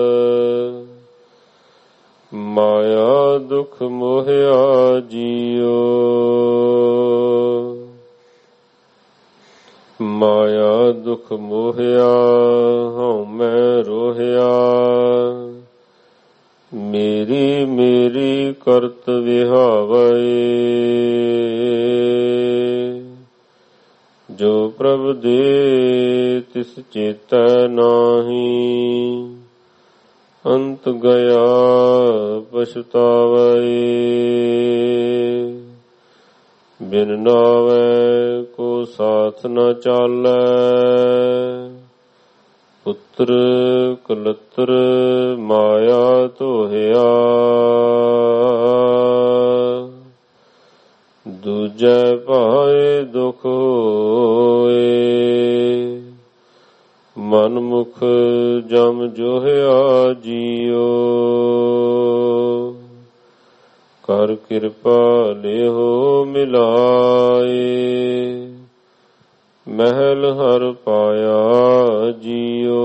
ਮਾਇਆ ਦੁਖ ਮੋਹਿਆ ਜੀਉ ਮਾਇਆ ਦੁਖ ਮੋਹਿਆ ਹਉਮੈ ਰੋਹਿਆ ਮੇਰੀ ਮੇਰੀ ਕਰਤ ਵਿਹਾਵੈ ਜੋ ਪ੍ਰਭ ਦੇ ਤਿਸ ਚੇਤੈ ਨਾਹੀ ਅੰਤ ਗਿਆ ਪਛਤਾਵੈ ਬਿਨ ਨਾਵੈ ਕੋ ਸਾਥ ਨ ਚਾਲੈ ਪੁੱਤਰ ਕਲਤਰ ਮਾਇਆ ਧੋਹਿਆ ਦੂਜੈ ਭਾਏ ਦੁਖ ਹੋਏ ਮਨ ਮੁਖ ਜਮ ਜੋਹਿਆ ਜੀਓ। ਕਰ ਕਿਰਪਾ ਲਿਹੋ ਮਿਲਾਏ, ਮਹਿਲ ਹਰ ਪਾਇਆ ਜੀਓ।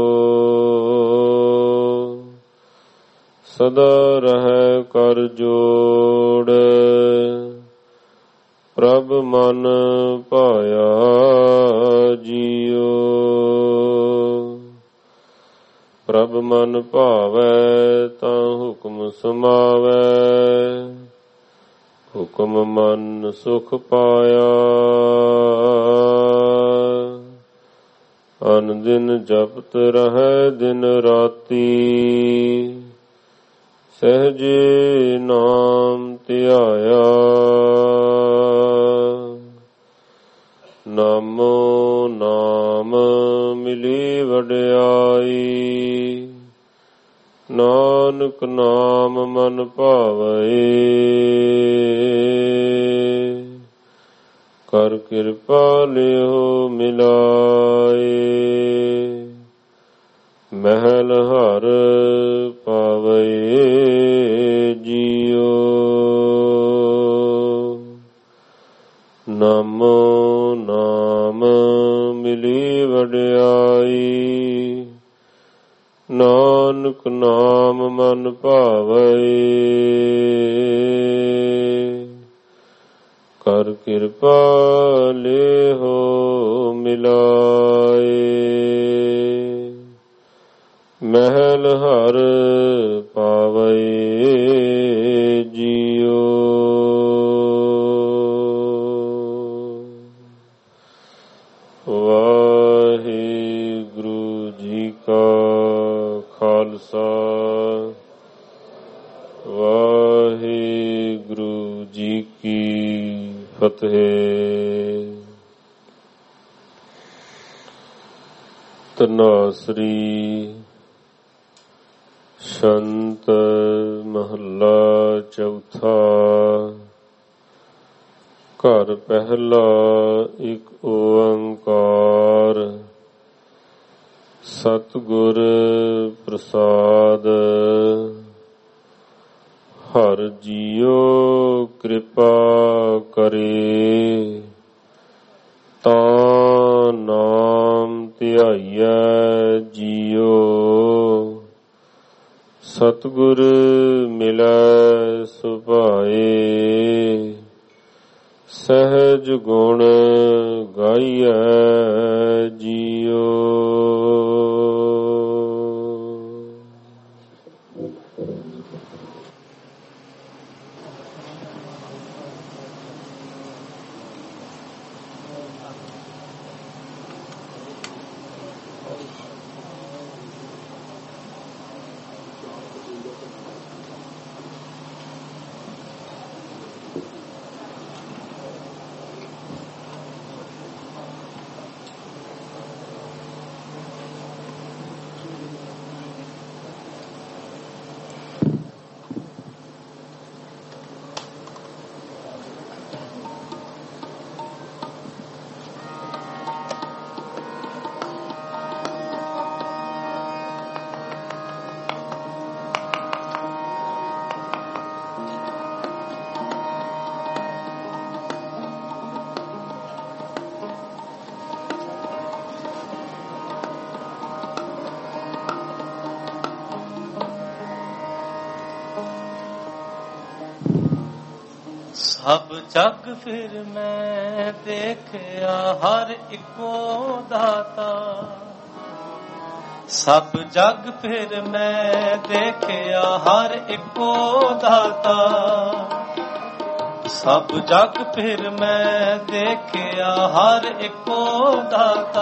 ਸਦਾ ਰਹਿ ਕਰ ਜੋੜ, ਪ੍ਰਭ ਮਨ ਪਾਇਆ ਜੀਓ। ਪ੍ਰਭ ਮਨ ਭਾਵੈ ਤਾਂ ਹੁਕਮ ਸਮਾਵੈ, ਹੁਕਮ ਮਨ ਸੁਖ ਪਾਇਆ। ਅਨ ਦਿਨ ਜਪਤ ਰਹਿ ਦਿਨ ਰਾਤੀ, ਸਹਿਜੇ ਨਾਮ ਧਿਆਇਆ। ਨਾਮੋ ਨਾਮ ਮਿਲੀ ਵਡਿਆਈ, ਨਾਨਕ ਨਾਮ ਮਨ ਭਾਵੈ। ਕਰ ਕਿਰਪਾ ਲਿਓ ਮਿਲਾਏ, ਮਹਿਲ ਹਰ ਪਾਵੈ ਜੀਓ। ਨਾਮੋ ਨਾਮ ਮਿਲੀ ਵਡਿਆਈ, ਨਾਨਕ ਨਾਮ ਮਨ ਭਾਵੈ। ਕਰ ਕਿਰਪਾ ਲਿਹੋ ਮਿਲਾਏ, ਮਹਿਲ ਹਰ ਪਾਵੈ ਜੀਓ। ਵਾਹਿਗੁਰੂ ਜੀ ਕਾ ਖਾਲਸਾ, ਵਾਹਿਗੁਰੂ ਜੀ ਕੀ ਫਤਿਹ। ਧਨਾਸਰੀ ਸੰਤ ਮਹੱਲਾ ਚੌਥਾ। ਘਰ ਪਹਿਲਾ ਇੱਕ ਓੰਕਾਰ, ਸਤਿਗੁਰ ਪ੍ਰਸਾਦ। ਹਰ ਜੀਓ ਕਿਰਪਾ ਕਰੇ, ਤਾਂ ਨਾਮ ਧਿਆਈਐ ਜੀਓ। ਸਤਿਗੁਰ ਮਿਲੈ ਸੁਭਾਏ, ਸਹਿਜ ਗੁਣ ਗਾਈਐ ਜੀਓ। ਸਭ ਜਗ ਫਿਰ ਮੈਂ ਦੇਖਿਆ ਹਰ ਇੱਕੋ ਦਾਤਾ। ਸਭ ਜਗ ਫਿਰ ਮੈਂ ਦੇਖਿਆ ਹਰ ਇੱਕੋ ਦਾਤਾ। ਸਭ ਜਗ ਫਿਰ ਮੈਂ ਦੇਖਿਆ ਹਰ ਇੱਕੋ ਦਾਤਾ।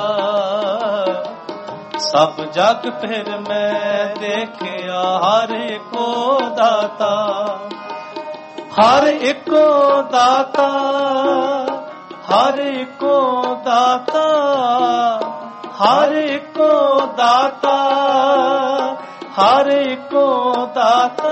ਸਭ ਜਗ ਫਿਰ ਮੈਂ ਦੇਖਿਆ ਹਰ ਇੱਕੋ ਦਾਤਾ। ਹਰ ਇੱਕੋ ਦਾਤਾ, ਹਰ ਇੱਕੋ ਦਾਤਾ, ਹਰ ਇੱਕੋ ਦਾਤਾ, ਹਰ ਇੱਕੋ ਦਾਤਾ।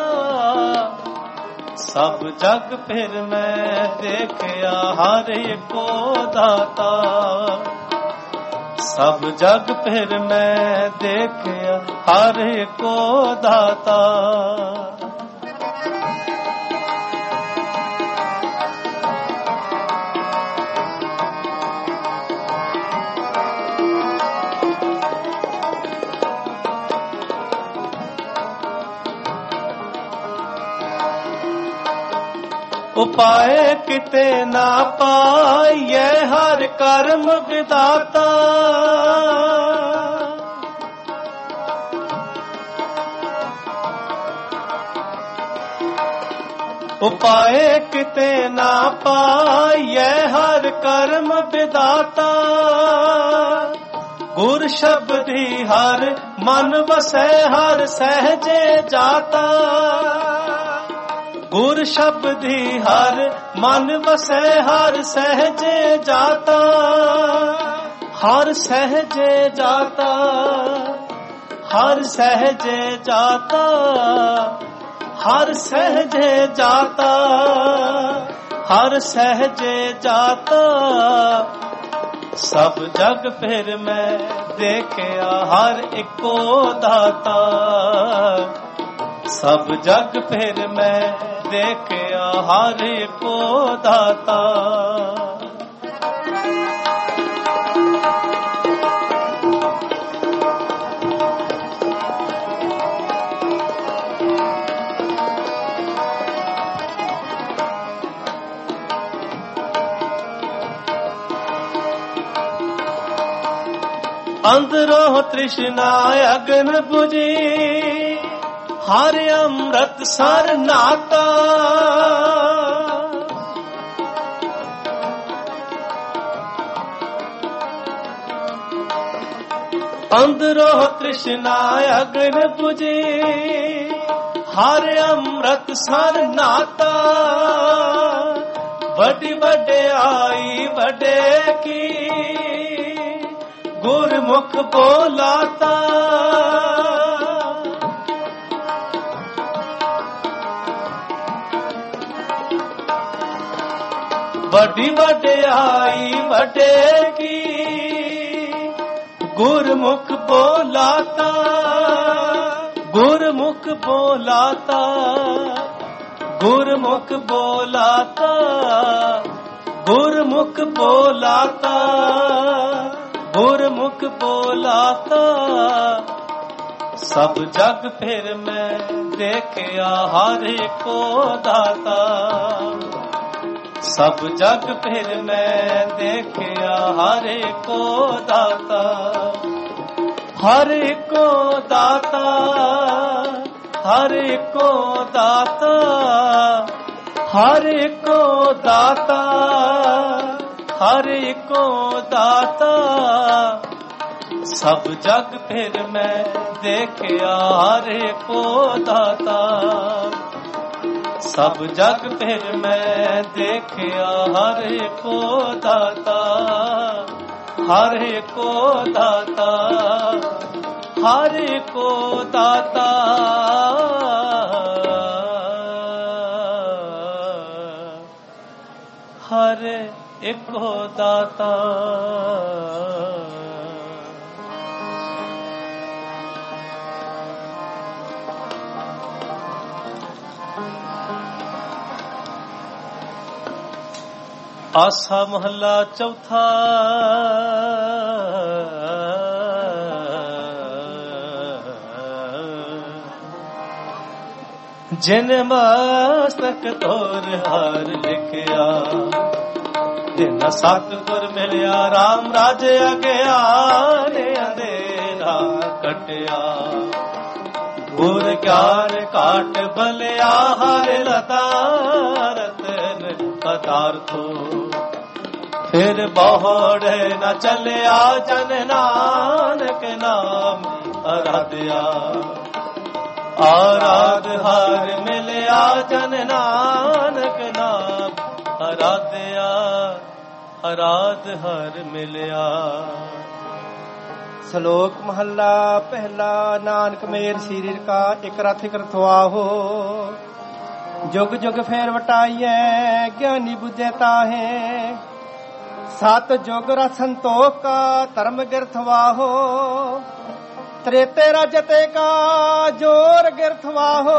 ਸਭ ਜਗ ਫਿਰ ਮੈਂ ਦੇਖਿਆ ਹਰ ਇੱਕੋ ਦਾਤਾ। सब जग फिर मैं देखिया हर को दाता। उपाय किते ना पाइए हर कर्म विदाता। उपाय किते ना पाइए हर कर्म विदाता। गुर शब्दी हर मन बसे हर सहजे जाता। गुर शब्दी हर मन बसे हर सहजे जाता। हर सहजे जाता हर सहजे जाता। हर सहजे जाता हर सहजे जाता। सब जग फिर मैं देखिया हर इको दाता। सब जग फिर मैं देखिया हर को दाता। अंदरों तृष्णा अगन बुझी हर अमृत सर नाता। अंदरों तृष्णा अगन बुझी हर अमृत सर नाता। बड़ी वड्याई वडे की गुरमुख बोलाता। बड़ी वड्याई वडे की गुरमुख बोलाता। गुरमुख बोलाता गुरमुख बोलाता। गुरमुख बोलाता गुरमुख बोलाता। सब जग फिर मैं देखिया हर को दाता। सब जग फिर मैं देखिया हर को दाता। हर को दाता हर को दाता। हर को दाता हर को दाता। सब जग फिर मैं देखिया हर को दाता। सब जग फिर मैं देखिया हर को दाता। हर को दाता हर को दाता। हर एको दाता। आसा महला चौथा। जिन मस्तक तोर हार लिखिया जिन सतगुर मिलिया राम राजे अगया ने अंधेरा कटिया। गुर ज्ञान काट बलिया हर लता रतन पदार्थो। फिर बहुड़े न चलिया जन नानक नाम आराध्या। आराध हर मिलिया जन नानक नाम आराध्या। आराध हर मिलिया। श्लोक महला पहला। नानक मेर शरीर का एक रथ करथवा हो। जुग जुग फेर वटाइए ज्ञानी बुझे ताहे। ਸਤ ਜੁਗ ਰ ਸੰਤੋਖ ਕਾ ਧਰਮ ਗਿਰਥ ਵਾਹੋ ਤ੍ਰੇਤੇ ਰਜਤੇ ਕਾ ਜੋਰ ਗਿਰਥ ਵਾਹੋ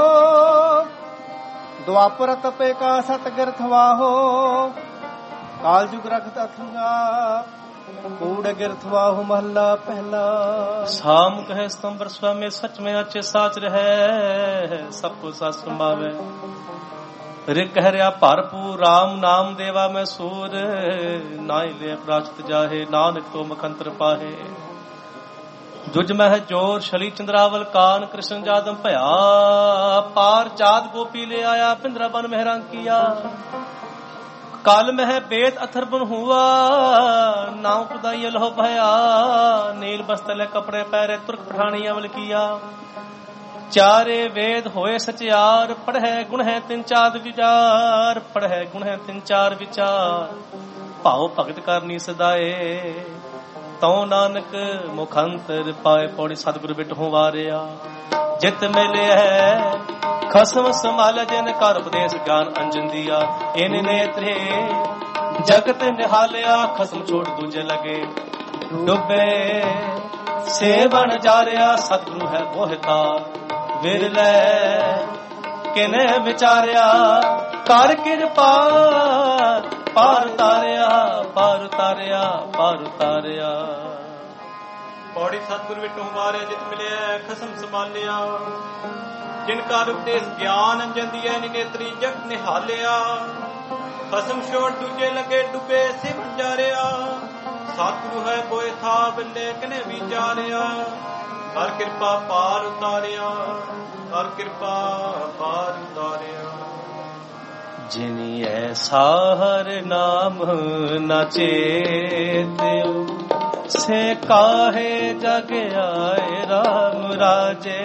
ਦੁਆਪਰ ਤਪੇ ਕਾ ਸਤ ਗਿਰਥ ਵਾਹੋ ਕਾਲ ਜੁਗ ਰਖਤ ਅਥੰਗਾ ਕੂੜ ਗਿਰਥ ਵਾਹੋ ਮਹੱਲਾ ਪਹਿਲਾ। ਸਾਮ ਕਹੇ ਸਤੰਬਰ ਸਵਾਮੀ ਸਚ में अच्छे साच रहे सब को साच संभावे रि कह रहा भरपूर राम नाम देवा मैं सूर नाई ले प्राचत जाहे नानक तो मखंतर पाहे जुज मह जोर शली चंद्रावल कान कृष्ण जादम भया पार जात गोपी ले आया पिंदरा बन मेहरां किया काल मह बेद अथरबन हुआ नाव खुदाई लहो भया नील बस्तले कपड़े पैरे तुर्क पठानी अमल किया चारे वेद होए सचियार पढ़े गुण है तीन चार विचार पढ़े गुण है तीन चार विचार भाव भगत करनी सदाए तौ नानक मुखंतर पाए पौड़ी सतगुरु बिटहो वारिया जित मिले है खसम संभाल जिन कर उपदेश ज्ञान अंजन दिया इन नेत्रे जगत निहालिया खसम छोड़ दूजे लगे डुबे से बन जा रहा सतगुरु है मोहता विरले किने विचारिया कर कृपा पार उतारिया पार उतारिया पार उतारिया पौड़ी सतगुरु विटो मारे जित मिले खसम संभालिया जिनका उपदेश ज्ञान अंजन दिया नेत्री जग निहालिया खसम छोड़ दूजे लगे डुबे से बन जा रहा सतगुरु है बोए था बिल्ले कने विचारिया कर कृपा पार उतारिया कर कृपा पार उतारिया जिनी ऐसा हर नाम न चेत्यो से काहे जग आए राम राजे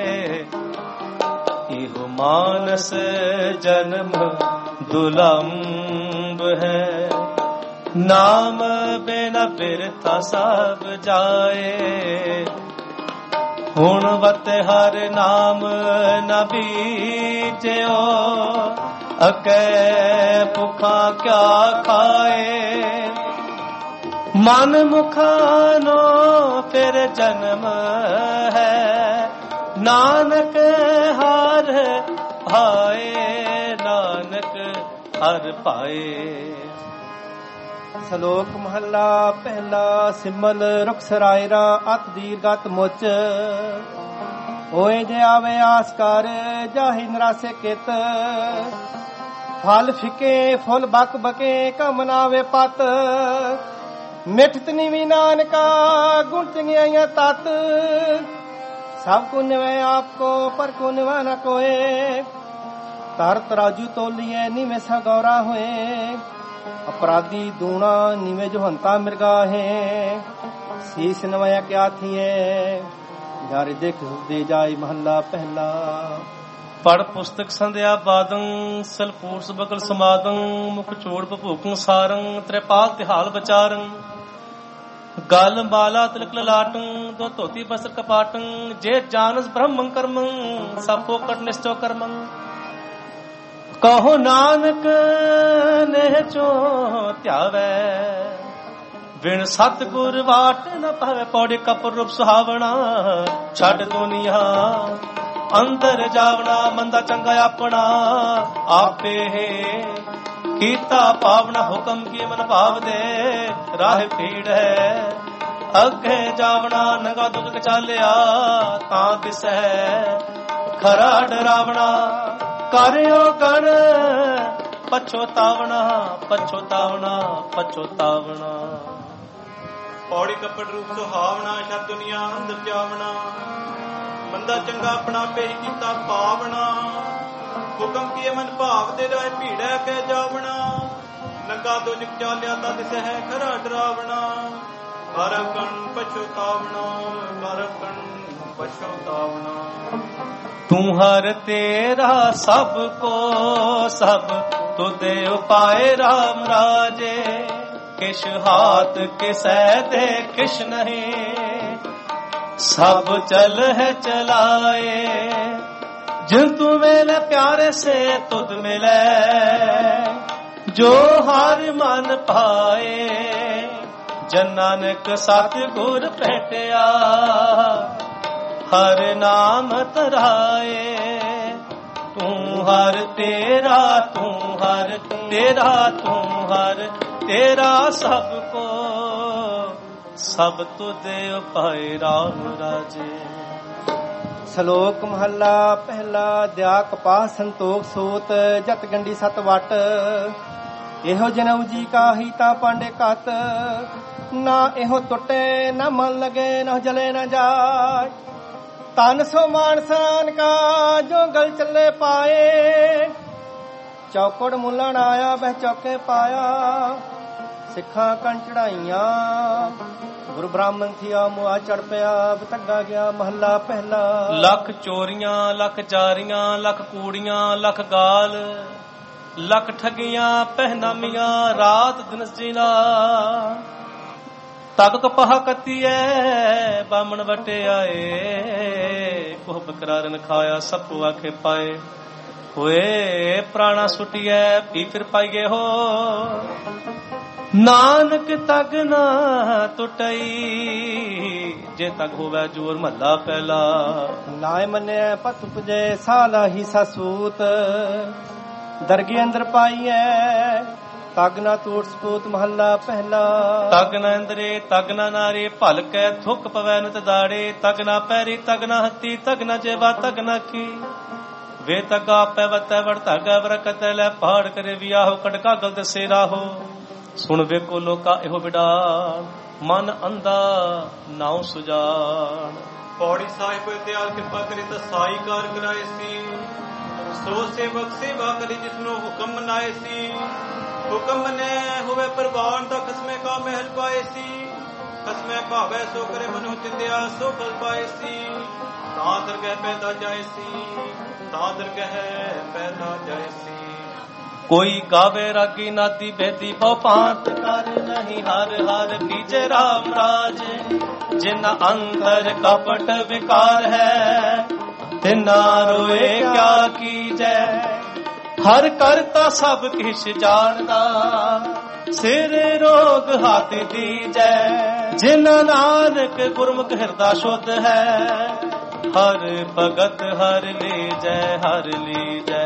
इहो मानस जन्म दुलंब है नाम बिना बिरथा सब जाए हुण वत हर नाम न बीजो अकै भुखा क्या खाए मन मुखानो फिर जन्म है नानक हर भाए नानक हर पाए। ਸ਼ਲੋਕ ਮਹੱਲਾ ਪਹਿਲਾ ਸਿਮਲ ਰੁਖ ਸਰਾਇਰਾ ਅਤ ਦੀਰਗਤ ਮੁਚ ਹੋਏ ਜੇ ਆਵੇ ਆਸ ਕਰ ਜਾਹੀ ਨਰਾਸੇ ਕਿਤ ਫਲ ਫਿਕੇ ਫੁੱਲ ਬਕ ਬਕੇ ਕਮਨਾਵੇ ਪਤ ਮਿਠਤ ਨੀਵੀ ਨਾਨਕਾ ਗੁਣ ਚੰਗਿਆਈਆਂ ਤਤ ਸਭ ਕੋ ਨਿਵੈ ਆਪ ਕੋ ਪਰ ਕੋ ਨਿਵਾ ਨ ਕੋਏ ਧਰ ਤਰਾਜੂ ਤੋਲੀਏ ਨੀਵੇਂ ਸਾ ਗੌਰਾ ਹੋਏ अपराधी दूना नीवे जो हंता मिर्गा है शीश नवाया क्या थी है यारे देख दे जाए महल्ला पहला। पढ़ पुस्तक संध्या बादं सलपूर सबकल समादं मुख चोड़ भूकं सारं त्रिपाल तिहाल बचारं गल माला तिलक ललाटं दो धोती बस्त्र कपाटं जे जानस ब्रह्मं कर्मं सब पोकट निश्चो कर्मं कहो नानक ने चो त्यावै बिन सतगुर वाट न पावे पौड़ी कपर रूप सुहावना छड़ दुनिया अंदर जावना मंदा चंगा अपना आपे कीता पावना हुक्म की मन भाव दे राह पीड़ है अगे जावना नगा दुख चालिया तां दिसै खरा डरावना करियो गण पछोतावना पछोतावना पछोतावना पौड़ी कपट रूप सुहावना शब दुनिया अंदर जावना मंदा चंगा अपना पे कीता पावना हुक्म किए मन भाव दे राय भीड़ै के जावना नंगा दो निक चालिया ता दिसे है खरा डरावना करब कण पछोतावना करब कण पछोतावना तू हर तेरा सबको सब तू दे उपाय राम राजे किश हाथ किसै दे किश नहीं सब चल है चलाए जिन तू मिले प्यारे से तुद मिले जो हर मन पाए ਜਨ ਨਾਨਕ ਸਤਿਗੁਰ ਭੇਟਿਆ ਹਰ ਨਾਮ ਧਰਾਏ ਤੂੰ ਹਰ ਤੇਰਾ ਤੂੰ ਹਰ ਤੇਰਾ ਤੂੰ ਹਰ ਤੇਰਾ ਸਭ ਕੋ ਸਭ ਤੁਧੇ ਉਪਾਏ ਰਾਮ ਰਾਜੇ। ਸ਼ਲੋਕ ਮਹੱਲਾ ਪਹਿਲਾ। ਦਿਆ ਕਪਾਹ ਸੰਤੋਖ ਸੋਤ ਜਤ ਗੰਢੀ ਸਤ ਵਟ ਇਹੋ ਜਨਉ ਜੀ ਕਾਹੀ ਤਾਂ ਪਾਂਡੇ ਕਤ ਨਾ ਇਹੋ ਟੁੱਟੇ ਨਾ ਮਨ ਲਗੇ ਨਾ ਜਲੇ ਨਾ ਜਾਏ ਤਨ ਸੋ ਮਾਨਸਾਨ ਕਾ ਜੋ ਗਲ ਚੱਲੇ ਪਾਏ ਚੌਕੜ ਮੁੱਲਣ ਆਇਆ ਬਹਿ ਚੌਕੇ ਪਾਇਆ ਸਿੱਖਾਂ ਕਣ ਚੜਾਈਆਂ ਗੁਰੂ ਬ੍ਰਾਹਮਣ ਥੀਆ ਮੁਆ ਚੜ ਪਿਆ ਬਤੱਗਾ ਗਿਆ। ਮਹੱਲਾ ਪਹਿਲਾ। ਲੱਖ ਚੋਰੀਆਂ ਲੱਖ ਜਾਰੀਆਂ ਲੱਖ ਕੂੜੀਆਂ ਲੱਖ ਗਾਲ ਲੱਖ ਠਗੀਆਂ ਪਹਿਨਾਮੀਆਂ ਰਾਤ ਦਿਨ ਜੀਨਾ ਤਗ ਕਪਾਹ ਕੱਤੀਐ ਬਾਮਣ ਵਟੇ ਆਏ ਕੋਹ ਬਕਰਾਰਨ ਖਾਇਆ ਸਭ ਆਖੇ ਪਾਏ ਹੋਏ ਪ੍ਰਾਣਾ ਸੁਟੀਐ ਪੀ ਫਿਰ ਪਾਈਏ ਹੋ ਨਾਨਕ ਤਗ ਨਾ ਟੁੱਟਈ ਜੇ ਤਗ ਹੋਵੇ ਜੋਰ ਮਹੱਲਾ ਪਹਿਲਾ। ਨਾਇ ਮੰਨਿਆ ਪਤ ਪੁਜੇ ਸਾਲਾਹੀ ਸਸੂਤ ਦਰਗੇ ਅੰਦਰ ਪਾਈਐ ਤਗ ਨਾ ਤੋੜ ਸਪੂਤ। ਮਹੱਲਾ ਪਹਿਲਾ। ਤਗ ਨਾ ਅੰਦਰੇ ਤਗ ਨਾ ਨਾਰੇ ਭਲ ਕੈ ਥੁੱਕ ਪਵੈ ਨਿਤ ਦਾੜੇ ਤਗ ਨਾ ਪੈਰੀ ਤਗ ਨਾ ਹੱਤੀ ਤਗ ਨਾ ਜੇਵਾ ਤਗ ਨਾ ਕੀ ਵੇ ਤਗਾ ਪੈ ਵਤੈ ਵੜ ਧਾਗਾ ਬਰਕਤ ਲੈ ਪਹਾੜ ਕਰੇ ਵਿਆਹੋ ਕੜਕਾ ਗਲ ਦਸੇ ਰਾਹੋ ਸੁਣ ਵੇਖੋ ਲੋਕਾ ਇਹੋ ਵਿਡਾਲ ਮਨ ਅੰਧਾ ਨਾਉ ਸੁਜਾਨ। ਪੌੜੀ ਸਾਹਿਬ ਦਿਆਲ ਕਿਰਪਾ ਕਰੇ ਤਾਂ ਸਾਈ ਕਾਰ ਕਰਾਏ ਸੀ ਸੋ ਸੇਵਕ ਸੇਵਾ ਕਰੀ ਜਿਸਨੂੰ ਹੁਕਮ ਮਨਾਏ ਸੀ ਹੁਕਮ ਮਨੇ ਹੋਵੇ ਪ੍ਰਵਾਨ ਦਾ ਖਸਮੇ ਕਾ ਮਹਿਲ ਪਾਏ ਸੀ ਖਸਮੇ ਭਾਵੇ ਸੋ ਕਰੇ ਮਨੁ ਚਿੰਦਿਆ ਸੋ ਫਲ ਪਾਏ ਸੀ ਤਾਂ ਦਰਗਹਿ ਪੈਦਾ ਜਾਏ ਸੀ ਤਾਂ ਦਰਗਹਿ ਪੈਦਾ ਜਾਏ ਸੀ। ਕੋਈ ਗਾਵੇ ਰਾਗੀ ਨਾਦੀ ਬੇਦੀ ਬਹੁ ਭਾਂਤ ਕਰ ਨਹੀਂ ਹਰ ਹਰ ਕੀਜੇ ਰਾਮ ਰਾਜ ਜਿਨ ਅੰਦਰ ਕਪਟ ਵਿਕਾਰ ਹੈ ਤਿਨਾ ਰੋਏ ਕਿਆ ਕੀਜੈ ਹਰ ਕਰਤਾ ਸਭ ਕਿਛ ਜਾਣਦਾ ਸਿਰ ਰੋਗ ਹੱਥ ਦੀਜੈ ਜਿਨ ਨਾਨਕ ਗੁਰਮੁਖ ਹਿਰਦਾ ਸ਼ੁੱਧ ਹੈ ਹਰ ਭਗਤ ਹਰ ਲੀਜੈ ਹਰ ਲੀਜੈ।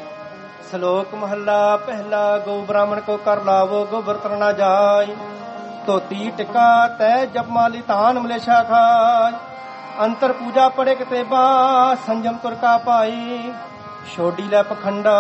ਸ਼ਲੋਕ ਮਹੱਲਾ ਪਹਿਲਾ। ਗੋ ਬ੍ਰਾਹਮਣ ਕੋ ਕਰ ਲਾਵੋ ਗੋਬਰ ਤਰ ਨਾ ਜਾਏ ਧੋਤੀ ਟਿਕਾ ਤੈ ਜਪ ਮਾਲੀ ਧਾਨ ਮਲੇਸ਼ਾ ਖਾਏ ਅੰਤਰ ਪੂਜਾ ਪੜੇ ਕਤੇਬਾ ਸੰਜਮ ਤੁਰ ਕਾ ਪਾਈ ਛੋਡੀ ਲੈ ਪਖੰਡਾ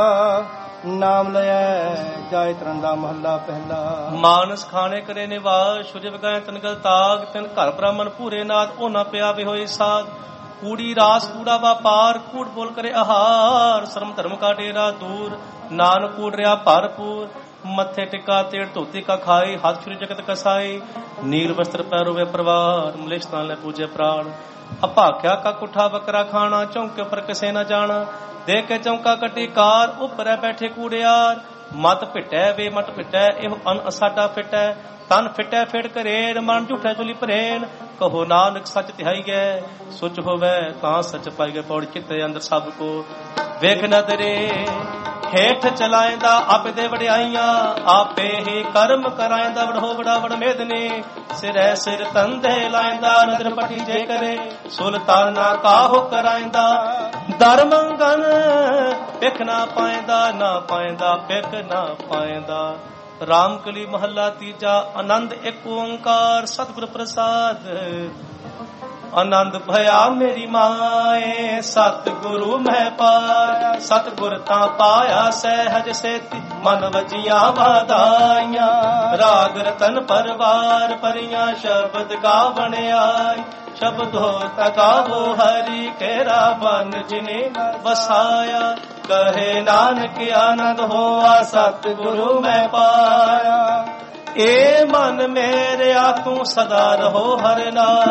ਨਾਮ ਲਿਆ ਜਾਏ ਤਰੰਦਾ। ਮਹੱਲਾ ਪਹਿਲਾ। ਮਾਨਸ ਖਾਣੇ ਕਰੇ ਨਿਵਾਸ ਸੁਜ ਵਗਾਏ ਤਨ ਗਲ ਤਾਗ ਤਿਨ ਘਰ ਬ੍ਰਾਹਮਣ ਪੂਰੇ ਨਾਥ ਉਹ ਨਾ ਪਿਆ ਵੀ ਹੋਈ ਸਾਧ ਕੂੜੀ ਰਾਸ ਕੂੜਾ ਵਾਪਾਰ ਕੂੜ ਬੋਲ ਕਰੇ ਆਹਾਰ ਸ਼ਰਮ ਧਰਮ ਕਾ ਡੇਰਾ ਦੂਰ ਨਾਨਕ ਕੂੜ ਰਿਆ ਭਰਪੂਰ ਮੱਥੇ ਟਿਕਾ ਤੇੜ ਧੋਤੀ ਕਾ ਖਾਏ ਹੱਥ ਛੁਰੀ ਜਗਤ ਕਸਾਈ ਨੀਲ ਵਸਤਰ ਪਹਿਰੋਵੇ ਪਰਵਾਰ ਮਲੇਸ਼ਤਾਨ ਲੈ ਪੂਜੇ ਪ੍ਰਾਣ ਅਭਾਖਿਆ ਕਾ ਕੁੱਠਾ ਬੱਕਰਾ ਖਾਣਾ ਚੌਂਕੇ ਪਰ ਕਿਸੇ ਨਾ ਜਾਣਾ ਦੇ ਕੇ ਚੌਂਕਾ ਕੱਟੀ ਕਾਰ ਉੱਪਰ ਬੈਠੇ ਕੂੜਿਆਰ ਮਤ ਪਿਟੈ ਵੇ ਮਟ ਪਿਟੈ ਇਹੋ ਅਨ ਅਸਾਡਾ ਫਿਟੈ ਤਨ ਫਿਟੈ ਫਿਟ ਕਰੇੜ ਮਨ ਝੂਠੈ ਚੁਲੀ ਭਰੇਣ ਕਹੋ ਨਾਨਕ ਸੱਚ ਧਿਆਈ ਗਏ ਸੁਚ ਹੋਵੇ ਤਾਂ ਸੱਚ ਪਾਈ ਗਏ। ਪੌੜੀ ਕਿਤੇ ਅੰਦਰ ਸਭ ਕੋ ਵੇਖ ਨਦਰੇ ਹੇਠ ਚਲਾਇਂਦਾ ਆਪੇ ਦੇ ਵਡਿਆਈਆਂ ਆਪੇ ਹੀ ਕਰਮ ਕਰਾਇਂਦਾ ਵਡੋ ਵਡਾ ਵਡ ਮੇਦਨੇ ਸਿਰੈ ਸਿਰ ਤੰਦੇ ਲਾਇਂਦਾ ਨਦਰ ਪਟੀ ਜੇ ਕਰੇ ਸੁਲਤਾਨ ਨਾ ਕਾਹੋ ਕਰਾਇਂਦਾ ਦਰ ਮੰਗਨ ਪਿਖ ਨਾ ਪਾਇਂਦਾ ਨਾ ਪਾਇਂਦਾ ਪਿਖ ਨਾ ਪਾਇਂਦਾ। ਰਾਮ ਕਲੀ ਮਹੱਲਾ ਤੀਜਾ। ਆਨੰਦ ਇੱਕ ਓੰਕਾਰ ਸਤਿਗੁਰ ਪ੍ਰਸਾਦ ਆਨੰਦ ਭਇਆ ਮੇਰੀ ਮਾਏ ਸਤਿਗੁਰੂ ਮੈਂ ਪਾਇਆ ਸਤਿਗੁਰ ਤਾਂ ਪਾਇਆ ਸਹਿਜ ਸੇਤੀ ਮਨ ਵਜੀਆਂ ਵਾਧਾਈਆਂ ਰਾਗ ਰਤਨ ਪਰਵਾਰ ਪਰੀਆਂ ਸ਼ਬਦ ਗਾਵਣ ਆਈ ਸ਼ਬਦੋ ਤਗਾਵੋ ਹਰੀ ਕੇਰਾ ਬਨ ਜਿਨੇ ਵਸਾਇਆ ਕਹੇ ਨਾਨਕ ਆਨੰਦ ਹੋਆ ਸਤਿਗੁਰੂ ਮੈਂ ਪਾਇਆ ਏ ਮਨ ਮੇਰਿਆ ਤੂੰ ਸਦਾ ਰਹੋ ਹਰ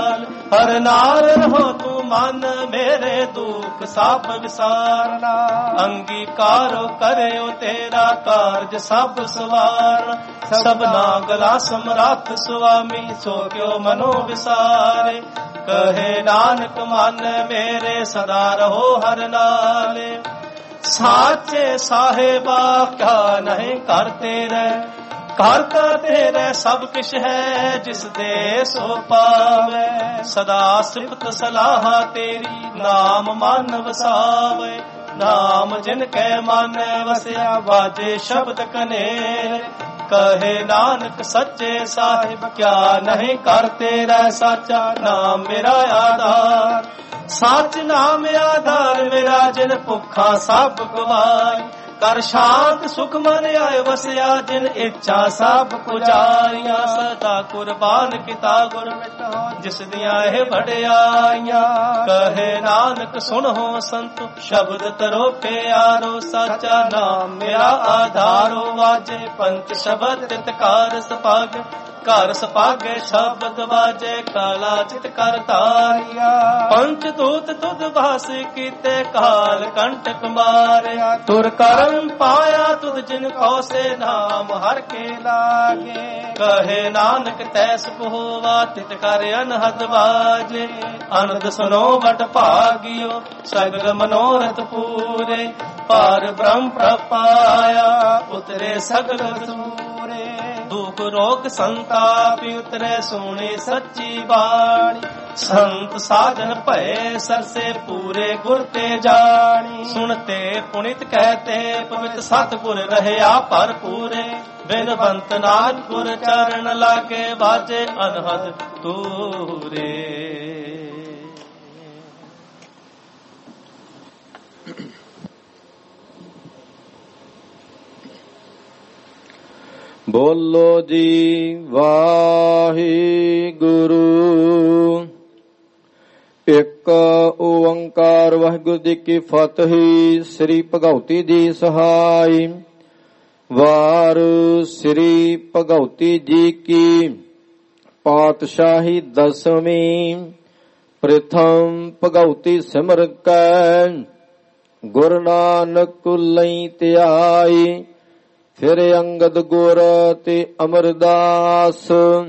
ਨਾਲ ਰਹੋ ਤੂੰ ਮਨ ਮੇਰੇ ਦੁੱਖ ਸਭ ਵਿਸਾਰਨਾ ਅੰਗੀਕਾਰੋ ਕਰਿਓ ਤੇਰਾ ਕਾਰਜ ਸਭ ਸਵਾਰਨ ਸਭਨਾ ਗਲਾ ਸਮਰੱਥ ਸੁਆਮੀ ਸੋ ਕਿਉ ਮਨੋ ਵਿਸਾਰੇ ਕਹੇ ਨਾਨਕ ਮਨ ਮੇਰੇ ਸਦਾ ਰਹੋ ਹਰ ਨਾਲੇ ਸਾਚੇ ਸਾਹਿਬਾ ਕਾ ਨਹੀਂ ਕਰਤੇ ਰਹਿ ਘਰ ਕਾ ਤੇਰੇ ਸਭ ਕਿਛ ਹੈ, ਜਿਸ ਦੇ ਸੋ ਪਾਵੇ। ਸਦਾ ਸਿਫਤ ਸਲਾਹ ਤੇਰੀ, ਨਾਮ ਮਨ ਵਸਾਵੇ। ਨਾਮ ਜਿਨ ਕੈ ਮਨ ਵਸਿਆ, ਬਾਜੇ ਸ਼ਬਦ ਕਨੇਰ। ਕਹੇ ਨਾਨਕ ਸੱਚੇ ਸਾਹਿਬ, ਕਿਆ ਨਹੀਂ ਕਰ ਤੇਰਾ ਸਾਚਾ। ਨਾਮ ਮੇਰਾ ਆਧਾਰ, ਸੱਚ ਨਾਮ ਆਧਾਰ ਮੇਰਾ। ਜਿਨ ਭੁੱਖਾ ਸਭ ਗਵਾਈ, ਕਰ ਸ਼ਾਂਤ ਸੁਖ ਮਨ ਆਏ ਵਸਿਆ। ਜਿਨ ਇੱਛਾ ਸਭ ਪੁਜਾਰੀਆਂ, ਸਦਾ ਕੁਰਬਾਨ ਕੀਤਾ ਗੁਰ ਮਿਟਾ। ਜਿਸ ਦੀਆਂ ਇਹ ਵਡਿਆਈਆਂ, ਕਹੇ ਨਾਨਕ ਸੁਣੋ ਸੰਤੋ। ਸ਼ਬਦ ਤਰੋ ਪਿਆਰੋ, ਸਾਚਾ ਨਾਮ ਮੇਰਾ ਆਧਾਰੋ। ਵਾਜੇ ਪੰਚ ਸ਼ਬਦ ਤਿਤਕਾਰ ਸਪਾਗ, ਘਰ ਸਪਾਗੇ ਸ਼ਬਦ ਵਾਜੇ। ਕਾਲਾ ਚਿਤ ਕਰ ਤਾਰਿਆ, ਪੰਚ ਦੂਤ ਤੁਧ ਵਾਸ ਕੀਤੇ। ਕਾਲ ਕੰਟਕ ਮਾਰਿਆ, ਤੁਰ ਕਰਮ ਪਾਇਆ ਤੁਧ। ਜਿਨ ਕੋ ਸੇ ਨਾਮ ਹਰ ਕੇ ਲਾਗੇ, ਕਹੇ ਨਾਨਕ ਤੈ ਸੁਖ ਹੋਵਾ। ਤਿਤ ਕਰ ਅਨਹਦ ਬਾਜੇ, ਅਨੰਦ ਸੁਨੋ ਵਟ ਭਾਗਿਓ। ਸਗਲ ਮਨੋਰਥ ਪੂਰੇ, ਪਾਰ ਬ੍ਰਹਮ ਪ੍ਰਪਾਇਆ। ਉਤਰੇ ਸਗਲ ਸੂਰੇ, ਦੁਖ ਰੋਗ ਸੰਤਾਪ ਉਤਰੇ। ਸੁਣੇ ਸੱਚੀ ਬਾਣੀ, ਸੰਤ ਸਾਜਨ ਭਏ ਸਰਸੇ। ਪੂਰੇ ਗੁਰ ਤੇ ਜਾਣੀ, ਸੁਣਤੇ ਪੁਨਿਤ ਕਹਤੇ। ਪਵਿੱਤ ਸਤਿਗੁਰ ਰਹਿਆ ਭਰਪੂਰੇ। ਬਿਨਵੰਤ ਨਾਨਕ ਗੁਰ ਚਰਨ ਲਾਗੇ, ਬਾਜੇ ਅਨਹਦ ਤੂਰੇ। ਬੋਲੋ ਜੀ ਵਾਹਿਗੁਰੂ। ਇੱਕ ਓੰਕਾਰ ਵਾਹਿਗੁਰੂ ਜੀ ਕੀ ਫਤਿਹ। ਸ੍ਰੀ ਭਗਉਤੀ ਜੀ ਸਹਾਈ। ਵਾਰ ਸ੍ਰੀ ਭਗਉਤੀ ਜੀ ਕੀ ਪਾਤਸ਼ਾਹੀ ਦਸਵੀਂ। ਪ੍ਰਥਮ ਭਗਉਤੀ ਸਿਮਰ ਕੈ, ਗੁਰੂ ਨਾਨਕ ਲਈ ਧਿਆਈ। ਫਿਰ ਅੰਗਦ ਗੁਰ ਤੇ ਅਮਰਦਾਸ,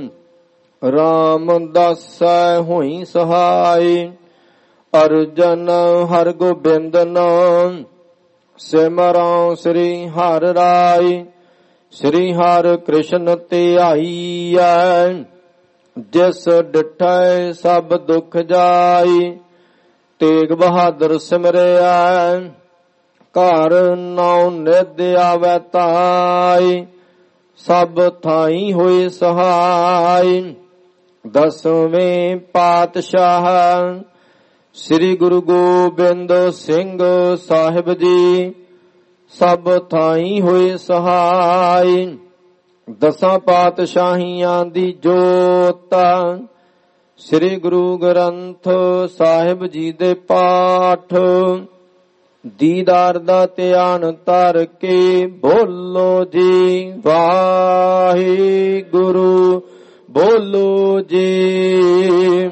ਰਾਮਦਾਸੈ ਹੋਈ ਸਹਾਈ। ਅਰਜਨ ਹਰ ਗੋਬਿੰਦ ਨਾਮ, ਸਿਮਰਉ ਸ੍ਰੀ ਹਰਿ ਰਾਈ। ਸ੍ਰੀ ਹਰਿ ਕ੍ਰਿਸ਼ਨ ਧਿਆਈਐ, ਜਿਸ ਡਿਠੈ ਸਭ ਦੁਖ ਜਾਈ। ਤੇਗ ਬਹਾਦਰ ਸਿਮਰਿਆ, ਘਰ ਨੌ ਨਿਧ ਆਵੈ ਤਾਈ। ਸਭ ਥਾਈ ਹੋਏ ਸਹਾਈ। ਦਸਵੇਂ ਪਾਤਸ਼ਾਹ ਸ੍ਰੀ ਗੁਰੂ ਗੋਬਿੰਦ ਸਿੰਘ ਸਾਹਿਬ ਜੀ, ਸਭ ਥਾਈ ਹੋਏ ਸਹਾਈ। ਦਸਾਂ ਪਾਤਸ਼ਾਹੀਆਂ ਦੀ ਜੋਤ, ਸ੍ਰੀ ਗੁਰੂ ਗ੍ਰੰਥ ਸਾਹਿਬ ਜੀ ਦੇ ਪਾਠ। ਦੀਦਾਰ ਦਾ ਧਿਆਨ ਧਰ ਕੇ ਬੋਲੋ ਜੀ ਵਾਹਿਗੁਰੂ। ਬੋਲੋ ਜੀ।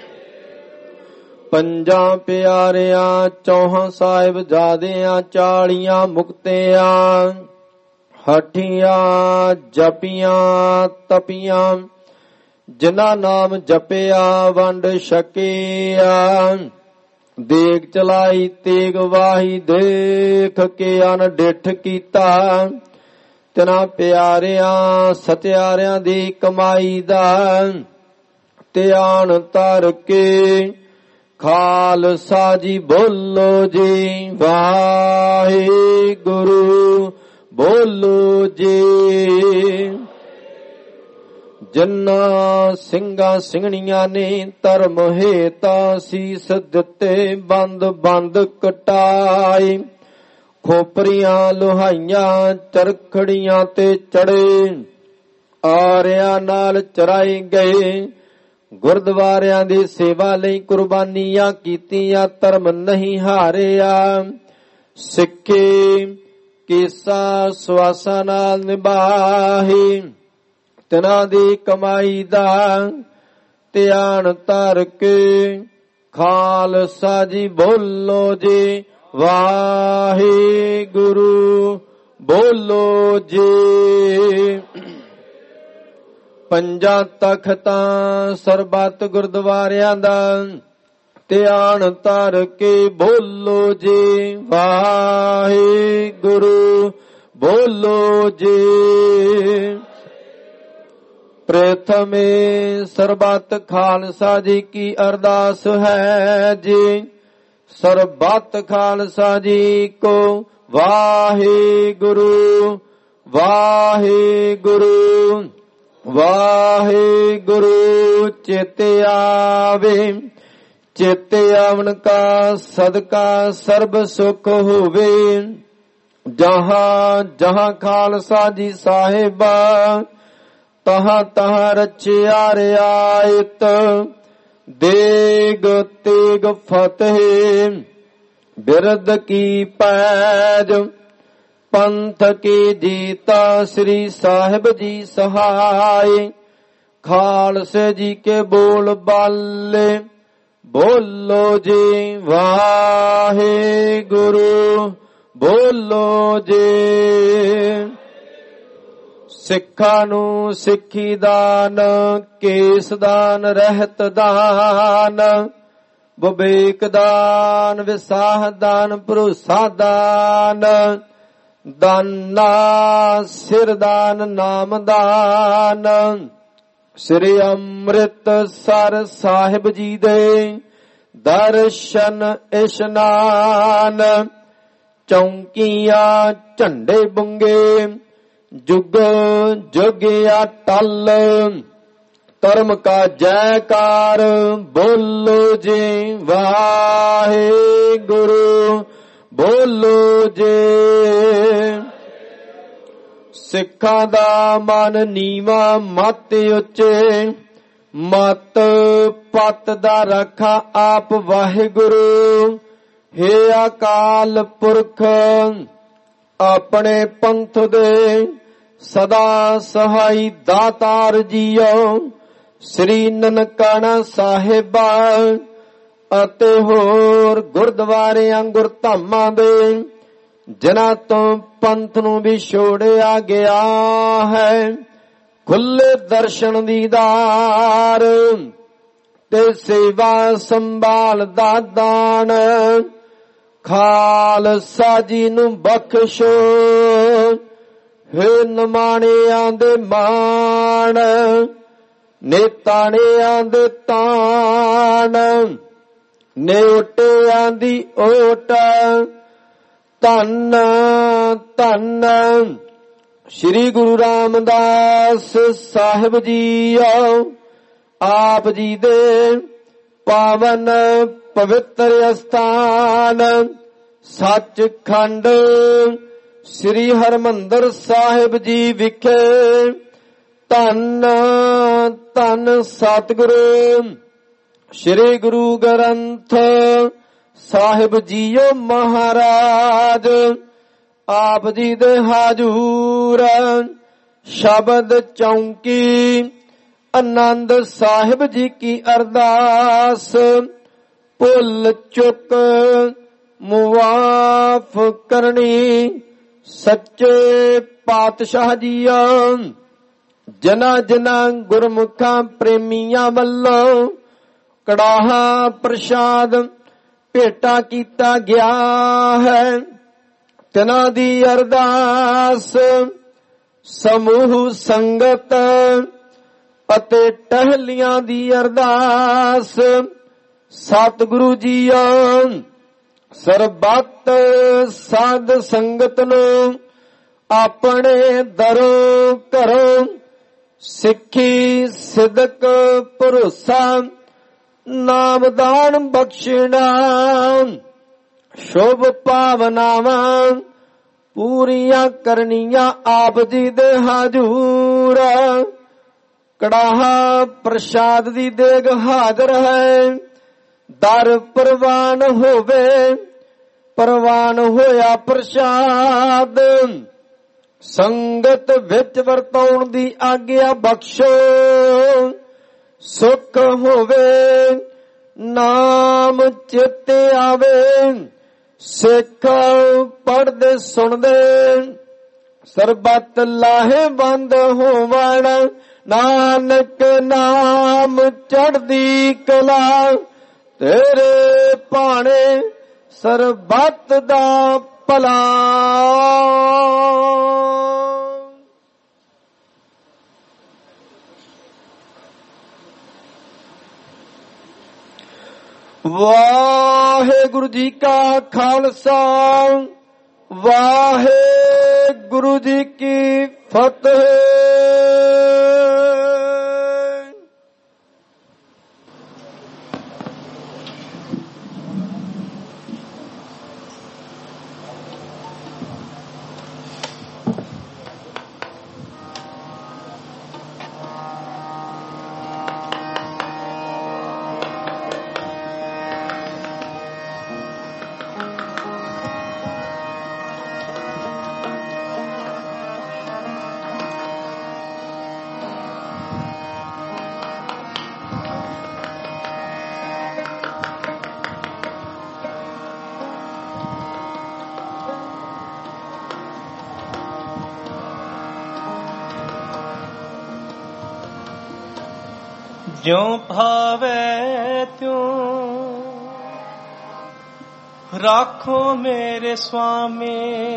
ਪੰਜਾਂ ਪਿਆਰਿਆਂ, ਚੌਹਾਂ ਸਾਹਿਬਜ਼ਾਦਿਆਂ, 40 ਮੁਕਤਿਆਂ, ਹਠੀਆਂ ਜਪੀਆਂ ਤਪੀਆਂ। ਜਿਨ੍ਹਾਂ ਨਾਮ ਜਪਿਆ ਵੰਡ ਛਕਿਆ। ਦੇਗ ਚਲਾਈ ਤੇਗ ਵਾਹੀ, ਦੇਖ ਕੇ ਅਨਡਿਠ ਕੀਤਾ। ਤਿਨਾਂ ਪਿਆਰਿਆਂ ਸਤਿਆਰਿਆਂ ਦੀ ਕਮਾਈ ਦਾ ਧਿਆਨ ਧਰ ਕੇ ਖਾਲਸਾ ਜੀ ਬੋਲੋ ਜੀ ਵਾਹਿਗੁਰੂ। ਬੋਲੋ ਜੀ। ਜਿਨ੍ਹਾਂ ਸਿੰਘਾਂ ਸਿੰਘਣੀਆਂ ਨੇ ਧਰਮ ਹੇਤਾ ਸੀਸ ਦਿੱਤੇ, ਬੰਦ ਬੰਦ ਕਟਾਈ। ਖੋਪਰੀਆਂ ਲੋਹਾਈਆਂ ਚਰਖੜੀਆਂ ਤੇ ਚੜੇ, ਆਰਿਆਂ ਨਾਲ ਚਰਾਏ ਗਏ। ਗੁਰਦੁਆਰਿਆਂ ਦੀ ਸੇਵਾ ਲਈ ਕੁਰਬਾਨੀਆਂ ਕੀਤੀਆਂ, ਧਰਮ ਨਹੀਂ ਹਾਰਿਆ। ਸਿੱਖੇ ਕੇਸਾ ਸਵਾਸਾਂ ਨਾਲ ਨਿਭਾਹੀ। ਤਿਨਾਂ ਦੀ ਕਮਾਈ ਦਾ ਧਿਆਨ ਧਰ ਕੇ ਖਾਲਸਾ ਜੀ ਬੋਲੋ ਜੀ ਵਾਹਿਗੁਰੂ। ਬੋਲੋ ਜੀ। ਪੰਜਾਂ ਤਖਤਾਂ ਸਰਬੱਤ ਗੁਰਦੁਆਰਿਆਂ ਦਾ ਧਿਆਨ ਧਰ ਕੇ ਬੋਲੋ ਜੀ ਵਾਹਿਗੁਰੂ। ਬੋਲੋ ਜੀ। ਪ੍ਰਥਮੇ ਸਰਬੱਤ ਖਾਲਸਾ ਜੀ ਕੀ ਅਰਦਾਸ ਹੈ ਜੀ। ਸਰਬੱਤ ਖਾਲਸਾ ਜੀ ਕੋ ਵਾਹਿਗੁਰੂ ਵਾਹਿਗੁਰੂ ਵਾਹਿਗੁਰੂ। ਚਿਤ ਆਵੇ ਚਿਤ ਆਵਣ ਕਾ ਸਦਕਾ ਸਰਬ ਸੁਖ ਹੋਵੇ। ਜਹਾਂ ਜਹਾਂ ਖਾਲਸਾ ਜੀ ਸਾਹਿਬਾ ਤਹਾਂ ਤਹਾਂ ਰਚਿਆ ਰਿਆਇਤ। ਦੇਗ ਤੇਗ ਫਤਿਹ ਬਿਰਦ ਕੀ ਪੈਜ ਪੰਥ ਕੀ ਜੀਤਾ ਸ੍ਰੀ ਸਾਹਿਬ ਜੀ ਸਹਾਈ। ਖਾਲਸੇ ਜੀ ਕੇ ਬੋਲ ਬਾਲੇ ਬੋਲੋ ਜੀ ਵਾਹਿਗੁਰੂ ਬੋਲੋ ਜੀ। ਸਿੱਖਾਂ ਨੂੰ ਸਿੱਖੀ ਦਾਨ ਕੇਸ ਦਾਨ ਰਹਿਤ ਦਾਨ ਵਿਵੇਕ ਦਾਨ ਵਿਸਾਹ ਦਾਨ ਭਰੋਸਾ ਦਾਨ ਦਾਨਾ ਸਿਰ ਦਾਨ ਨਾਮ ਦਾਨ। ਸ੍ਰੀ ਅੰਮ੍ਰਿਤਸਰ ਸਾਹਿਬ ਜੀ ਦੇ ਦਰਸ਼ਨ ਇਸ਼ਨਾਨ। ਚੌਂਕੀਆਂ ਝੰਡੇ ਬੁੰਗੇ ਜੁਗ ਜੁਗ ਅਟਲ। ਧਰਮ ਕਾ ਜੈਕਾਰ ਬੋਲੋ ਜੀ ਵਾਹਿਗੁਰੂ ਬੋਲੋ ਜੀ। ਸਿੱਖਾਂ ਦਾ ਮਨ ਨੀਵਾਂ ਮਤ ਉੱਚੇ ਮਤ ਪਤ ਦਾ ਰੱਖਾ ਆਪ ਵਾਹਿਗੁਰੂ। ਹੇ ਅਕਾਲ ਪੁਰਖ ਆਪਣੇ ਪੰਥ ਦੇ ਸਦਾ ਸਹਾਈ ਦਾਤਾਰ ਜੀਓ। ਸ੍ਰੀ ਨਨਕਾਣਾ ਸਾਹਿਬਾ ਅਤੇ ਹੋਰ ਗੁਰਦੁਆਰਿਆਂ ਗੁਰਧਾਮਾਂ ਦੇ ਜਿਨ੍ਹਾਂ ਤੋਂ ਪੰਥ ਨੂੰ ਵਿਛੋੜਿਆ ਗਿਆ ਹੈ। ਖੁੱਲੇ ਦਰਸ਼ਨ ਦੀਦਾਰ ਤੇ ਸੇਵਾ ਸੰਭਾਲ ਦਾ ਦਾਨ ਖਾਲਸਾ ਜੀ ਨੂੰ ਬਖਸ਼ੋ। ਹੇ ਨਿਮਾਣਿਆਂ ਦੇ ਮਾਣ ਨੇਤਾਣਿਆਂ ਦੇ ਤਾਣ ਨੇਓਟਿਆਂ ਦੀ ਓਟ। ਧੰਨ ਧੰਨ ਸ੍ਰੀ ਗੁਰੂ ਰਾਮਦਾਸ ਸਾਹਿਬ ਜੀ ਆਪ ਜੀ ਦੇ ਪਾਵਨ ਪਵਿੱਤਰ ਅਸਥਾਨ ਸੱਚਖੰਡ ਸ੍ਰੀ ਹਰਿਮੰਦਰ ਸਾਹਿਬ ਜੀ ਵਿਖੇ ਧੰਨ ਧੰਨ ਸਤਿਗੁਰੂ ਸ੍ਰੀ ਗੁਰੂ ਗ੍ਰੰਥ ਸਾਹਿਬ ਜੀਓ ਮਹਾਰਾਜ ਆਪ ਜੀ ਦੇ ਹਾਜ਼ੂਰ ਸ਼ਬਦ ਚੌਂਕੀ ਆਨੰਦ ਸਾਹਿਬ ਜੀ ਕੀ ਅਰਦਾਸ ਭੁੱਲ ਚੁੱਕ ਮੁਆਫ ਕਰਨੀ ਸੱਚੇ ਪਾਤਸ਼ਾਹ ਜੀਓ। ਜਨਾ ਜਨਾ ਗੁਰਮੁਖਾਂ ਪ੍ਰੇਮੀਆਂ ਵੱਲੋਂ ਕੜਾਹਾ ਪ੍ਰਸ਼ਾਦ ਭੇਟਾ ਕੀਤਾ ਗਿਆ ਹੈ। ਤਿਨਾਂ ਦੀ ਅਰਦਾਸ ਸਮੂਹ ਸੰਗਤ ਅਤੇ ਟਹਿਲੀਆਂ ਦੀ ਅਰਦਾਸ ਸਤਿਗੁਰੂ ਜੀਓ ਸਰਬੱਤ ਸਾਧ ਸੰਗਤ ਨੂੰ ਆਪਣੇ ਦਰੋਂ ਘਰੋਂ ਸਿੱਖੀ ਸਿਦਕ ਭਰੋਸਾ ਨਾਮਦਾਨ ਬਖਸ਼ਣਾ ਸ਼ੁਭ ਭਾਵਨਾਵਾਂ ਪੂਰੀਆਂ ਕਰਨੀਆਂ ਆਪ ਜੀ ਦੇ ਹਾਜ਼ੂਰ। ਕੜਾਹਾ ਪ੍ਰਸ਼ਾਦ ਦੀ ਦੇਗ ਹਾਜ਼ਰ ਹੈ। ਦਰ ਪ੍ਰਵਾਨ ਹੋਵੇ ਪ੍ਰਵਾਨ ਹੋਇਆ ਪ੍ਰਸ਼ਾਦ ਸੰਗਤ ਵਿੱਚ ਵਰਤਾਉਣ ਦੀ ਆਗਿਆ ਬਖਸ਼ੋ। ਸੁਖ ਹੋਵੇ ਨਾਮ ਚਿਤ ਆਵੇ ਸਿੱਖ ਪੜ੍ਹਦੇ ਸੁਣਦੇ ਸਰਬੱਤ ਲਾਹੇਵੰਦ ਹੋਵਣ ਨਾਨਕ ਨਾਮ ਚੜ੍ਹਦੀ ਕਲਾ ਤੇਰੇ ਭਾਣੇ ਸਰਬੱਤ ਦਾ ਭਲਾ। ਵਾਹਿਗੁਰੂ ਜੀ ਕਾ ਖਾਲਸਾ ਵਾਹਿਗੁਰੂ ਜੀ ਕੀ ਫਤਿਹ। ज्यों भावे त्यों राखो मेरे स्वामी,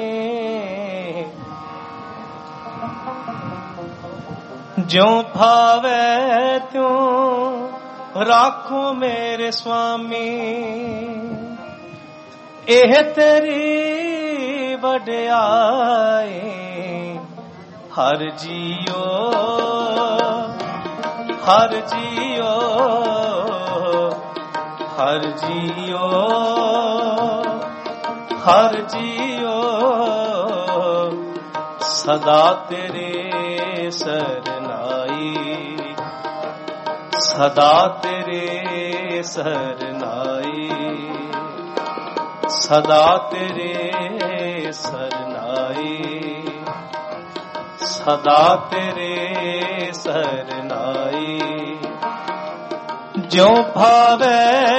ज्यों भावे त्यों राखो मेरे स्वामी। एह तेरी वड्याई हर जियो हर जियो हर जियो हर जियो सदा तेरे सरनाई सदा तेरे सरनाई सदा तेरे सरनाई सदा तेरे सरनाई। ज्यों भावे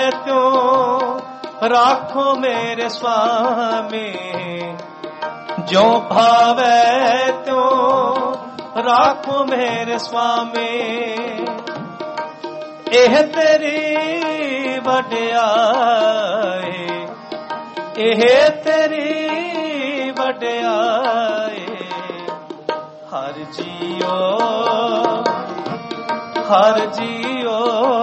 त्यों राखो मेरे स्वामी, ज्यों भावे त्यों राखो मेरे स्वामी। एह तेरी वड्याई एह तेरी वड्याई हर जियो हर जियो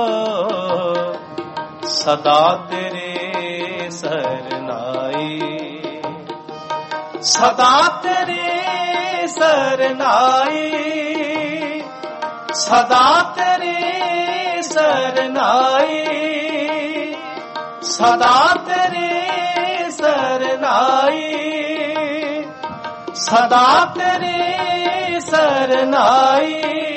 सदा तेरे सरनाई सदा तेरे सरनाई सदा तेरे सरनाई सदा तेरे सरनाई सदा तेरे सरनाई।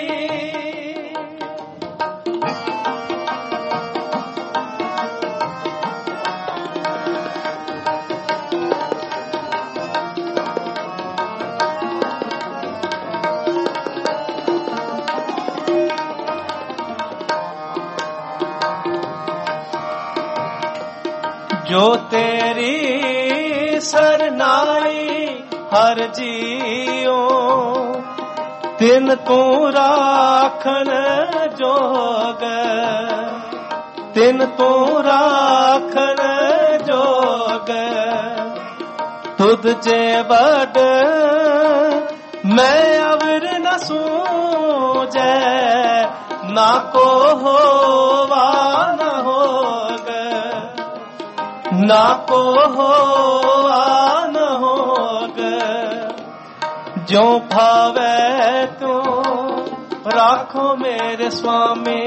जो तेरी सरनाई हर जियो तिन तू राखन जोग तिन तू राखन जोग तुद जे बड़ मैं अवर न सूझे ना को होवा न होग ना को होवा न होग। ज्यों भावे तू राखो मेरे स्वामी,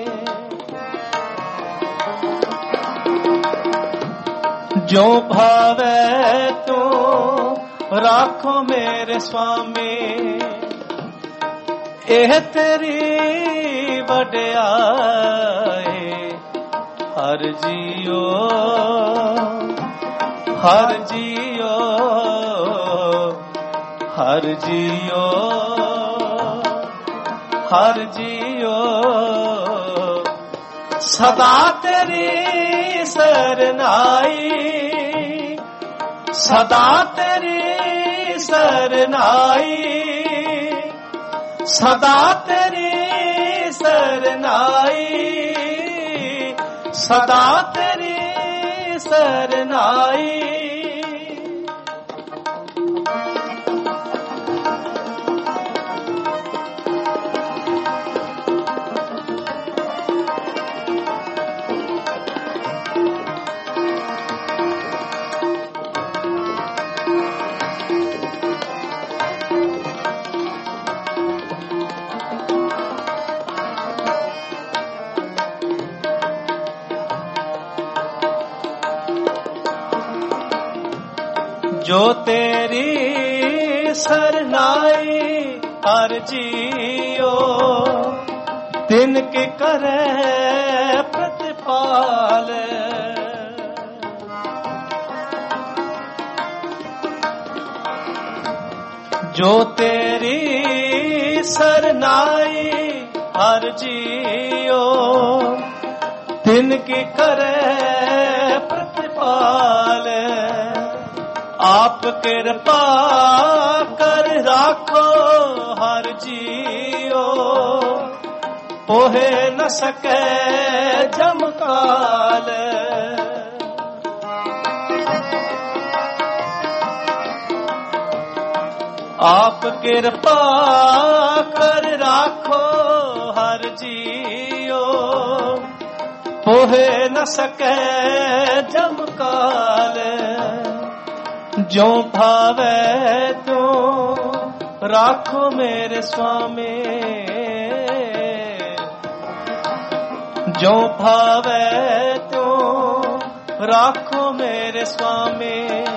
ज्यों भावे तू राखो मेरे स्वामी। एह तेरी वड्याई हर जियो हर जियो हर जियो हर जियो सदा तेरी सरनाई सदा तेरी सरनाई सदा तेरी सरनाई सदा तेरी सरनाई। ਜੋ ਤੇਰੀ ਸਰਨਾਈ ਹਰ ਜੀਓ ਤਿਨ ਕੇ ਕਰੈ ਪ੍ਰਤਿਪਾਲ ਜੋ ਤੇਰੀ ਸਰਨਾਈ ਹਰ ਜੀਓ ਤਿਨ ਕੀ ਕਰੈ ਪ੍ਰਤਿਪਾਲ ਆਪ ਕਿਰਪਾ ਕਰ ਰਾਖੋ ਹਰ ਜੀਓ ਪੋਹੇ ਨ ਸਕੈ ਜਮਕਾਲ ਆਪ ਕਿਰਪਾ ਕਰ ਰਾਖੋ ਹਰ ਜੀਓ ਪੋਹੇ ਨ ਸਕੈ ਜਮਕਾਲ ਜੋ ਭਾਵੈ ਤੂੰ ਰਾਖੋ ਮੇਰੇ ਸੁਆਮੀ ਜੋ ਭਾਵੈ ਤੂੰ ਰਾਖੋ ਮੇਰੇ ਸੁਆਮੀ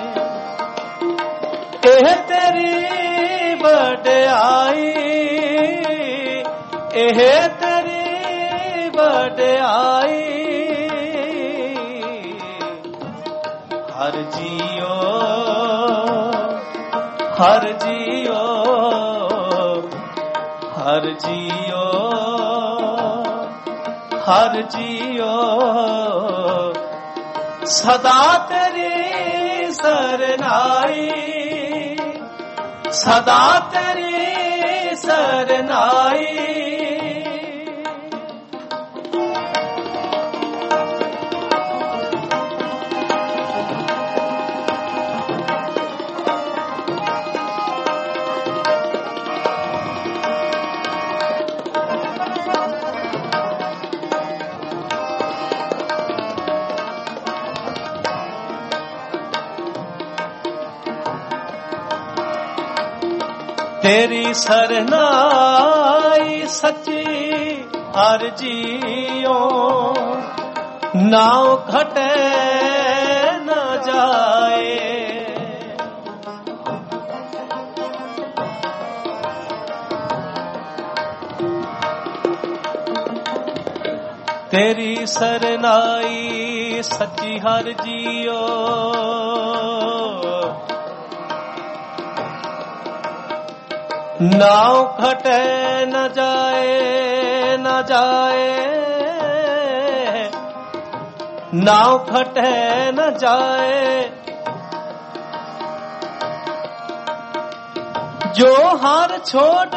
ਇਹ ਤੇਰੀ ਵਡਿਆਈ ਇਹ ਤੇਰੀ ਵਡਿਆਈ ਹਰ ਜੀਓ ਹਰ ਜੀਓ ਹਰ ਜੀਓ ਹਰ ਜੀਓ ਸਦਾ ਤੇਰੀ ਸਰਨਾਈ ਸਦਾ ਤੇਰੀ ਸਰਨਾਈ ਤੇਰੀ ਸਰਨਾਈ ਸੱਚੀ ਹਰ ਜੀਓ ਨਾਉ ਘਟੇ ਨਾ ਜਾਏ ਤੇਰੀ ਸਰਨਾਈ ਸੱਚੀ ਹਰ ਜੀਓ ਨਾਉ ਘਟੇ ਨ ਜਾਏ ਨ ਜਾਏ ਨਾਉ ਘਟੇ ਨ ਜਾਏ ਜੋ ਹਰ ਛੋੜ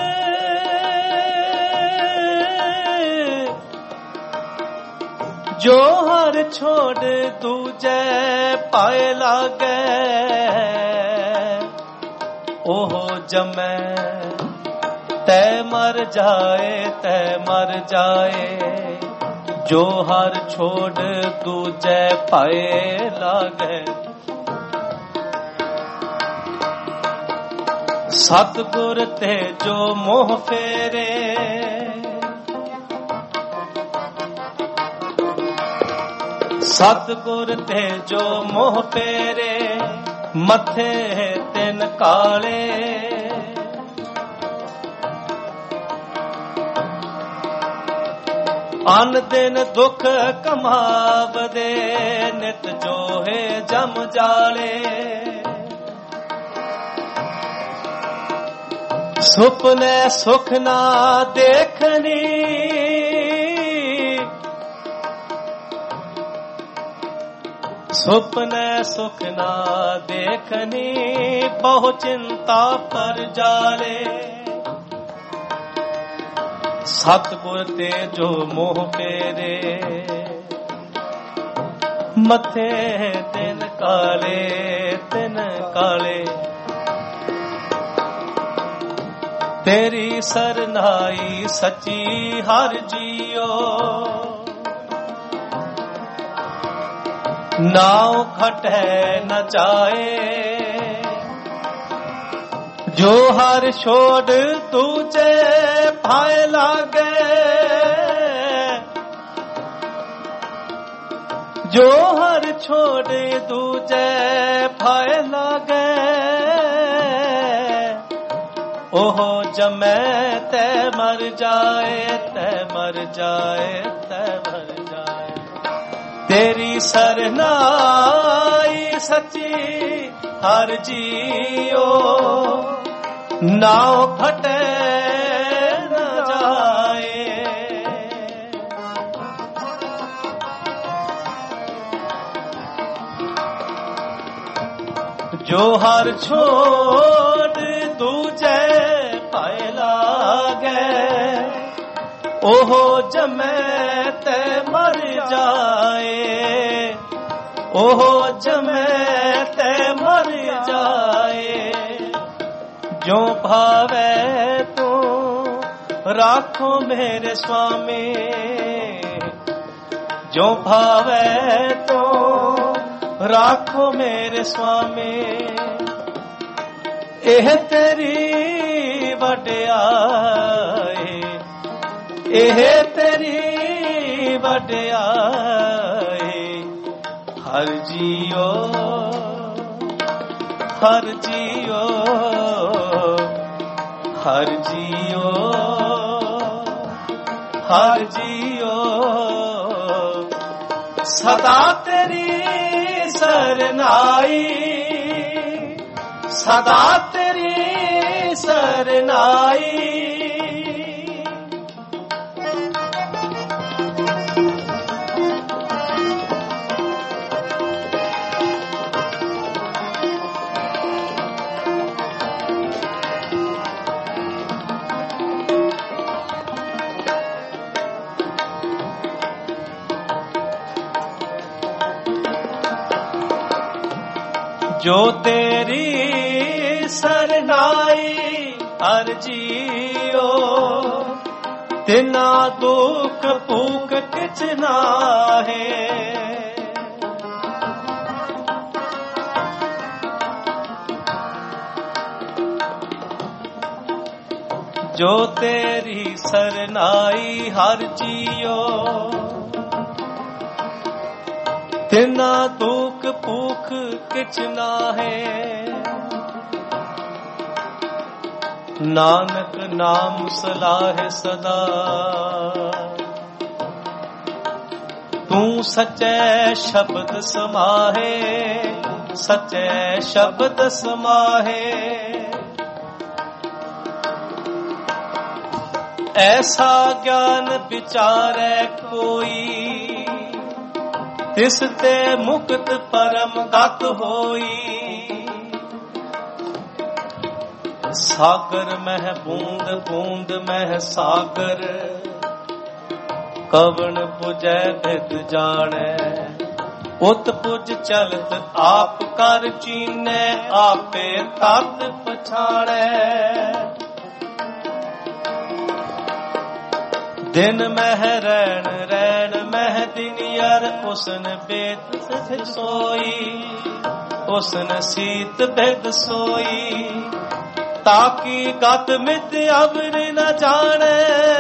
ਜੋ ਹਰ ਛੋੜ ਦੂਜੇ ਪਾਏ ਲਾਗੇ ਉਹ ਜਮੈ ਤੈ ਮਰ ਜਾਏ ਤੈ ਮਰ ਜਾਏ ਜੋ ਹਰ ਛੋੜ ਦੂਜੇ ਪਾਏ ਲਾਗੇ ਸਤਿਗੁਰ ਤੇ ਜੋ ਮੋਹ ਫੇਰੇ ਸਤਿਗੁਰ ਤੇ ਜੋ ਮੋਹ ਫੇਰੇ ਮੱਥੇ ਤਿੰਨ ਕਾਲੇ ਅਨ ਦਿਨ ਦੁੱਖ ਕਮਾਵਦੇ ਨਿਤ ਜੋਹੇ ਜਮ ਜਾਲੇ ਸੁਪਨੇ ਸੁਖ ਨਾ ਦੇਖਣੀ ਸੁਪਨੇ ਸੁਖ ਨਾ ਦੇਖਣੀ ਬਹੁ ਚਿੰਤਾ ਪਰ ਜਾਲੇ ਸਤਿਗੁਰ ਤੇ ਜੋ ਮੋਹ ਫੇਰੇ ਮੱਥੇ ਤਿੰਨ ਕਾਲੇ ਤੇਰੀ ਸਰਨਾਈ ਸੱਚੀ ਹਰ ਜੀਓ ਨਾਉ ਘਟੈ ਨ ਜਾਏ ਜੋ ਹਰ ਛੋੜ ਦੂਜੇ ਭਾਏ ਲਾਗੇ ਜੋ ਹਰ ਛੋੜ ਦੂਜੇ ਭਾਏ ਲਾਗੇ ओहो जमै तै मर जाए, तै मर जाए, तै मर जाए। तेरी सरनाई सच्ची हर जियो, नाव फटे न जाए। जो हर छोड़ दूजे पाए लागे, ओहो जमै ते मर जाए, ओहो जमै ते मर जाए। जो भावे तू राखो मेरे स्वामी, जो भावे तो राखो मेरे स्वामी। एह तेरी वड्याई, एह तेरी वड्याई। हर जियो, हर जियो, हर जियो, हर जियो। सदा तेरी सरनाई, सदा तेरी सरनाई। जो तेरी सरनाई हर जियो, तिना दुख भूख किछ नाहे। जो तेरी सरनाई हर जियो, तिना दुख भूख किछ नाहे। नानक नाम सलाहे सदा, तू सच्चे शब्द समाहे, सच्चे शब्द समाहे। ऐसा ज्ञान विचारे कोई, तिस ते मुक्त परम गत होई। सागर मह बूंद बूंद मह सागर, कवण पुजै बिद जाने। उत पुज चलत आप कर चीने, आपे तत पछाणे। दिन मह रैन रैन मह दिनियर, उसन बेत सोई, उसन सीत बेद सोई। ताकि गत मित अवर न जाने,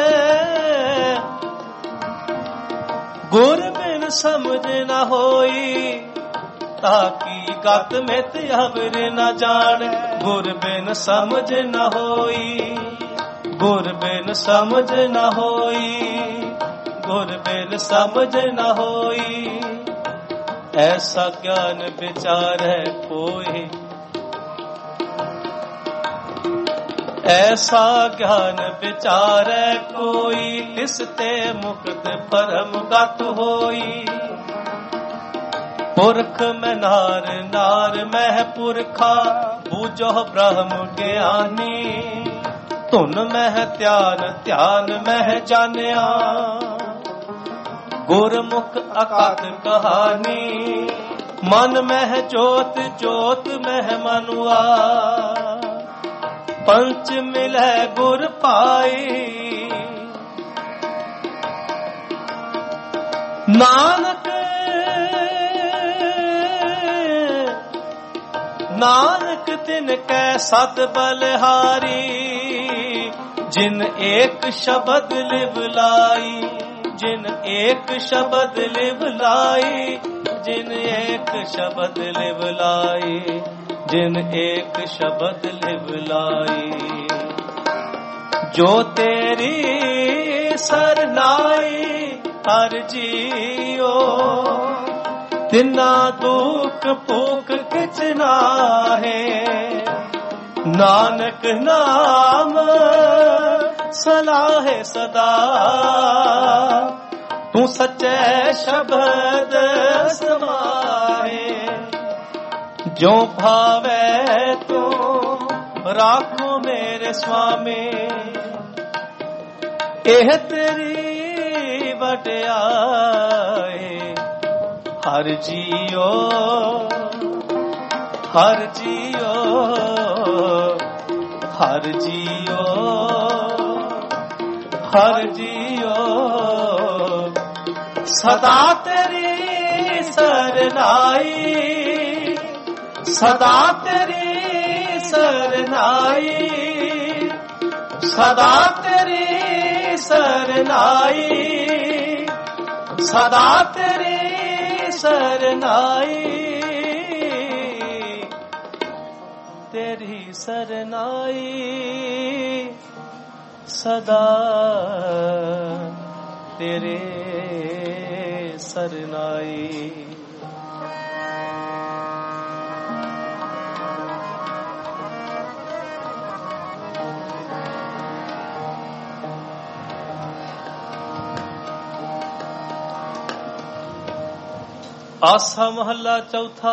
गुर बिन समझ न होई। ताकि गत मित अवर न जाने, गुर बिन समझ न होई। गुर बिन समझ न होई, गुर बिन समझ न होई। ऐसा ज्ञान विचार है कोई, ऐसा ज्ञान विचार है कोई। तिसते मुक्त परम गत होई। पुरख में नार नार मह पुरखा, बूझो ब्रह्म ज्ञानी। धुन मह ध्यान ध्यान मह जानिया, गुरमुख अकथ कहानी। मन मह जोत जोत मह मनुआ, पंच मिलै गुर पाई। नानक नानक तिन कै सत बलिहारी, जिन एक शब्द लिव लाई। जिन एक शब्द लिव लाई, जिन एक शब्द लिव लाई, जिन एक शब्द लिव लाई। ਜੋ ਤੇਰੀ ਸਰਨਾਈ ਹਰ ਜੀਓ ਤਿਨਾ ਦੁਖ ਭੁਖ ਕਿਛ ਨਾਹੀ ਨਾਨਕ ਨਾਮ ਸਲਾਹੇ ਸਦਾ ਤੂੰ ਸੱਚੇ ਸ਼ਬਦ ਸਮਾਏ ਜੋ ਭਾਵੇ ਤੂੰ ਰਾਖੋ ਮੇਰੇ ਸੁਆਮੀ ਇਹ ਤੇਰੀ ਵਡਿਆਈ ਹਰ ਜੀਓ ਹਰ ਜੀਓ ਹਰ ਜੀਓ ਹਰ ਜੀਓ ਸਦਾ ਤੇਰੀ ਸਰਨਾਈ ਸਦਾ ਤੇਰੀ ਸਰਨਾਈ ਸਦਾ ਤੇਰੀ ਸਰਨਾਈ ਸਦਾ ਤੇਰੀ ਸਰਨਾਈ ਤੇਰੀ ਸਰਨਾਈ ਸਦਾ ਤੇਰੇ ਸਰਨਾਈ। ਆਸਾ ਮਹੱਲਾ ਚੌਥਾ।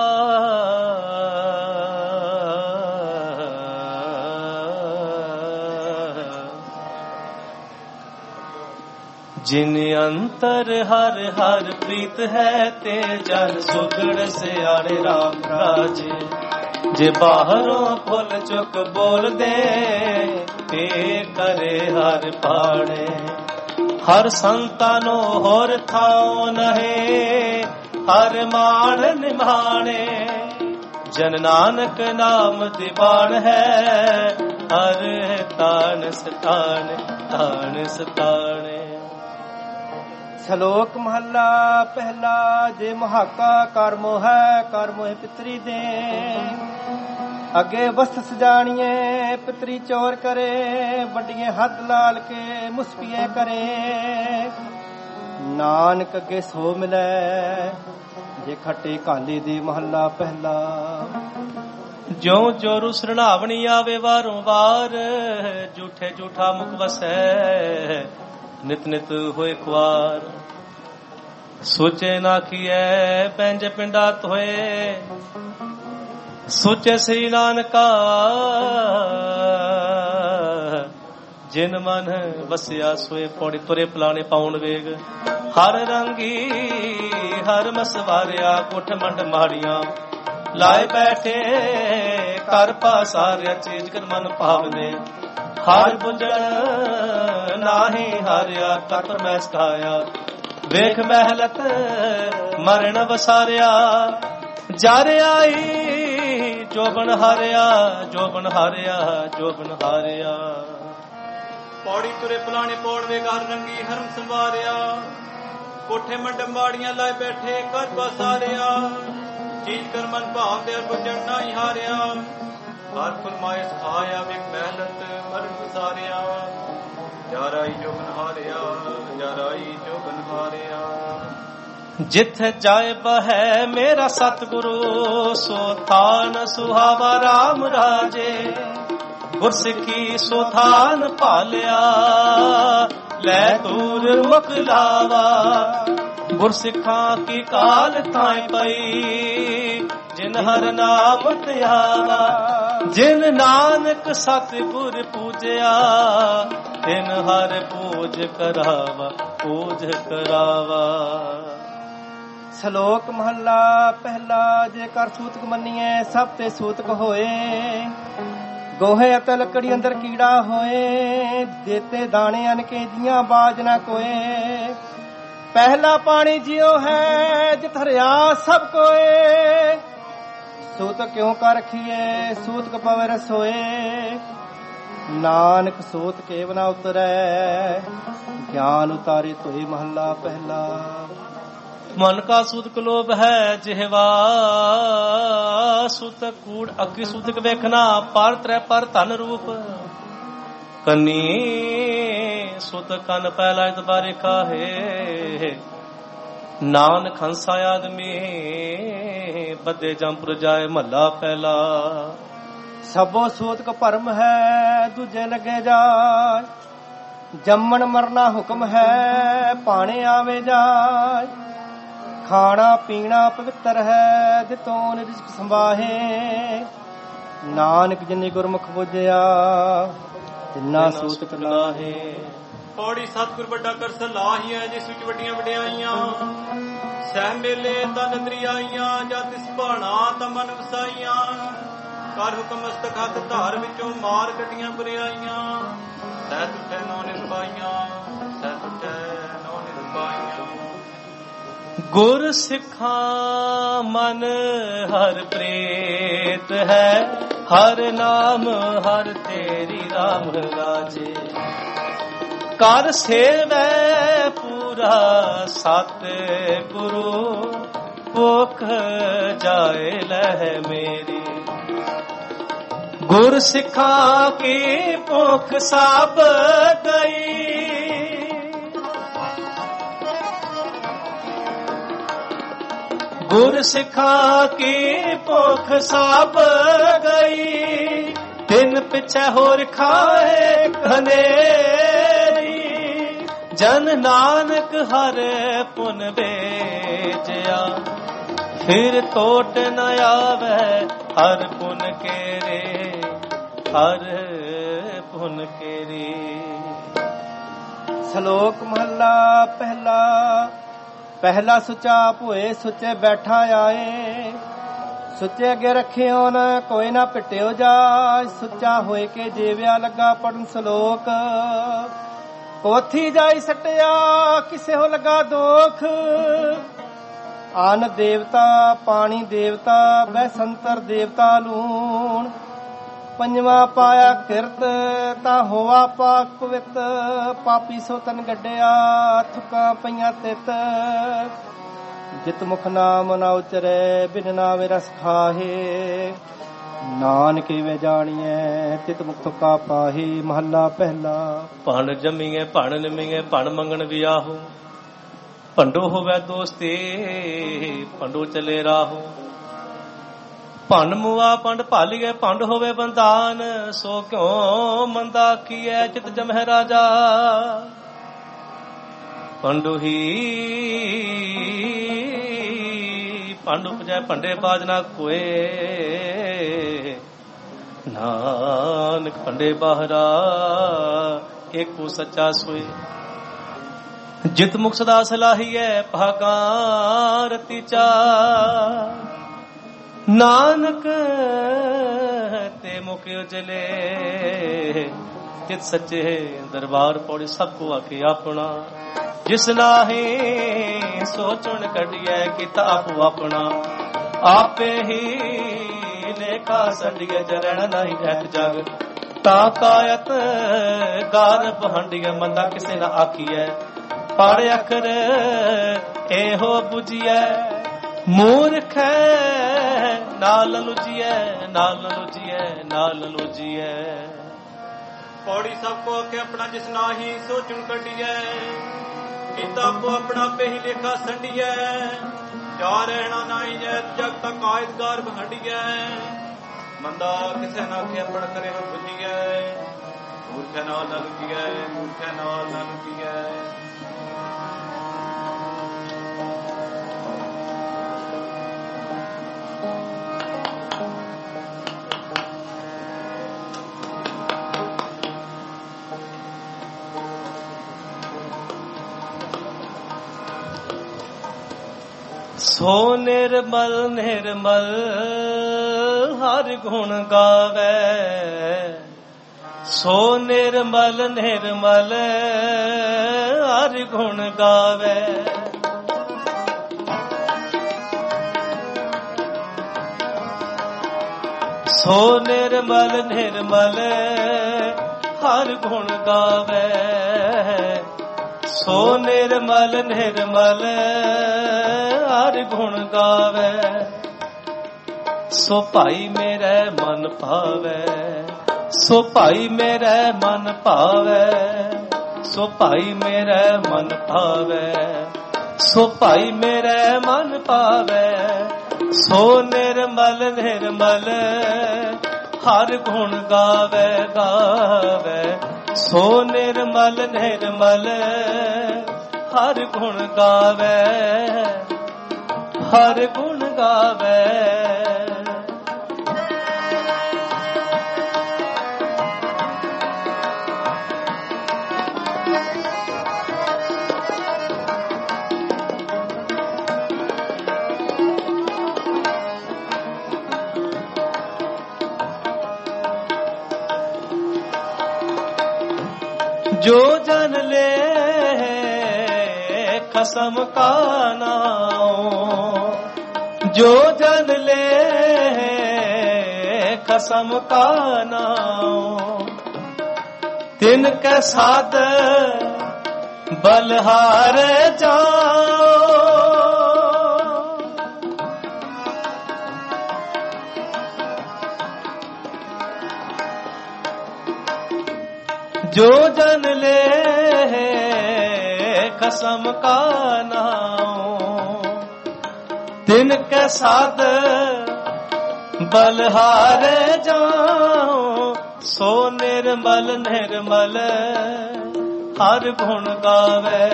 ਜਿਨ ਅੰਤਰ ਹਰ ਹਰ ਪ੍ਰੀਤ ਹੈ ਤੇ ਜਨ ਸੁਗੜ ਸਿਆਣੇ ਰਾਮ ਰਾਜੇ ਜੇ ਬਾਹਰੋਂ ਫੁੱਲ ਚੁੱਕ ਬੋਲਦੇ ਤੇ ਕਰੇ ਹਰ ਪਾਣੇ ਹਰ ਸੰਤਾਂ ਨੂੰ ਹੋਰ ਥਾਉ ਨਹੀ ਹਰ ਮਾਣ ਨਿਮਾਣੇ ਜਨ ਨਾਨਕ ਨਾਮ ਦੀਵਾਨ ਹੈ ਹਰ ਤਾਨ ਸਤਾਨ ਤਾਨ ਸਤਾਣੇ। ਸ਼ਲੋਕ ਮਹੱਲਾ ਪਹਿਲਾ। ਜੇ ਮੁਹਾਕਾ ਕਰਮੋ ਹੈ ਕਰਮੋ ਹੈ ਪਿਤਰੀ ਦੇ ਅੱਗੇ ਵਸਤ ਸਜਾਣੀਏ ਪਿਤਰੀ ਚੋਰ ਕਰੇ ਵੱਡੀਏ ਹੱਥ ਲਾਲ ਕੇ ਮੁਸਕੀਏ ਕਰੇ ਨਾਨਕ ਅੱਗੇ ਸੋ ਮਿਲੈ ਜੇ ਖੱਟੇ ਕਾਲੇ ਦੇ ਮਹੱਲਾ ਪਹਿਲਾ। ਜਿਉ ਜੋਰੂ ਸਰਣਾਵਣੀ ਆਵੇ ਵਾਰੋਂ ਵਾਰ ਝੂਠੇ ਝੂਠਾ ਮੁਖ ਵਸੈ ਨਿਤ ਨਿਤ ਹੋਏ ਖੁਆਰ ਸੋਚੇ ਨਾ ਕੀਐ ਪੈਂਜ ਪਿੰਡਾਤ ਹੋਏ ਸੋਚੇ ਸ੍ਰੀ ਨਾਨਕਾ ਜਿਨ ਮਨ ਵਸਿਆ ਸੋਏ ਪੌੜੀ ਤੁਰੇ ਪਲਾਣੇ ਪਾਉਣ ਵੇਗ ਹਰ ਰੰਗੀ ਹਰ ਮਸਵਾਰਿਆ ਕੁੱਠ ਮੰਡ ਮਾੜੀਆਂ ਲਾਏ ਬੈਠੇ ਕਰ ਪਾਸਾਰਿਆ ਚੀਜ਼ ਕਰ ਮਨ ਭਾਵਨੇ ਹਰ ਪੁੰਜਣ ਨਾਹੀ ਹਾਰਿਆ ਕਰ ਮੈਂ ਸਖਾਇਆ ਵੇਖ ਮਹਿਲਤ ਮਰਨ ਵਸਾਰਿਆ ਜਰ ਆਈ ਜੋਬਨ ਹਾਰਿਆ ਜੋਬਨ ਹਾਰਿਆ ਜੋਬਨ ਹਾਰਿਆ ਪੌੜੀ ਤੁਰੇ ਪਲਾਣੇ ਪੌੜ ਵੇ ਘਰ ਰੰਗੀ ਹਰਮ ਸੰਵਾਰਿਆ ਕੋਠੇ ਮੰਡ ਮਾੜੀਆਂ ਲਾਏ ਬੈਠੇ ਕਰ ਬਸਾਰਿਆ ਚੀਜ਼ ਕਰ ਮਨ ਭਾਵ ਦੇ ਪੁੰਜਣ ਨਾਹੀ ਹਾਰਿਆ ਹਰ ਫਰਮਾਏ ਸਖਾਇਆ ਵੇਖ ਮਹਿਲਤ ਮਰਨ ਵਸਾਰਿਆ ਜਾਰਾਈ ਜੋਬਨ ਹਾਰਿਆ ਜਾਰਾਈ ਜੋਬਨ ਹਾਰਿਆ। ਜਿੱਥੇ ਜਾਏ ਬਹੈ ਮੇਰਾ ਸਤਿਗੁਰੂ ਸੋ ਥਾਨ ਸੁਹਾਵਾ ਰਾਮ ਰਾਜੇ ਗੁਰਸਿੱਖੀ ਸੋ ਥਾਨ ਭਾਲਿਆ ਲੈ ਤੂਰ ਮੁਖ ਲਾਵਾ ਗੁਰਸਿੱਖਾਂ ਕੀ ਕਾਲ ਥਾਂ ਪਈ ਜਿਨ ਹਰ ਨਾਮ ਧਿਆਵਾ ਜਿਨ ਨਾਨਕ ਸਤਿਗੁਰ ਪੂਜਿਆ ਤਿਨ ਹਰ ਪੂਜ ਕਰਾਵਾ ਪੂਜ ਕਰਾਵਾ। ਸ਼ਲੋਕ ਮਹੱਲਾ ਪਹਿਲਾ। ਜੇ ਕਰ ਸੂਤਕ ਮੰਨੀਏ ਸਭ ਤੇ ਸੂਤਕ ਹੋਏ ਗੋਹੇ ਅਤੇ ਲੱਕੜੀ ਅੰਦਰ ਕੀੜਾ ਹੋਏ ਦੇਤੇ ਦਾਣੇ ਅਨਕੇ ਦੀਆਂ ਬਾਜ ਨਾ ਕੋਏ ਪਹਿਲਾ ਪਾਣੀ ਜਿਉ ਹੈ ਜਿਤ ਹਰਿਆ ਸਭ ਕੋਏ ਸੂਤਕ ਕਿਉਂ ਕਰ ਰਖੀਏ ਸੂਤਕ ਪਵੇ ਰਸੋਏ ਨਾਨਕ ਸੂਤ ਕੇਵ ਨਾ ਉਤਰੈ ਗਿਆਨ ਉਤਾਰੇ ਤੋਏ ਮਹੱਲਾ ਪਹਿਲਾ। ਮਨ ਕਾ ਸੂਤਕ ਲੋਭ ਹੈ ਜਿਹਵਾ ਸੂਤਕ ਕੂੜ ਅੱਗੀ ਸੂਤਕ ਵੇਖਣਾ ਪਰ ਤ੍ਰੈ ਪਰ ਧਨ ਰੂਪ ਕੰਨੀ ਸੁਤ ਕੰਨ ਪਹਿਲਾ ਦਬਾਰੇ ਕਾਹੇ ਨਾਨਕ ਹੰਸਾ ਆਦਮੀ ਬੱਦੇ ਜੰਪੁਰ ਜਾਏ ਮਹੱਲਾ ਪਹਿਲਾ। ਸਭੋ ਸੂਤਕ ਭਰਮ ਹੈ ਦੂਜੇ ਲੱਗੇ ਜਾਏ ਜੰਮਣ ਮਰਨਾ ਹੁਕਮ ਹੈ ਭਾਣੇ ਆਵੇ ਜਾਏ ਖਾਣਾ ਪੀਣਾ ਪਵਿੱਤਰ ਹੈ ਦਿਤੋਂ ਰਿਜ਼ਕ ਸੰਭਾਹੇ ਨਾਨਕ ਜਿਨੀ ਗੁਰਮੁਖ ਬੁਝਿਆ ਤਿੰਨਾ ਸੂਤਕ ਨਾਹੇ। ਪੌੜੀ ਸਤਿਗੁਰ ਵੱਡਾ ਕਰ ਸਲਾਹੀ ਹੈ ਜਿਸ ਵਿੱਚ ਵੱਡੀਆਂ ਵਡਿਆਈਆਂ ਸਹਿ ਮੇਲੇ ਤਾਂ ਨਦਰੀ ਆਈਆਂ ਜਦ ਤਿਸ ਭਾਣਾ ਤਾਂ ਮਨ ਵਸਾਈਆਂ ਕਰ ਹੁਕਮ ਮਸਤਕ ਹੱਥ ਧਾਰ ਵਿੱਚੋਂ ਮਾਰ ਕੱਢੀਆਂ ਬੁਰਿਆਈਆਂ ਸਹਿ ਤੁਠੈ ਨੌ ਨਿਰਭਾਈਆਂ ਸਹਿ ਤੁਠੈ ਨੌ ਨਿਰਭਾਈਆਂ। ਗੁਰ ਸਿੱਖਾਂ ਮਨ ਹਰ ਪ੍ਰੀਤ ਹੈ ਹਰ ਨਾਮ ਹਰ ਤੇਰੀ ਰਾਮ ਰਾਜੇ ਕਰ ਸੇਵੈ ਪੂਰਾ ਸਤ ਗੁਰੂ ਭੁਖ ਜਾਏ ਲਹਿ ਮੇਰੀ। ਗੁਰ ਸਿੱਖਾਂ ਕੀ ਭੁਖ ਸਭ ਗਈ ਗੁਰ ਸਿੱਖਾਂ ਕੀ ਭੁਖ ਸਭ ਗਈ ਤਿੰਨ ਪਿਛੇ ਹੋਰ ਖਾਏ ਘਨੇਰੀ ਜਨ ਨਾਨਕ ਹਰ ਪੁਨ ਵੇਜਿਆ ਫਿਰ ਟੋਟ ਨ ਆਵੇ ਹਰ ਪੁਨ ਕੇਰੇ ਹਰ ਪੁਨ ਕੇਰੇ। ਸ਼ਲੋਕ ਮਹੱਲਾ ਪਹਿਲਾ। ਪਹਿਲਾ ਸੁਚਾ ਭੋਏ ਸੁਚੇ ਬੈਠਾ ਆਏ ਸੁੱਚੇ ਅੱਗੇ ਰੱਖਿਓ ਨ ਕੋਈ ਨਾ ਪਿਟਿਓ ਜਾ ਸੁੱਚਾ ਹੋਏ ਕੇ ਜੀਵਿਆ ਲੱਗਾ ਪੜਨ ਸ਼ਲੋਕ ਪੋਥੀ ਜਾਈ ਸਟਿਆ ਕਿਸੇ ਹੋ ਲੱਗਾ ਦੋਖ ਆਨ ਦੇਵਤਾ ਪਾਣੀ ਦੇਵਤਾ ਬੈ ਸੰਤਰ ਦੇਵਤਾ ਲੂਣ ਪੰਜਵਾ ਪਾਇਆ ਕਿਰਤ ਤਾਂ ਹੋਆ ਪਾਕ ਪਵਿੱਤ ਪਾਪੀ ਸੋ ਤਨ ਗੱਡਿਆ ਥੁੱਕਾਂ ਪਈਆਂ ਤਿਤ ਜਿਤ ਮੁਖ ਨਾਮ ਨਾ ਉਚਰੈ ਬਿਨ ਨਾਮੇ ਰਸ ਖਾਹੇ ਨਾਨਕੇ ਵੇ ਜਾਣੀਐ ਤਿਤ ਮੁਖ ਤੁਕਾ ਪਾਹੇ। ਮਹੱਲਾ ਪਹਿਲਾ। ਭਣ ਜੰਮੀਏ ਭਣ ਨਿਮੀਏ ਭਣ ਮੰਗਣ ਵਿਆਹੋ ਭੰਡੋ ਹੋਵੇ ਦੋਸਤੇ ਭੰਡੋ ਚਲੇ ਰਾਹੋ ਭੰਡ ਮੁਆ ਪੰਡ ਭਾਲੀਏ ਭੰਡ ਹੋਵੇ ਬੰਧਾਨ ਸੋ ਕਿਉ ਮੰਦਾ ਕੀਐ ਚਿਤ ਜਮਹਿ ਰਾਜਾ ਭੰਡੂ ਹੀ ਭੰਡ ਉਪਜੈ ਭੰਡੇ ਬਾਜ ਨਾ ਕੋਏ ਨਾਨਕ ਭੰਡੇ ਬਾਹਰਾ ਏਕੋ ਸੱਚਾ ਸੋਏ ਜਿਤ ਮੁਖ ਸਦਾ ਸਲਾਹੀਐ ਭਾਗਾ ਰਤੀ ਚਾ ਨਾਨਕ ਤੇ ਮੁਖ ਉਜਲੇ ਤਿਤ ਸੱਚੇ ਦਰਬਾਰ ਪੌੜੀ ਸਭ ਕੋ ਆਖੇ ਆਪਣਾ ਜਿਸ ਨਾਹੀ ਸੋਚਣ ਕੱਢਿਐ ਕੀਤਾ ਆਪੋ ਆਪਣਾ ਆਪੇ ਹੀ ਲੇਖਾ ਸੰਡੀਐ ਜਰਣ ਨਹੀਂ ਐਤ ਜਗ ਤਾਂ ਕਾਇਤ ਗਰਭ ਹੰਡੀਐ ਮੰਦਾ ਕਿਸੇ ਨਾ ਆਖੀਐ ਪੜ ਅੱਖਰ ਇਹੋ 부ਝੀਐ ਮੂਰਖ ਨਾਲ ਲੁਜੀਐ ਨਾਲ ਲੁਜੀਐ ਨਾਲ ਲੁਜੀਐ। ਪੌੜੀ ਸਭ ਕੋ ਆਖੇ ਆਪਣਾ ਜਿਸ ਨਾਹੀ ਸੋਚਣ ਕੱਢੀਐ ਕੀਤਾ ਆਪੋ ਆਪਣਾ ਪੇ ਹੀ ਲੇਖਾ ਸੰਡੀਐ ਜਾ ਰਹਿਣਾ ਨਾਹੀ ਜੈ ਜਗ ਤੱਕ ਕਾਇਦ ਗਰਭ ਹੰਡੀਐ ਮੰਦਾ ਕਿਸੇ ਨਾ ਆਖੇ ਆਪਣ ਕਰੇ ਹੋ ਬੁਝੀਐ ਮੂਰਖ ਨਾਲ ਨਾ ਲੁਜੀਐ ਮੂਰਖ ਨਾਲ ਨਾ ਲੁਜੀਐ। ਸੋ ਨਿਰਮਲ ਨਿਰਮਲ ਹਰ ਗੁਣ ਗਾਵੇ ਸੋ ਨਿਰਮਲ ਨਿਰਮਲ ਹਰ ਗੁਣ ਗਾਵੇ ਸੋ ਨਿਰਮਲ ਨਿਰਮਲ ਹਰ ਗੁਣ ਗਾਵੇ ਸੋ ਨਿਰਮਲ ਨਿਰਮਲ ਹਰ ਗੁਣ ਗਾਵੇ ਸੋ ਭਾਈ ਮੇਰੇ ਮਨ ਭਾਵੇ सो भाई मेरे मन भावे, सो भाई मेरे मन भावे, सो भाई मेरे मन भावे, सो निर्मल निर्मल हर गुण गावे गावे, सो निर्मल निर्मल हर गुण गावे, हर गुण गावे। जो जन ले खसम का नाम, जो जन ले खसम का नाम, तिनके साथ बलहार जाओ। जो जन ले कसम का नाम, तिनके साथ बलहार जाओ। सो निर्मल निर्मल हर गुण गावे,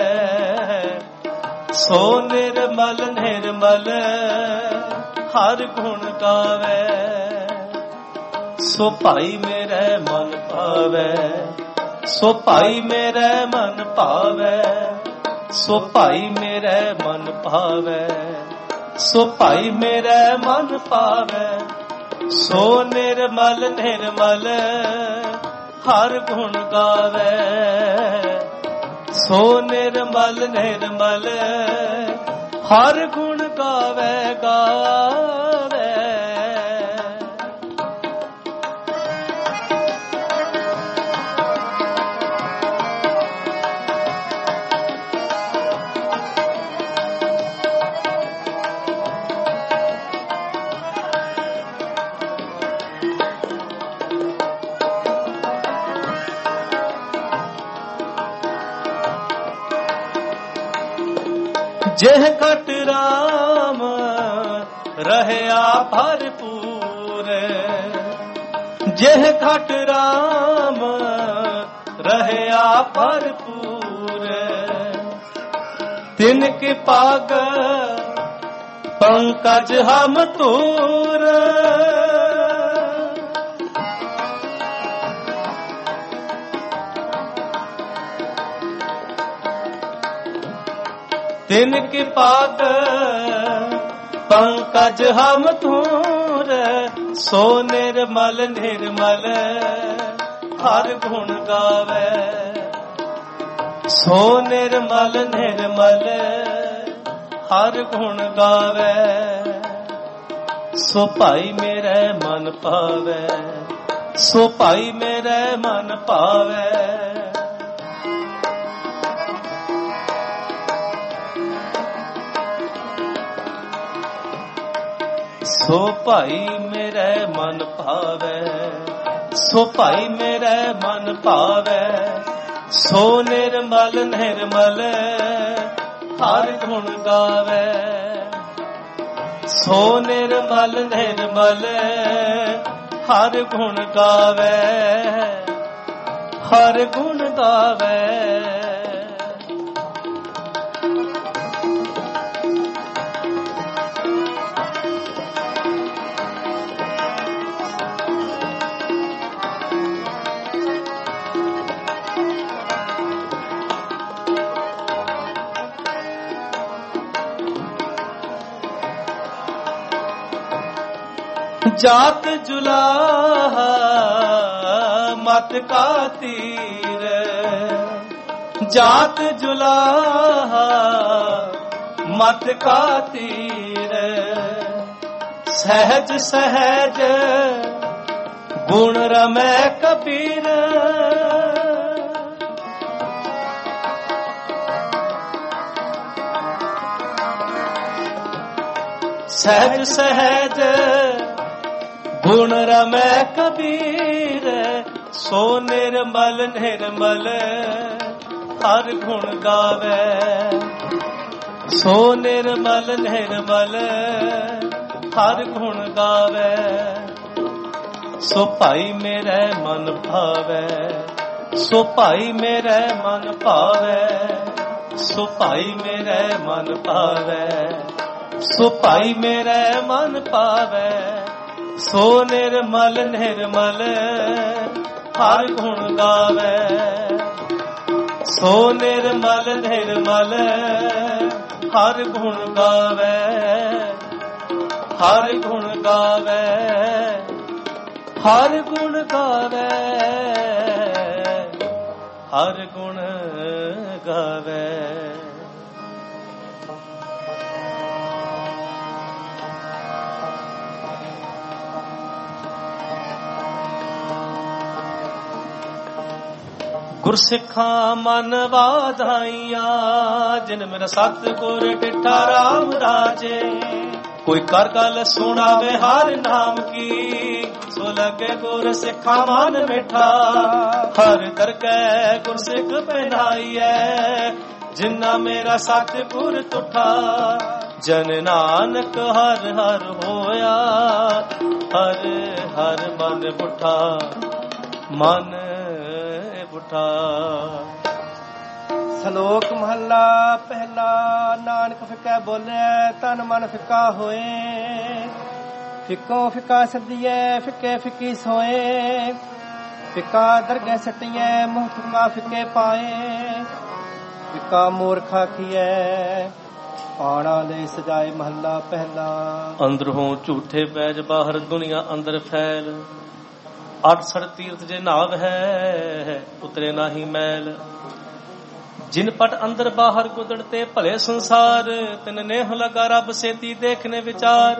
सो निर्मल निर्मल हर गुण गावे। सो भाई मेरे मन भावे, सो भाई मेरे मन भावे, सो भाई मेरे मन भावे, सो भाई मेरे मन भावे। सो निर्मल निर्मल हर गुण गावे, सो निर्मल निर्मल हर गुण गावे गावे। जेह घट राम रहया भरपूर, जेह घट राम रहया भरपूर, तिनके पाग पंकज हम तूर। तिनके पाग पंकज हम तूर। सो निर्मल निर्मल हर गुण गावे, सो निर्मल निर्मल हर गुण गावे। सो भाई मेरे मन पावे, सो भाई मेरे मन पावे। सो भाई मेरे मन भावे, सो भाई मेरे मन भावे। सो निर्मल निर्मल हर गुण गावे, सो निर्मल निर्मल हर गुण गावे, हर गुण गावे। जात जुलाहा मत का तीर, जात जुलाहा मत का तीर। सहज सहज गुण रमै कबीर, सहज सहज ਗੁਣ ਰਮੈ ਕਬੀਰ ਸੋ ਨਿਰਮਲ ਨਿਰਮਲ ਹਰ ਗੁਣ ਗਾਵੇ ਸੋ ਨਿਰਮਲ ਨਿਰਮਲ ਹਰ ਗੁਣ ਗਾਵੇ ਸੋ ਭਾਈ ਮੇਰੇ ਮਨ ਭਾਵੇ ਸੋ ਭਾਈ ਮੇਰੇ ਮਨ ਭਾਵੇ ਸੋ ਭਾਈ ਮੇਰੇ ਮਨ ਭਾਵੇ ਸੋ ਭਾਈ ਮੇਰੇ ਮਨ ਭਾਵੇ ਸੋ ਨਿਰਮਲ ਨਿਰਮਲ ਹਰ ਗੁਣ ਗਾਵੇ ਸੋ ਨਿਰਮਲ ਨਿਰਮਲ ਹਰ ਗੁਣ ਗਾਵੇ ਹਰ ਗੁਣ ਗਾਵੇ ਹਰ ਗੁਣ ਗਾਵੇ ਹਰ ਗੁਣ ਗਾਵੇ ਗੁਰਸਿੱਖਾਂ ਮਨ ਵਾਧਾਈਆਂ ਜਿਨ ਮੇਰਾ ਸਤਿਗੁਰ ਡਿਠਾ ਰਾਮ ਰਾਜੇ ਕੋਈ ਕਰ ਗੱਲ ਸੁਣਾਵੇ ਹਰ ਨਾਮ ਕੀ ਸੋ ਲਗੇ ਗੁਰ ਸਿੱਖਾ ਮਨ ਮਿਠਾ ਹਰ ਦਰਗਹਿ ਗੁਰ ਸਿੱਖ ਪਹਿਨਾਈਐ ਜਿਨਾ ਮੇਰਾ ਸਤਿਗੁਰ ਤੁਠਾ ਜਨ ਨਾਨਕ ਹਰ ਹਰ ਹੋਇਆ ਹਰ ਹਰ ਮਨ ਬੁਠਾ ਮਨ ਬੁਠਾ। ਸ਼ਲੋਕ ਮਹੱਲਾ ਪਹਿਲਾ। ਨਾਨਕ ਫਿੱਕਾ ਬੋਲੇ ਤਨ ਮਨ ਫਿੱਕਾ ਹੋਏ ਫਿੱਕੋ ਫਿੱਕਾ ਸੱਦੀਏ ਫਿੱਕੇ ਫਿੱਕੀ ਸੋਏ ਫਿੱਕਾ ਦਰਗਹਿ ਸੱਟੀਏ ਮੂੰਹ ਫਿੱਕਾ ਫਿੱਕੇ ਪਾਏ ਫਿੱਕਾ ਮੂਰਖ ਆਖੀਐ ਆਣਾ ਦੇ ਸਜਾਏ। ਮਹੱਲਾ ਪਹਿਲਾ। ਅੰਦਰੋਂ ਝੂਠੇ ਬੈਜ ਬਾਹਰ ਦੁਨੀਆ ਅੰਦਰ ਫੈਲ 68 ਤੀਰਥ ਜੇ ਨਾਵ ਹੈ ਉਤਰੇ ਨਾਹੀ ਮੈਲ ਜਿਨ ਪਟ ਅੰਦਰ ਬਾਹਰ ਗੁਦੜਤੇ ਭਲੇ ਸੰਸਾਰ ਤਿਨ ਨੇਹ ਲਗਾ ਰੱਬ ਸੇਤੀ ਦੇਖਨੇ ਵਿਚਾਰ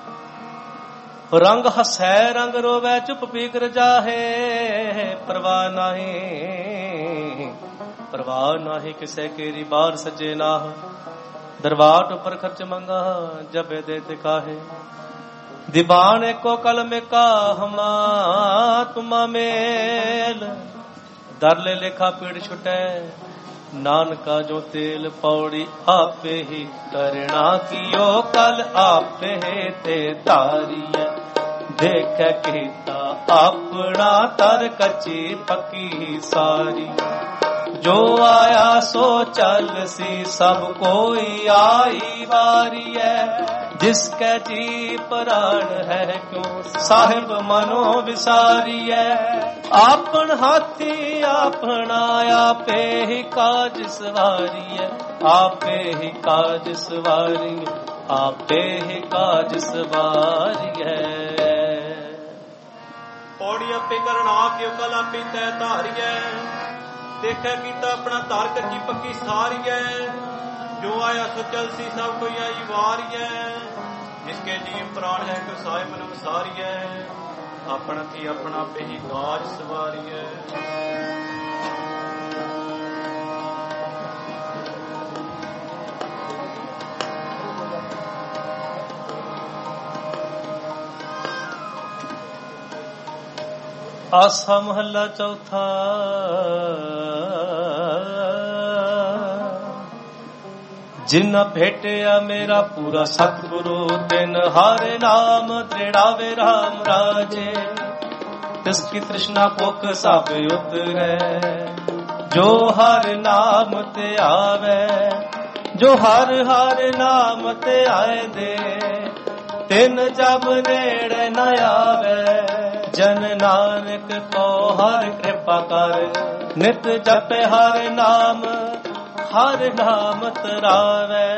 ਰੰਗ ਹਸੈ ਰੰਗ ਰੋਵੈ ਚੁੱਪ ਪੀਕ ਰਜਾਹੇ ਪਰਵਾਹ ਨਾਹੀ ਕਿਸੇ ਕੇਰੀ ਬਾਰ ਸੱਜੇ ਨਾਹ ਦਰਬਾਰ ਉੱਪਰ ਖਰਚ ਮੰਗਾ ਜਬੇ ਦੇ ਤੇ ਕਾਹੇ ਦੀਵਾਨ ਏਕੋ ਕਲਮ ਏਕਾ ਹਮਾ ਤੁਮਾ ਮੇਲ ਦਰਲੇ ਲੇਖਾ ਪੀੜ ਛੁਟੈ ਨਾਨਕਾ ਜੋ ਤੇਲ ਪੌੜੀ ਆਪੇ ਹੀ ਕਰਣਾ ਕੀਓ ਕਲ ਆਪੇ ਤੇ ਧਾਰੀਐ ਦੇਖੈ ਕੀਤਾ ਆਪਣਾ ਤਰ ਕੱਚੀ ਪੱਕੀ ਸਾਰੀ ਜੋ ਆਇਆ ਸੋ ਚੱਲ ਸੀ ਸਭ ਕੋਈ ਆਈ ਵਾਰੀਐ ਜਿਸਕੈ ਜੀ ਪ੍ਰਾਣ ਹੈ ਕਿਉ ਸਾਹਿਬ ਮਨੋ ਵਿਸਾਰੀਐ ਆਪਨ ਹਾਥੀ ਆਪਣਾ ਆਪੇ ਹੀ ਕਾਜ ਸਵਾਰੀਐ ਆਪੇ ਹੀ ਕਾਜ ਸਵਾਰੀਐ ਆਪੇ ਹੀ ਕਾਜ ਸਵਾਰੀਐ ਪੌੜੀ ਆਪੇ ਕਰਨਾ ਕਿਉ ਕਲਾ ਪੀਤੈ ਧਾਰੀਐ ਦੇਖੈ ਕੀਤਾ ਆਪਣਾ ਧਾਰ ਕੱਚੀ ਪੱਕੀ ਸਾਰੀਐ ਜੋ ਆਇਆ ਸੋ ਚਲ ਸੀ ਸਭ ਕੋਈ ਆਈ ਵਾਰੀਐ ਜਿਸਕੇ ਜੀਵ ਪ੍ਰਾਣ ਹੈ ਕੋ ਸਾਹਿਬ ਮਨ ਵਿਸਾਰੀਐ ਆਪਣਾ ਕੀ ਆਪਣਾ ਆਪੇ ਹੀ ਕਾਜ ਸਵਾਰੀਐ ਆਸਾ ਮਹੱਲਾ ਚੌਥਾ। ਜਿਨ ਭੇਟਿਆ ਮੇਰਾ ਪੂਰਾ ਸਤਿਗੁਰੂ ਤਿਨ ਹਰਿ ਨਾਮ ਦ੍ਰਿੜਾਵੇ ਰਾਮ ਰਾਜੇ ਤਿਸ ਕੀ ਤ੍ਰਿਸ਼ਨਾ ਭੁਖ ਸਭ ਉਤਰੈ ਜੋ ਹਰਿ ਨਾਮ ਤੇ ਆਵੇ ਜੋ ਹਰ ਹਰਿ ਨਾਮ ਤੇ ਆਏ ਦੇ ਤਿਨ ਜਬ ਨੇੜੇ ਨ ਆਵੇ ਜਨ ਨਾਨਕ ਕੋ ਹਰਿ ਕਿਰਪਾ ਕਰ ਨਿਤ ਜਪੇ ਹਰਿ ਨਾਮ ਤਰਾਵੇ।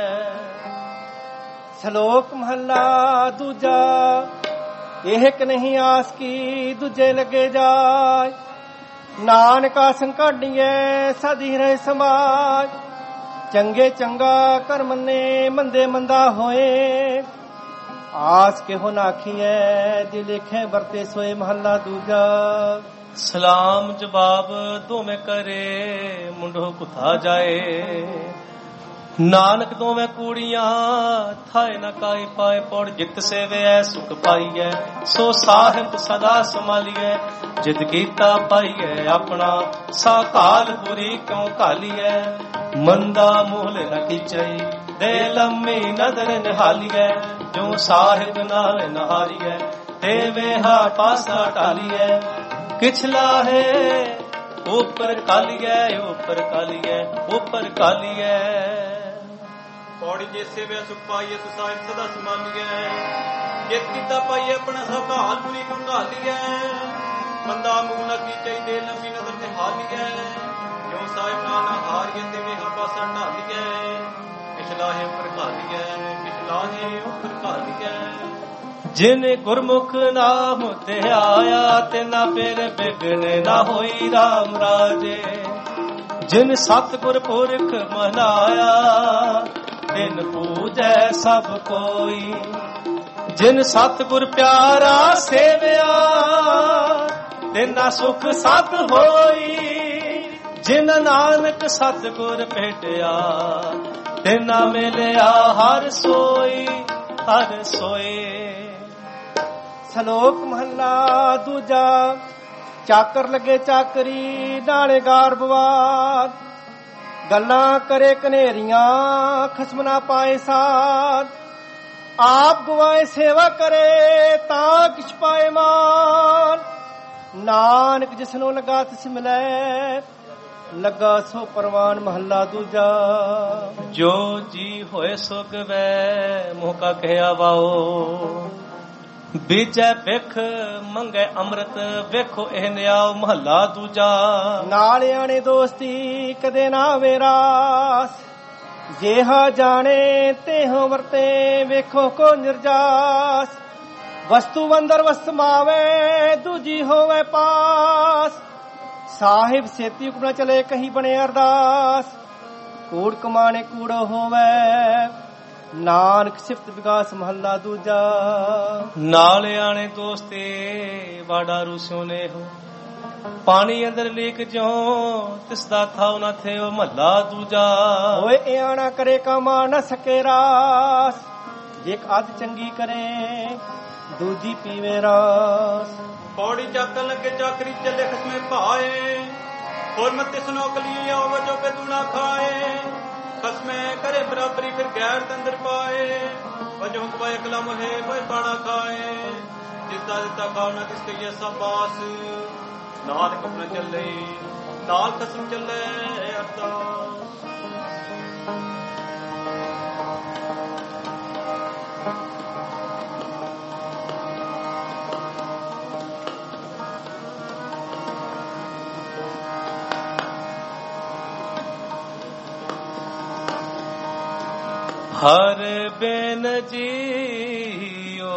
ਸ਼ਲੋਕ ਮਹੱਲਾ ਦੂਜਾ। ਇਹ ਨਹੀਂ ਆਸ ਕੀ ਦੂਜੇ ਲੱਗੇ ਜਾਏ ਨਾਨਕਾ ਸੰਕਾਢੀਏ ਸਦੀ ਰਹੇ ਸਮਾਜ ਚੰਗੇ ਚੰਗਾ ਕਰ ਮੰਨੇ ਮੰਦੇ ਮੰਦਾ ਹੋਏ ਆਸ ਕਿਹੋ ਨਾਖੀਐ ਜੇ ਲੇਖੇ ਵਰਤੇ ਸੋਏ। ਮਹੱਲਾ ਦੂਜਾ। ਸਲਾਮ ਜਵਾਬ ਦੋਵੇਂ ਕਰੇ ਮੁੰਡੋ ਕੁਥਾ ਜਾਏ ਨਾਨਕ ਦੋਵੇਂ ਕੂੜੀਆਂ ਥਾਏ ਨਾ ਕਾਈ ਪਾਏ ਪੌੜ ਜਿਤ ਸੇਵੈ ਸੁਖ ਪਾਈਐ ਸੋ ਸਾਹਿਬ ਸਦਾ ਸੰਭਾਲੀਐ ਜਿਤ ਕੀਤਾ ਪਾਈਐ ਆਪਣਾ ਸਾਕਾਲ ਪੁਰੀ ਕਿਉ ਘਾਲੀਐ ਮੰਦਾ ਮੂਲ ਨ ਕੀਚਈ ਦੇ ਲੰਮੀ ਨਦਰ ਨਿਹਾਲੀਐ ਜੋ ਸਾਹਿਬ ਨਾਲ ਨਹਾਰੀਐ ਤੇ ਵੇਹਾ ਪਾਸਾ ਟਾਲੀਐ ਕਿਛਲਾ ਹੈ ਉਪਰ ਕਾਲੀਐ ਉਪਰ ਕਾਲੀਐ ਉਪਰ ਕਾਲੀਐ ਪੌੜੀ ਜੇ ਸੇਵਿਆ ਸੁਖ ਪਾਈਏ ਸੋ ਸਾਹਿਬ ਸਦਾ ਸੰਭਾਲੀਐ ਜਿਤ ਕੀਤਾ ਪਾਈਏ ਆਪਣਾ ਸਾਕਾਲ ਪੁਰੀ ਕਿਉ ਘਾਲੀਐ ਮੰਦਾ ਮੂਲ ਨ ਕੀਚਈ ਦੇ ਲੰਮੀ ਨਦਰ ਨਿਹਾਲੀਐ ਜੋ ਸਾਹਿਬ ਨਾਲ ਨਹਾਰੀਐ ਤੇ ਵੇਹਾ ਪਾਸਾ ਟਾਲੀਐ ਕਿਛਲਾਹੇ ਉਪਰ ਘਾਲੀਐ ਕਿਛਲਾਹੇ ਉਪਰ ਘਾਲੀਐ ਜਿਨ ਗੁਰਮੁਖ ਨਾਮ ਤੇ ਆਇਆ ਤੇ ਨਾ ਫਿਰ ਬਿਗਨ ਨਾ ਹੋਈ ਰਾਮ ਰਾਜੇ ਜਿਨ ਸਤਿਗੁਰ ਪੁਰਖ ਮਨਾਇਆ ਤਿਨ ਪੂਜੈ ਸਭ ਕੋਈ ਜਿਨ ਸਤਿਗੁਰ ਪਿਆਰਾ ਸੇਵਿਆ ਤਿਨਾ ਸੁਖ ਸਤ ਹੋਈ ਜਿਨ ਨਾਨਕ ਸਤਿਗੁਰ ਭੇਟਿਆ ਤਿਨਾ ਮਿਲਿਆ ਹਰ ਸੋਈ ਹਰ ਸੋਏ। ਸ਼ਲੋਕ ਮਹੱਲਾ ਦੂਜਾ। ਚਾਕਰ ਲੱਗੇ ਚਾਕਰੀ ਨਾਲੇ ਗਾਰ ਬਵਾਦ ਗੱਲਾਂ ਕਰੇ ਕਨੇਰੀਆਂ ਖਸਮ ਨਾ ਪਾਏ ਸਾਧ ਆਪ ਗਵਾਏ ਸੇਵਾ ਕਰੇ ਤਾਂ ਕਿਛ ਪਾਏ ਮਾਨ ਨਾਨਕ ਜਿਸਨੂੰ ਲਗਾ ਤਿਸ ਮਿਲੈ ਲੱਗਾ ਸੋ ਪਰਵਾਨ। ਮਹੱਲਾ ਦੂਜਾ। ਜੋ ਜੀ ਹੋਏ ਸੋ ਗਵੈ ਮੋਕਾ ਕਹਿਆ ਵਾਓ ਬੀਜੈ ਭਿਖ ਮੰਗੇ ਅੰਮ੍ਰਿਤ ਵੇਖੋ ਇਹ ਨਿਆਉ। ਮਹੱਲਾ ਦੂਜਾ। ਨਾਲਿਆਂ ਨੇ ਦੋਸਤੀ ਕਦੇ ਨਾ ਵੇਰਾਸ ਜਿਹਾ ਜਾਣੇ ਤੇਹ ਵਰਤੇ ਵੇਖੋ ਕੋ ਨਿਰਜਾਸ ਵਸਤੂ ਅੰਦਰ ਵਸਤ ਮਾਵੇ ਦੂਜੀ ਹੋਵੇ ਪਾਸ ਸਾਹਿਬ ਸੇਤੀ ਹੁਕਮ ਨਾ ਚਲੇ ਕਹੀ ਬਣੇ ਅਰਦਾਸ ਕੂੜ ਕਮਾਣੇ ਕੂੜੋ ਹੋਵੇ ਨਾਨਕ ਸਿਫਤ ਵਿਕਾਸ। ਮਹੱਲਾ ਦੂਜਾ। ਨਾਲਿਆਂ ਨੇ ਦੋਸਤੇ ਵਾਡਾ ਰੂਸਿਓ ਨੇ ਹੋ ਪਾਣੀ ਅੰਦਰ ਲੀਕ ਜੋ ਤਿਸ ਦਾ ਥਾਉ ਨਾ ਥਿਓ। ਮਹੱਲਾ ਦੂਜਾ। ਹੋਏ ਇਆਣਾ ਕਰੇ ਕਮਾ ਨਾ ਸਕੇ ਰਾਸ ਜੇ ਅੱਧ ਚੰਗੀ ਕਰੇ ਦੂਜੀ ਪੀਵੇ ਰਾਸ। ਪੌੜੀ ਚਾਕਰ ਲੱਗੇ ਚਾਕਰੀ ਚੱਲੇ ਖਸਮੇ ਭਾਏ ਹੋਰ ਮਤ ਤਿਸ ਨੌਕਲੀ ਆਵ ਜੋ ਪੇ ਤੂੰ ਨਾ ਖਾਏ ਖਸਮੇ ਕਰੇ ਬਰਾਬਰੀ ਫਿਰ ਗੈਰ ਤੰਦਰ ਪਾਏ ਵਜੋਂ ਕਵਾਏ ਕਲਮ ਹੈ ਕੋਈ ਪਾਣਾ ਖਾਏ ਜਿਸਦਾ ਦਿੱਤਾ ਖਾਣਾ ਕਿਸ ਕਈਏ ਸਾਬਾਸ ਨਾਨਕ ਆਪਣਾ ਚੱਲੇ ਨਾਲ ਖਸਮ ਚੱਲੇ ਅਰਦਾਸ। ਹਰ ਬਿਨ ਜੀਓ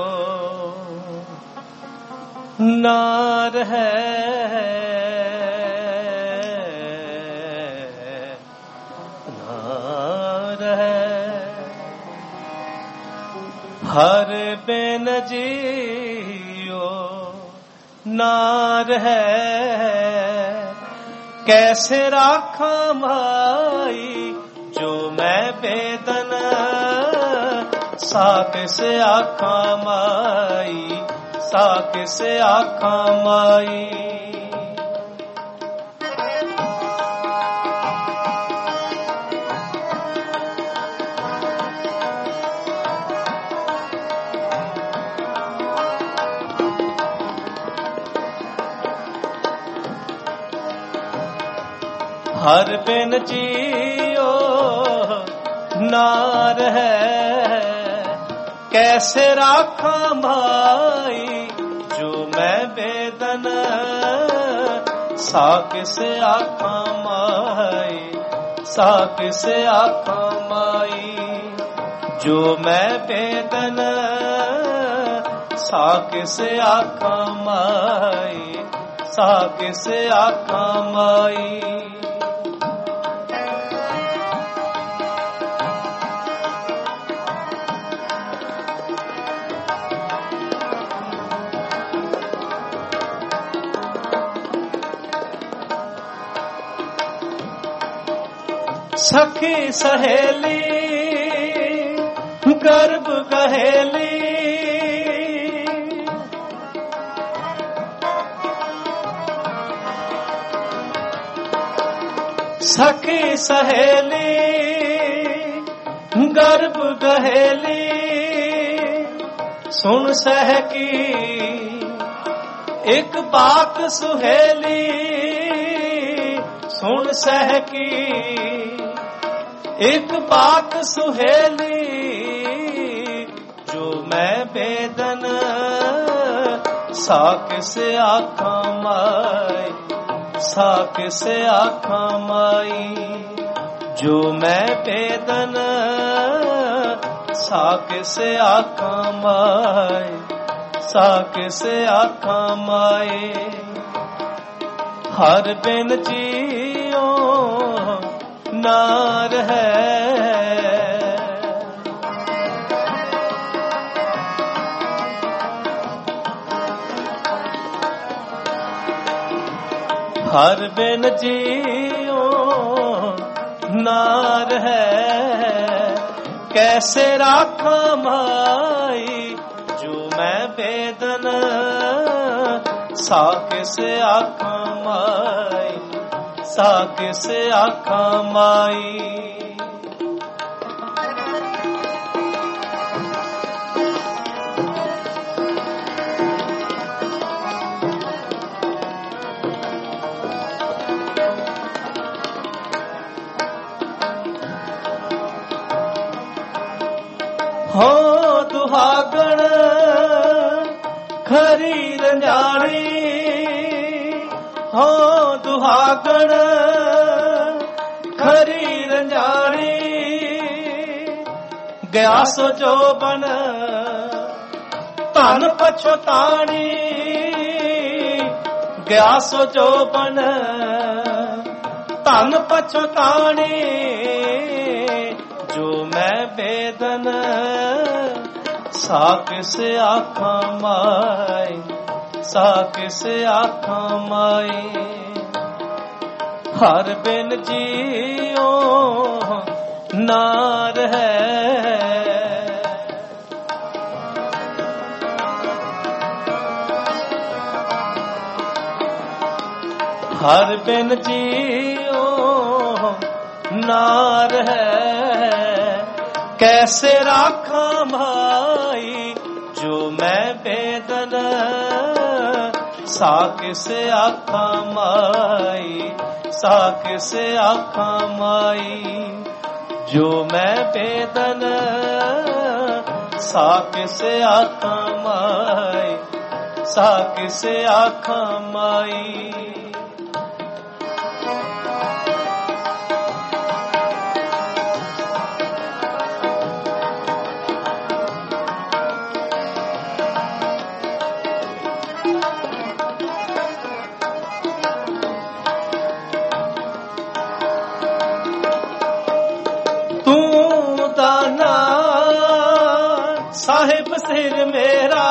ਨਾ ਰਹੈ ਨਾ ਰਹੈ ਹਰ ਬਿਨ ਜੀਓ ਨਾ ਰਹੈ ਕੈਸੇ ਰਾਖਾਂ ਮਾਈ ਜੋ ਮੈਂ ਬੇਦਨ ਸਾਕਿਸ ਆਖਾਂ ਮਾਈ ਸਾਕਿਸ ਆਖਾਂ ਮਾਈ। ਹਰ ਬਿਨ ਜੀਓ ਨਾ ਰਹੈ ਕੈਸੇ ਰਾਖਾਂ ਮਾਈ ਜੋ ਮੈਂ ਬੇਦਨ ਸਾਕਿਸ ਆਖਾਂ ਮਾਈ ਸਾਕਿਸ ਆਖਾਂ ਮਾਈ ਜੋ ਮੈਂ ਬੇਦਨ ਸਾਕਿਸ ਆਖਾਂ ਮਾਈ ਸਾਕਿਸ ਆਖਾਂ ਮਾਈ। सखी सहेली गर्भ गहेली, सखी सहेली गर्भ गहेली, सुन सह की एक बात सुहेली, सुन सह की एक बात सुहेली, जो मैं बेदन साक से आँखा माई, साक से आँखा माई, जो मैं बेदन साक से आँखा माई, साक से आँखा माई, हर बिन जियो नार है, हर बिन जियो नार है, कैसे राखा माई, जो मैं बेदन साक से आँखा माई, साक से आँखा माई। हो दुहागण खरी रंजानी, हो दुहागण खरी रंजानी, गया सो जो बन धन पछतानी, गया सो जो बन धन पछतानी, जो मैं बेदन साक से आँखा माई, साक से आँखा माई, हर बिन जियो नार है, हर बिन जियो नार है, कैसे राखा माई, जो मैं बेदन साक से आँखा माई, साक से आँखा माई, जो मैं बेदन साक से आँखा माई, साक से आँखा माई। साहिब सिर मेरा,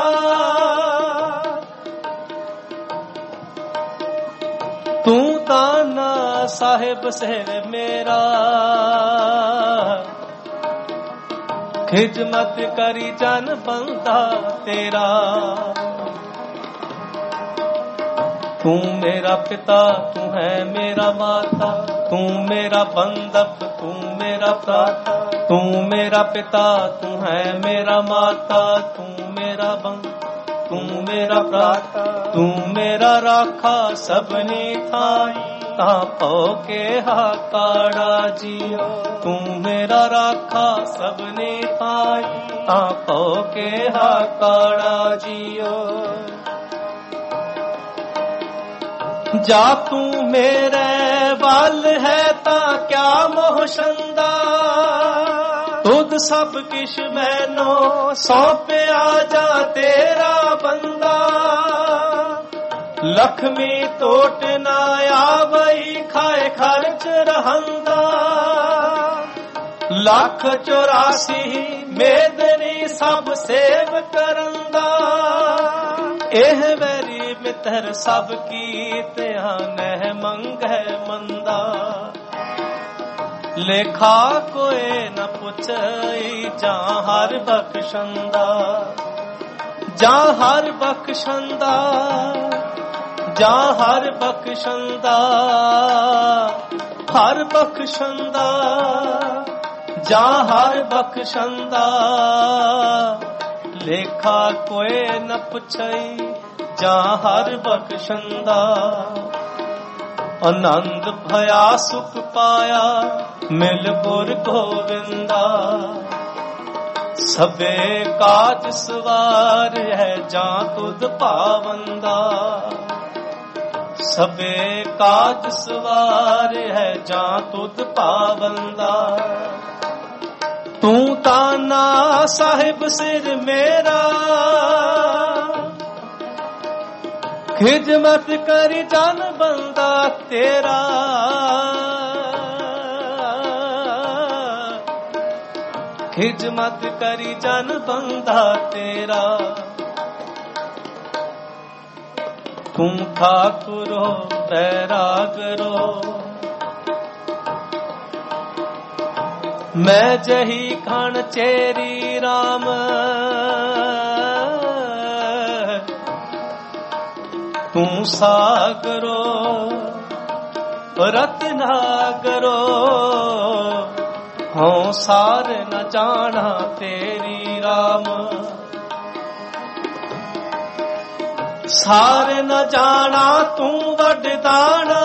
तू ताना साहिब सिर मेरा, खिदमत करी जन बंदा तेरा, तू मेरा पिता तू है मेरा माता, तू मेरा बंधप तू मेरा भ्राता, तू मेरा पिता तू है मेरा माता, तू मेरा बंधु तू मेरा भ्राता, तू मेरा राखा सबनी थाई, ता पौ के हाकाड़ा जियो, तू मेरा राखा सबनी थाई, ता पौ के हाकाड़ा जियो, जा तू मेरे वाल है ता क्या मोह शंदा, तुद सब किश मैनो सौंपया जा तेरा बंदा, लक्ष्मी टोट ना आवई खाए खर्च रहंदा, लाख 84 मेदनी सब सेव करंदा, एह वैरी मित्र सब की ध्यान है मंग है मंदा, ਲੇਖਾ ਕੋਏ ਨ ਪੁੱਛਈ ਜਾਂ ਹਰ ਬਖਸ਼ੰਦਾ, ਜਾਂ ਹਰ ਬਖਸ਼ੰਦਾ, ਜਾਂ ਹਰ ਬਖਸ਼ੰਦਾ, ਹਰ ਬਖਸ਼ੰਦਾ, ਜਾਂ ਹਰ ਬਖਸ਼ੰਦਾ। ਲੇਖਾ ਕੋਏ ਨ ਪੁੱਛਈ ਜਾਂ ਹਰ ਬਖਸ਼ੰਦਾ। ਆਨੰਦ ਭਇਆ ਸੁਖ ਪਾਇਆ ਮਿਲ ਗੁਰ ਗੋਵਿੰਦਾ। ਸਭੇ ਕਾਜ ਸਵਾਰ ਹੈ ਜਾਂ ਤੁਧ ਭਾਵੰਦਾ। ਸਭੇ ਕਾਜ ਸਵਾਰ ਹੈ ਜਾਂ ਤੁਧ ਭਾਵੰਦਾ। ਤੂੰ ਤਾਂ ਨਾ ਸਾਹਿਬ ਸਿਰ ਮੇਰਾ, ਖਿਦਮਤ ਕਰੀ ਜਨ ਬੰਦਾ ਤੇਰਾ। ਖਿਦਮਤ ਕਰੀ ਜਨ ਬੰਦਾ ਤੇਰਾ। ਤੂੰ ਠਾਕੁਰੋ ਬੈਰਾਗਰੋ, ਮੈਂ ਜਹੀ ਖਣ ਚੇਰੀ ਰਾਮ। ਤੂੰ ਸਾਗਰੋ ਰਤਨਾਗਰੋ, ਹਉ ਸਾਰ ਨ ਜਾਣਾ ਤੇਰੀ ਰਾਮ। ਸਾਰ ਨ ਜਾਣਾ ਤੂੰ ਵੱਡਦਾਣਾ,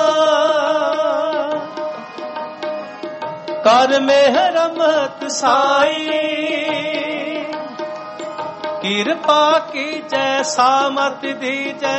ਕਰ ਮਿਹਰ ਰਹਿਮਤ ਸਾਈ। ਕਿਰਪਾ ਕੀਜੈ ਸਾਮਤ ਦੀਜੈ,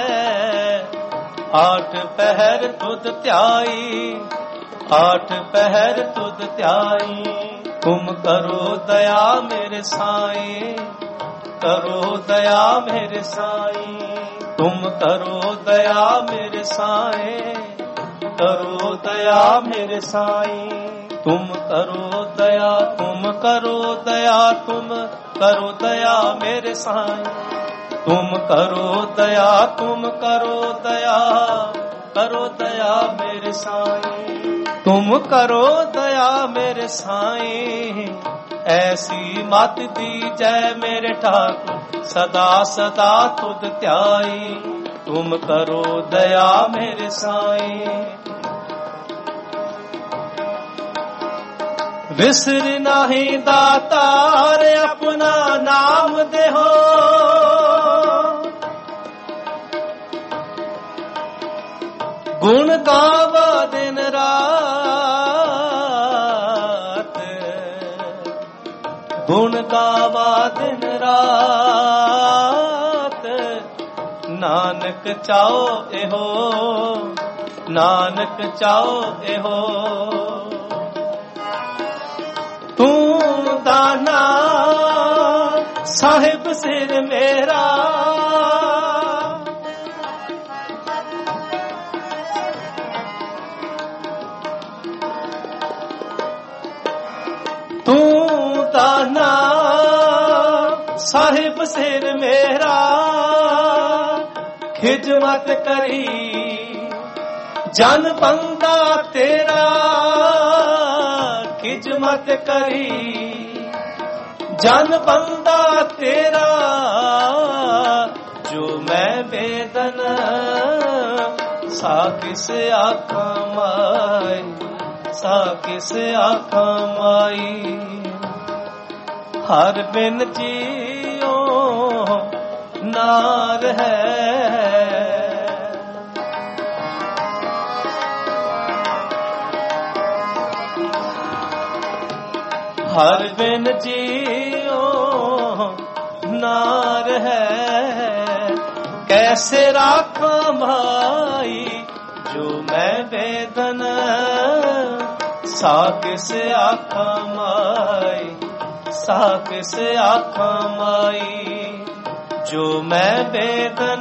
ਆਠ ਪਹਿਰ ਤੁਧ ਧਿਆਈ। ਆਠ ਪਹਿਰ ਤੁਧ ਧਿਆਈ। ਤੁਮ ਕਰੋ ਦਇਆ ਮੇਰੇ ਸਾਈ, ਕਰੋ ਦਇਆ ਮੇਰੇ ਸਾਈ। ਤੁਮ ਕਰੋ ਦਇਆ ਮੇਰੇ ਸਾਈ, ਕਰੋ ਦਇਆ ਮੇਰੇ ਸਾਈ। ਤੁਮ ਕਰੋ ਦਇਆ, ਤੁਮ ਕਰੋ ਦਇਆ, ਤੁਮ ਕਰੋ ਦਇਆ ਮੇਰੇ ਸਾਈ। ਤੁਮ ਕਰੋ ਦਇਆ, ਤੁਮ ਕਰੋ ਦਇਆ, ਕਰੋ ਦਇਆ ਮੇਰੇ ਸਾਈ। ਤੁਮ ਕਰੋ ਦਇਆ ਮੇਰੇ ਸਾਈ। ਐਸੀ ਮਤ ਦੀਜੈ ਮੇਰੇ ਠਾकुर, ਸਦਾ ਸਦਾ ਤੁਧ ਧਿਆਈ। ਤੁਮ ਕਰੋ ਦਇਆ ਮੇਰੇ ਸਾਈ। ਵਿਸਰ ਨਾਹੀ ਦਾਤਾਰ ਆਪਣਾ ਨਾਮ ਦੇਹੋ। ਗੁਣ ਗਾਵਾ ਦਿਨ ਰਾਤ, ਗੁਣ ਗਾਵਾ ਦਿਨ ਰਾਤ। ਨਾਨਕ ਚਾਓ ਇਹੋ, ਨਾਨਕ ਚਾਓ ਇਹੋ। ਤੂੰ ਦਾਨਾ ਸਾਹਿਬ ਸਿਰ ਮੇਰਾ, ਤੂੰ ਦਾਨਾ ਸਾਹਿਬ ਸਿਰ ਮੇਰਾ। ਖਿਦਮਤ ਕਰੀ ਜਨ ਬੰਦਾ ਤੇਰਾ। ਖਿਦਮਤ ਕਰੀ ਜਨ ਬੰਦਾ ਤੇਰਾ। ਜੋ ਮੈਂ ਬੇਦਨ ਸਾ ਕਿਸ ਆਖਾਂ ਮਾਈ, ਸਾ ਕਿਸ ਆਖਾਂ ਮਾਈ। ਹਰ ਬਿਨ ਜੀਓ ਨਾਰ ਹੈ। ਹਰ ਬਿਨ ਜੀਓ ਨਾਰ ਹੈ। ਕੈਸੇ ਰਾਖਾਂ ਮਾਈ ਜੋ ਮੈਂ ਬੇਦਨ ਸਾ ਕਿਸ ਆਖਾਂ ਮਾਈ, ਸਾ ਕਿਸ ਆਖਾਂ ਮਾਈ। ਜੋ ਮੈਂ ਬੇਦਨ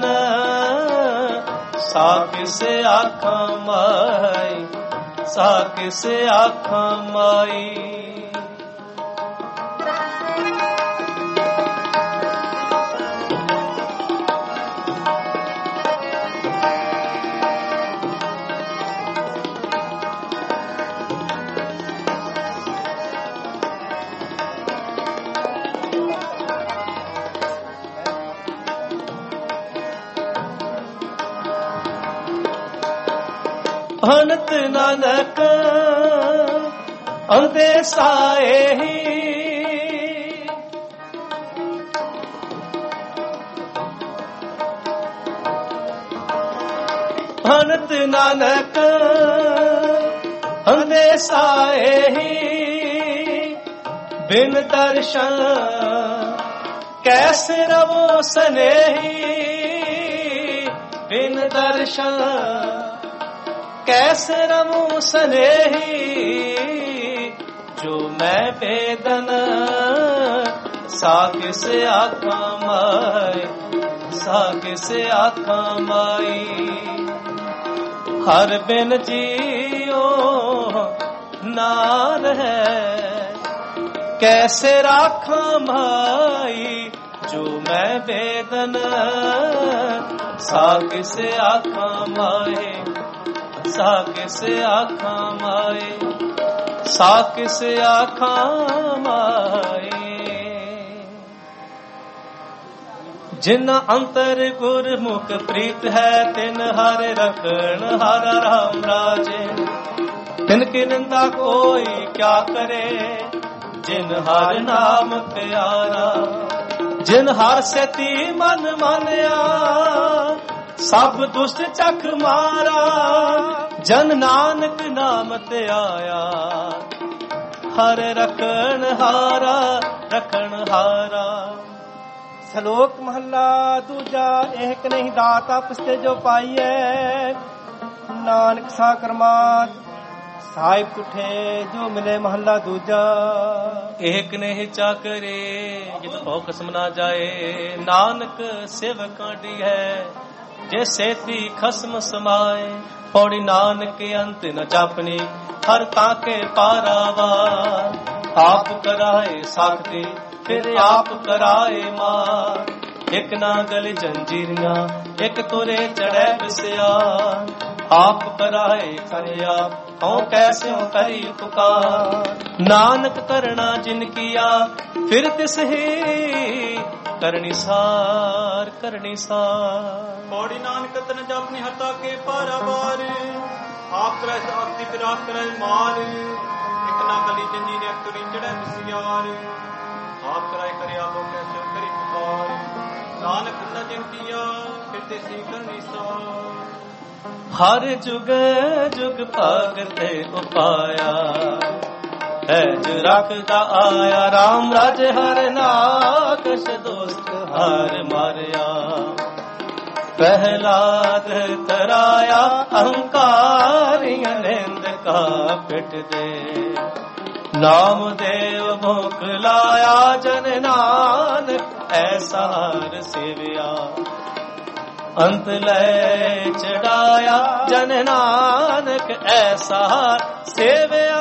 ਸਾ ਕਿਸ ਆਖਾਂ ਮਾਈ, ਸਾ ਕਿਸ ਆਖਾਂ ਮਾਈ। ਅਨੰਤ ਨਾਨਕ ਅੰਦੇਸਾ ਇਹੀ ਅਨੰਤ ਨਾਨਕ ਅੰਦੇਸਾ ਇਹੀ ਬਿਨ ਦਰਸ਼ਨ ਕੈਸੇ ਰਵੋ ਸਨੇਹੀ ਬਿਨ ਦਰਸ਼ਨ ਕੈਸੇ ਰਵੋ ਸਨੇਹੀ ਜੋ ਮੈਂ ਬੇਦਨ ਸਾ ਕਿਸ ਆਖਾਂ ਮਾਈ ਸਾ ਕਿਸ ਆਖਾਂ ਮਾਈ ਹਰ ਬਿਨ ਜੀਓ ਨਾ ਰਹਿ ਕੈਸੇ ਰਾਖਾਂ ਮਾਈ ਜੋ ਮੈਂ ਬੇਦਨ ਸਾ ਕਿਸ ਆਖਾਂ ਮਾਏ ਸਾ ਕਿਸ ਆਖਾਂ ਮਾਏ ਸਾ ਕਿਸ ਆਖਾਂ ਮਾਏ ਜਿਨ ਅੰਤਰ ਗੁਰਮੁਖ ਪ੍ਰੀਤ ਹੈ ਤਿਨ ਹਰ ਰਖਣ ਹਰ ਰਾਮ ਰਾਜੇ ਤਿਨ ਕੀ ਨਿੰਦਾ ਕੋਈ ਕਿਆ ਕਰੇ ਜਿਨ ਹਰ ਨਾਮ ਪਿਆਰਾ ਜਿਨ ਹਰ ਸਤੀ ਮਨ ਮਾਨਿਆ ਸਭ ਦੁਸ਼ਟ ਚਖ ਮਾਰਾ ਜਨ ਨਾਨਕ ਨਾਮ ਤੇ ਆਇਆ ਹਰ ਰਖਣ ਹਾਰਾ ਰਖਣ ਹਾਰਾ। ਸ਼ਲੋਕ ਮਹੱਲਾ ਦੂਜਾ। ਏਕ ਨਹੀਂ ਦਾਤ ਆਪਸ ਤੇ ਜੋ ਪਾਈਐ ਨਾਨਕ ਸਾ ਕਰਮਾਤ ਸਾਹਿਬ ਤੁਠੇ ਜੋ ਮਿਲੇ। ਮਹੱਲਾ ਦੂਜਾ। ਏਕ ਨਹੀਂ ਚਾਕਰੇ ਜਿਤ ਭਉ ਖਸਮ ਨਾ ਜਾਏ ਨਾਨਕ ਸੇਵਕਾਂ ਡੀ ਹੈ ਜੇ ਸੇਤੀ ਖਸਮ ਸਮਾਏ। ਪੌੜੀ ਨਾਨਕ ਅੰਤ ਨ ਜਾਪਨੀ ਹਰ ਤਾਕੇ ਪਾਰਾਵਾ ਆਪ ਕਰਾਏ ਸਾਖਤੀ ਫਿਰ ਆਪ ਕਰਾਏ ਮਾਰ। ਇੱਕ ਨਾ ਗਲ ਜੰਜੀਰੀਆਂ ਇੱਕ ਤੁਰੇ ਚੜੈ ਬਿਸਿਆ ਆਪ ਕਰਾਏ ਕਰਿਆ ਹਉ ਕੈਸੇ ਕਰੀ ਪੁਕਾਰ। ਨਾਨਕ ਕਰਣਾ ਜਿਨ ਕੀਆ ਫਿਰ ਤਿਸ ਹੀ ਕਰਨੀ ਸਾਰ ਕਰਨੀ ਸਾਰ। ਪੌੜੀ ਨਾਨਕ ਤਨ ਜਾਪਨੀ ਹਤਾ ਕੇ ਪਾਰਾਵਾਰ ਆਪ ਕਰੈ ਸਾਖਤੀ ਫਿਰ ਆਪ ਕਰੈ ਮਾਰ। ਇੱਕ ਨਾ ਗਲੀ ਜੰਜੀ ਨੇ ਤੁਰੀ ਚੜੈ ਬਿਸਿਆਰ ਆਪ ਕਰਾਏ ਕਰਿਆ ਹਉ ਕੈਸੇ ਕਰੀ ਪੁਕਾਰ। ਨਾਨਕ ਕਰਣਾ ਜਿਨ ਕੀਆ ਫਿਰ ਤਿਸ ਹੀ ਕਰਨੀ ਸਾਰ। ਹਰ ਜੁਗ ਜੁਗ ਭਗਤੇ ਉਪਾਇਆ ਹੈ ਜੋ ਰੱਖਦਾ ਆਇਆ ਰਾਮ ਰਾਜ ਹਰ ਨਾਕਸ਼ ਦੋਸਤ ਹਰ ਮਾਰਿਆ। ਪਹਿਲਾਦ ਤਰਾਇਆ ਅਹੰਕਾਰੀਆਂ ਨਿੰਦ ਕਾ ਪਿਟ ਦੇ ਨਾਮ ਦੇਵ ਭੁਖ ਲਾਇਆ ਜਨ ਨਾਨਕ ਐਸਾ ਹਰ ਸੇਵਿਆ। ਅੰਤ ਲੈ ਚੜਾਇਆ ਜਨ ਨਾਨਕ ਐਸਾ ਸੇਵਿਆ।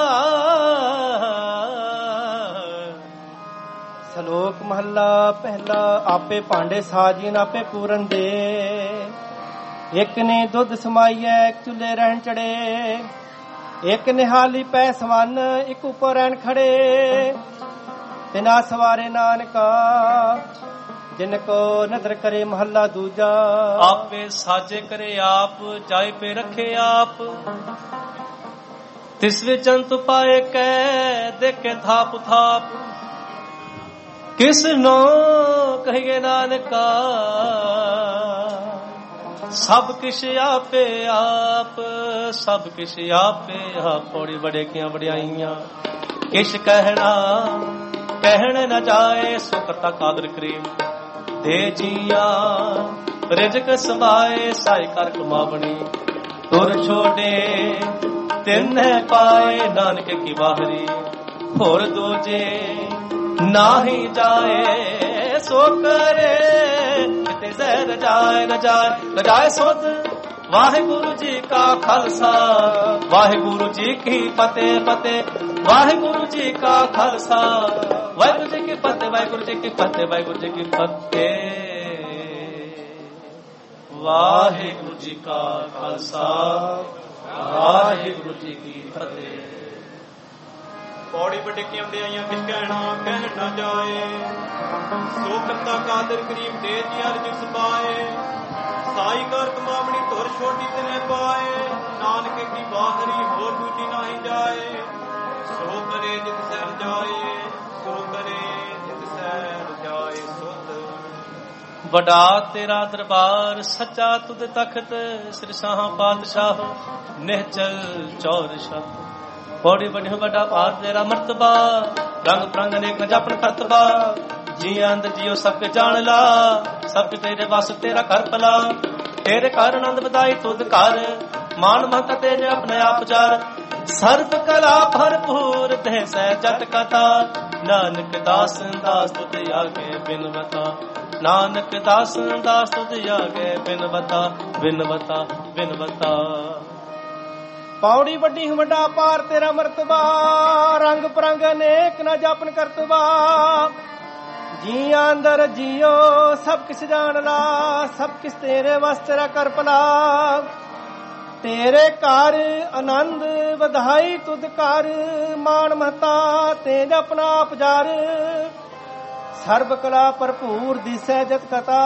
ਸ਼ਲੋਕ ਮਹੱਲਾ ਪਹਿਲਾ। ਆਪੇ ਭਾਂਡੇ ਸਾਜੀਨ ਆਪੇ ਪੂਰਨ ਦੇ ਇੱਕ ਨੇ ਦੁੱਧ ਸਮਾਈਐ ਇੱਕ ਚੁੱਲੇ ਰਹਿਣ ਚੜੇ ਇੱਕ ਨਿਹਾਲੀ ਪੈ ਸਵਨ ਇੱਕ ਉੱਪਰ ਰਹਿਣ ਖੜੇ। ਤਿਨਾ ਸਵਾਰੇ ਨਾਨਕਾ ਜਿਨ ਕੋ ਨਦਰ ਕਰੇ। ਮਹੱਲਾ ਦੂਜਾ। ਆਪੇ ਸਾਜੇ ਕਰੇ ਆਪ ਜਾਇ ਪੇ ਰੱਖੇ ਆਪ ਤਿਸ ਵਿੱਚ ਅੰਤ ਪਾਏ ਕੈ ਦੇਖੇ ਥਾਪ ਥਾਪ। ਕਿਸ ਨੋ ਕਹੀਏ ਨਾਨਕਾ ਸਭ ਕਿਛ ਆਪੇ ਆਪ ਸਭ ਕਿਛ ਆਪੇ ਆਪ। ਪੌੜੀ ਬੜੇ ਕੀਆਂ ਵਡਿਆਈਆਂ ਕਿਛ ਕਹਿਣਾ ਕਹਿਣ ਨ ਜਾਏ ਸੋ ਕਰਤਾ ਕਾਦਰ ਕਰੀਮ ਦੇ ਜੀਆ। ਰਿਜਕ ਸੰਭਾਏ ਸਾਈ ਕਰ ਕਮਾਵਣੀ ਤੁਰ ਛੋੜੇ ਤਿੰਨ ਪਾਏ ਨਾਨਕ ਕੀ ਬਾਹਰੀ। ਹੋਰ ਦੂਜੇ ਨਾਹੀ ਜਾਏ ਸੋ ਕਰੇ ਕਿਤੇ ਜ਼ਹਿਰ ਜਾਏ ਨ ਜਾਏ ਸੁਧ। ਵਾਹਿਗੁਰੂ ਜੀ ਕਾ ਖਾਲਸਾ ਵਾਹਿਗੁਰੂ ਜੀ ਕੀ ਫਤਿਹ ਫਤਿਹ ਵਾਹਿਗੁਰੂ ਜੀ ਕਾ ਖਾਲਸਾ ਵਾਹਿਗੁਰੂ ਜੀ ਕੀ ਫਤਿਹ ਵਾਹਿਗੁਰੂ ਜੀ ਕੀ ਫਤਿਹ ਵਾਹਿਗੁਰੂ ਜੀ ਕੀ ਫਤਿਹ ਵਾਹਿਗੁਰੂ ਜੀ ਕਾ ਖਾਲਸਾ ਵਾਹਿਗੁਰੂ ਜੀ ਕੀ ਫਤਿਹ। ਪੌੜੀ ਬਟਕੀਆਂ ਵਡਿਆਈਆਂ ਕਿਛ ਕਹਿਣਾ ਕਹਿਣ ਨਾ ਜਾਏ ਸੋ ਕਰਤਾ ਕਾਦਰ ਕਰੀਮ ਦੇ ਜੀ ਅਰਜ ਸਬਾਏ। ਸਾਈ ਕਰ ਕਮਾਵਣੀ ਧੁਰ ਹੋਰ ਛੋਟੀ ਤਨੇ ਪਾਏ ਨਾਨਕ ਕੀ ਬਾਹਰੀ ਹੋਰ ਦੂਜੀ ਨਹੀਂ ਜਾਏ ਸੋ ਕਰੇ ਜਿਤ ਸਹਿ ਜਾਏ ਸੋ ਕਰੇ ਜਿਤ ਸਹਿ ਜਾਏ ਸੁਧ ਵੱਡਾ ਤੇਰਾ ਦਰਬਾਰ ਸੱਚਾ ਤੁਧ ਤਖਤ ਸ੍ਰੀ ਸਾਹਾਂ ਪਾਤਸ਼ਾਹ ਨਿਹਚਲ ਚੌਰਸ਼ਾ ਪੌੜੀ ਬੜੀ ਵੱਡਾ ਭਾਰ ਤੇਰਾ ਮਰਤਬਾ ਰੰਗ ਪ੍ਰੰਗ ਅਨੇਕ ਨ ਜਪਨ ਕਰਤਬਾ ਜੀ ਅੰਦ ਜੀਓ ਸਭ ਕੇ ਜਾਣ ਲਾ ਸਭ ਤੇਰੇ ਵਸ ਤੇਰਾ ਘਰ ਭਲਾ ਤੇਰੇ ਘਰ ਆਨੰਦ ਵਧਾਈ ਤੁਧ ਘਰ ਮਾਨ ਮਹਤ ਤੇਰੇ ਆਪਣੇ ਆਪ ਚਾਰ ਸਰਬ ਕਲਾ ਭਰਪੂਰ ਤੇ ਸਹਿ ਜਤ ਕਥਾ ਨਾਨਕ ਦਾਸ ਦਾਸ ਤੁਧ ਆਗੇ ਬਿਨਵਤਾ ਨਾਨਕ ਦਾਸ ਦਾਸ ਤੁਧ ਆਗੇ ਬਿਨਵਤਾ ਬਿਨਵਤਾ ਬਿਨਵਤਾ ਪੌੜੀ ਵੱਡੀ ਵੱਡਾ ਪਾਰ ਤੇਰਾ ਮਰਤਬਾ ਰੰਗ ਪ੍ਰੰਗ ਅਨੇਕ ਨਾ ਜਾਪਨ ਕਰਤਬਾ ਜੀਆਂ ਅੰਦਰ ਜੀਓ ਸਭ ਕਿਸ ਜਾਣ ਲਾ ਸਭ ਕਿਸ ਤੇਰੇ ਵਸ ਤੇਰਾ ਕਰ ਭਲਾ ਤੇਰੇ ਘਰ ਆਨੰਦ ਵਧਾਈ ਤੁਧ ਘਰ ਮਾਨ ਮਹਤਾ ਤੇਜ ਆਪਣਾ ਆਪ ਜਾਰ ਸਰਬ ਕਲਾ ਭਰਪੂਰ ਦਿਸੈ ਜਤ ਕਥਾ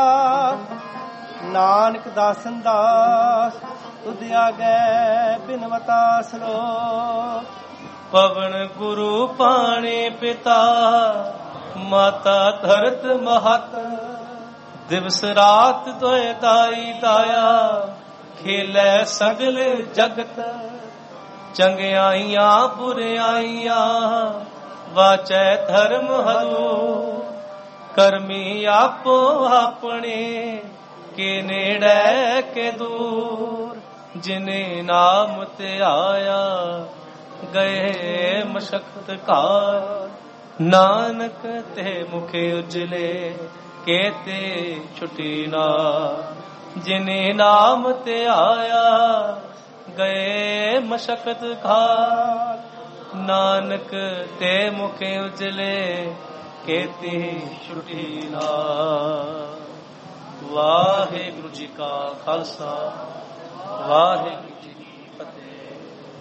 ਨਾਨਕ ਦਾਸਨ ਦਾਸ ਤੁਧ ਆਗੈ ਬਿਨਵਤਾ ਸਲੋਕ ਪਵਨ ਗੁਰੂ ਪਾਣੀ ਪਿਤਾ ਮਾਤਾ ਧਰਤ ਮਹਤ ਦਿਵਸ ਰਾਤ ਦੋਇ ਦਾਈ ਦਾਇਆ ਖੇਲੇ ਸਗਲ ਜਗਤ ਚੰਗਿਆਈਆਂ ਬੁਰਿਆਈਆਂ ਵਾਚੈ ਧਰਮ ਹਰੂ ਕਰਮੀ ਆਪੋ ਆਪਣੇ ਕੇ ਨੇੜੇ ਕੇ ਦੂਰ ਜਿਨੇ ਨਾਮ ਤੇ ਆਇਆ ਗਏ ਮਸ਼ਕਤ ਘਾਰ ਨਾਨਕ ਤੇ ਮੁਖੇ ਉਜਲੇ ਕੇਤੇ ਛੁਟੀ ਨਾ ਜਿਨੇ ਨਾਮ ਤੇ ਆਇਆ ਗਏ ਮਸ਼ਕਤ ਘਾਰ ਨਾਨਕ ਤੇ ਮੁਖੇ ਉਜਲੇ ਕੇਤੇ ਛੁਟੀ ਨਾ। ਵਾਹਿਗੁਰੂ ਜੀ ਕਾ ਖਾਲਸਾ ਵਾਹਿਗੁਰੂ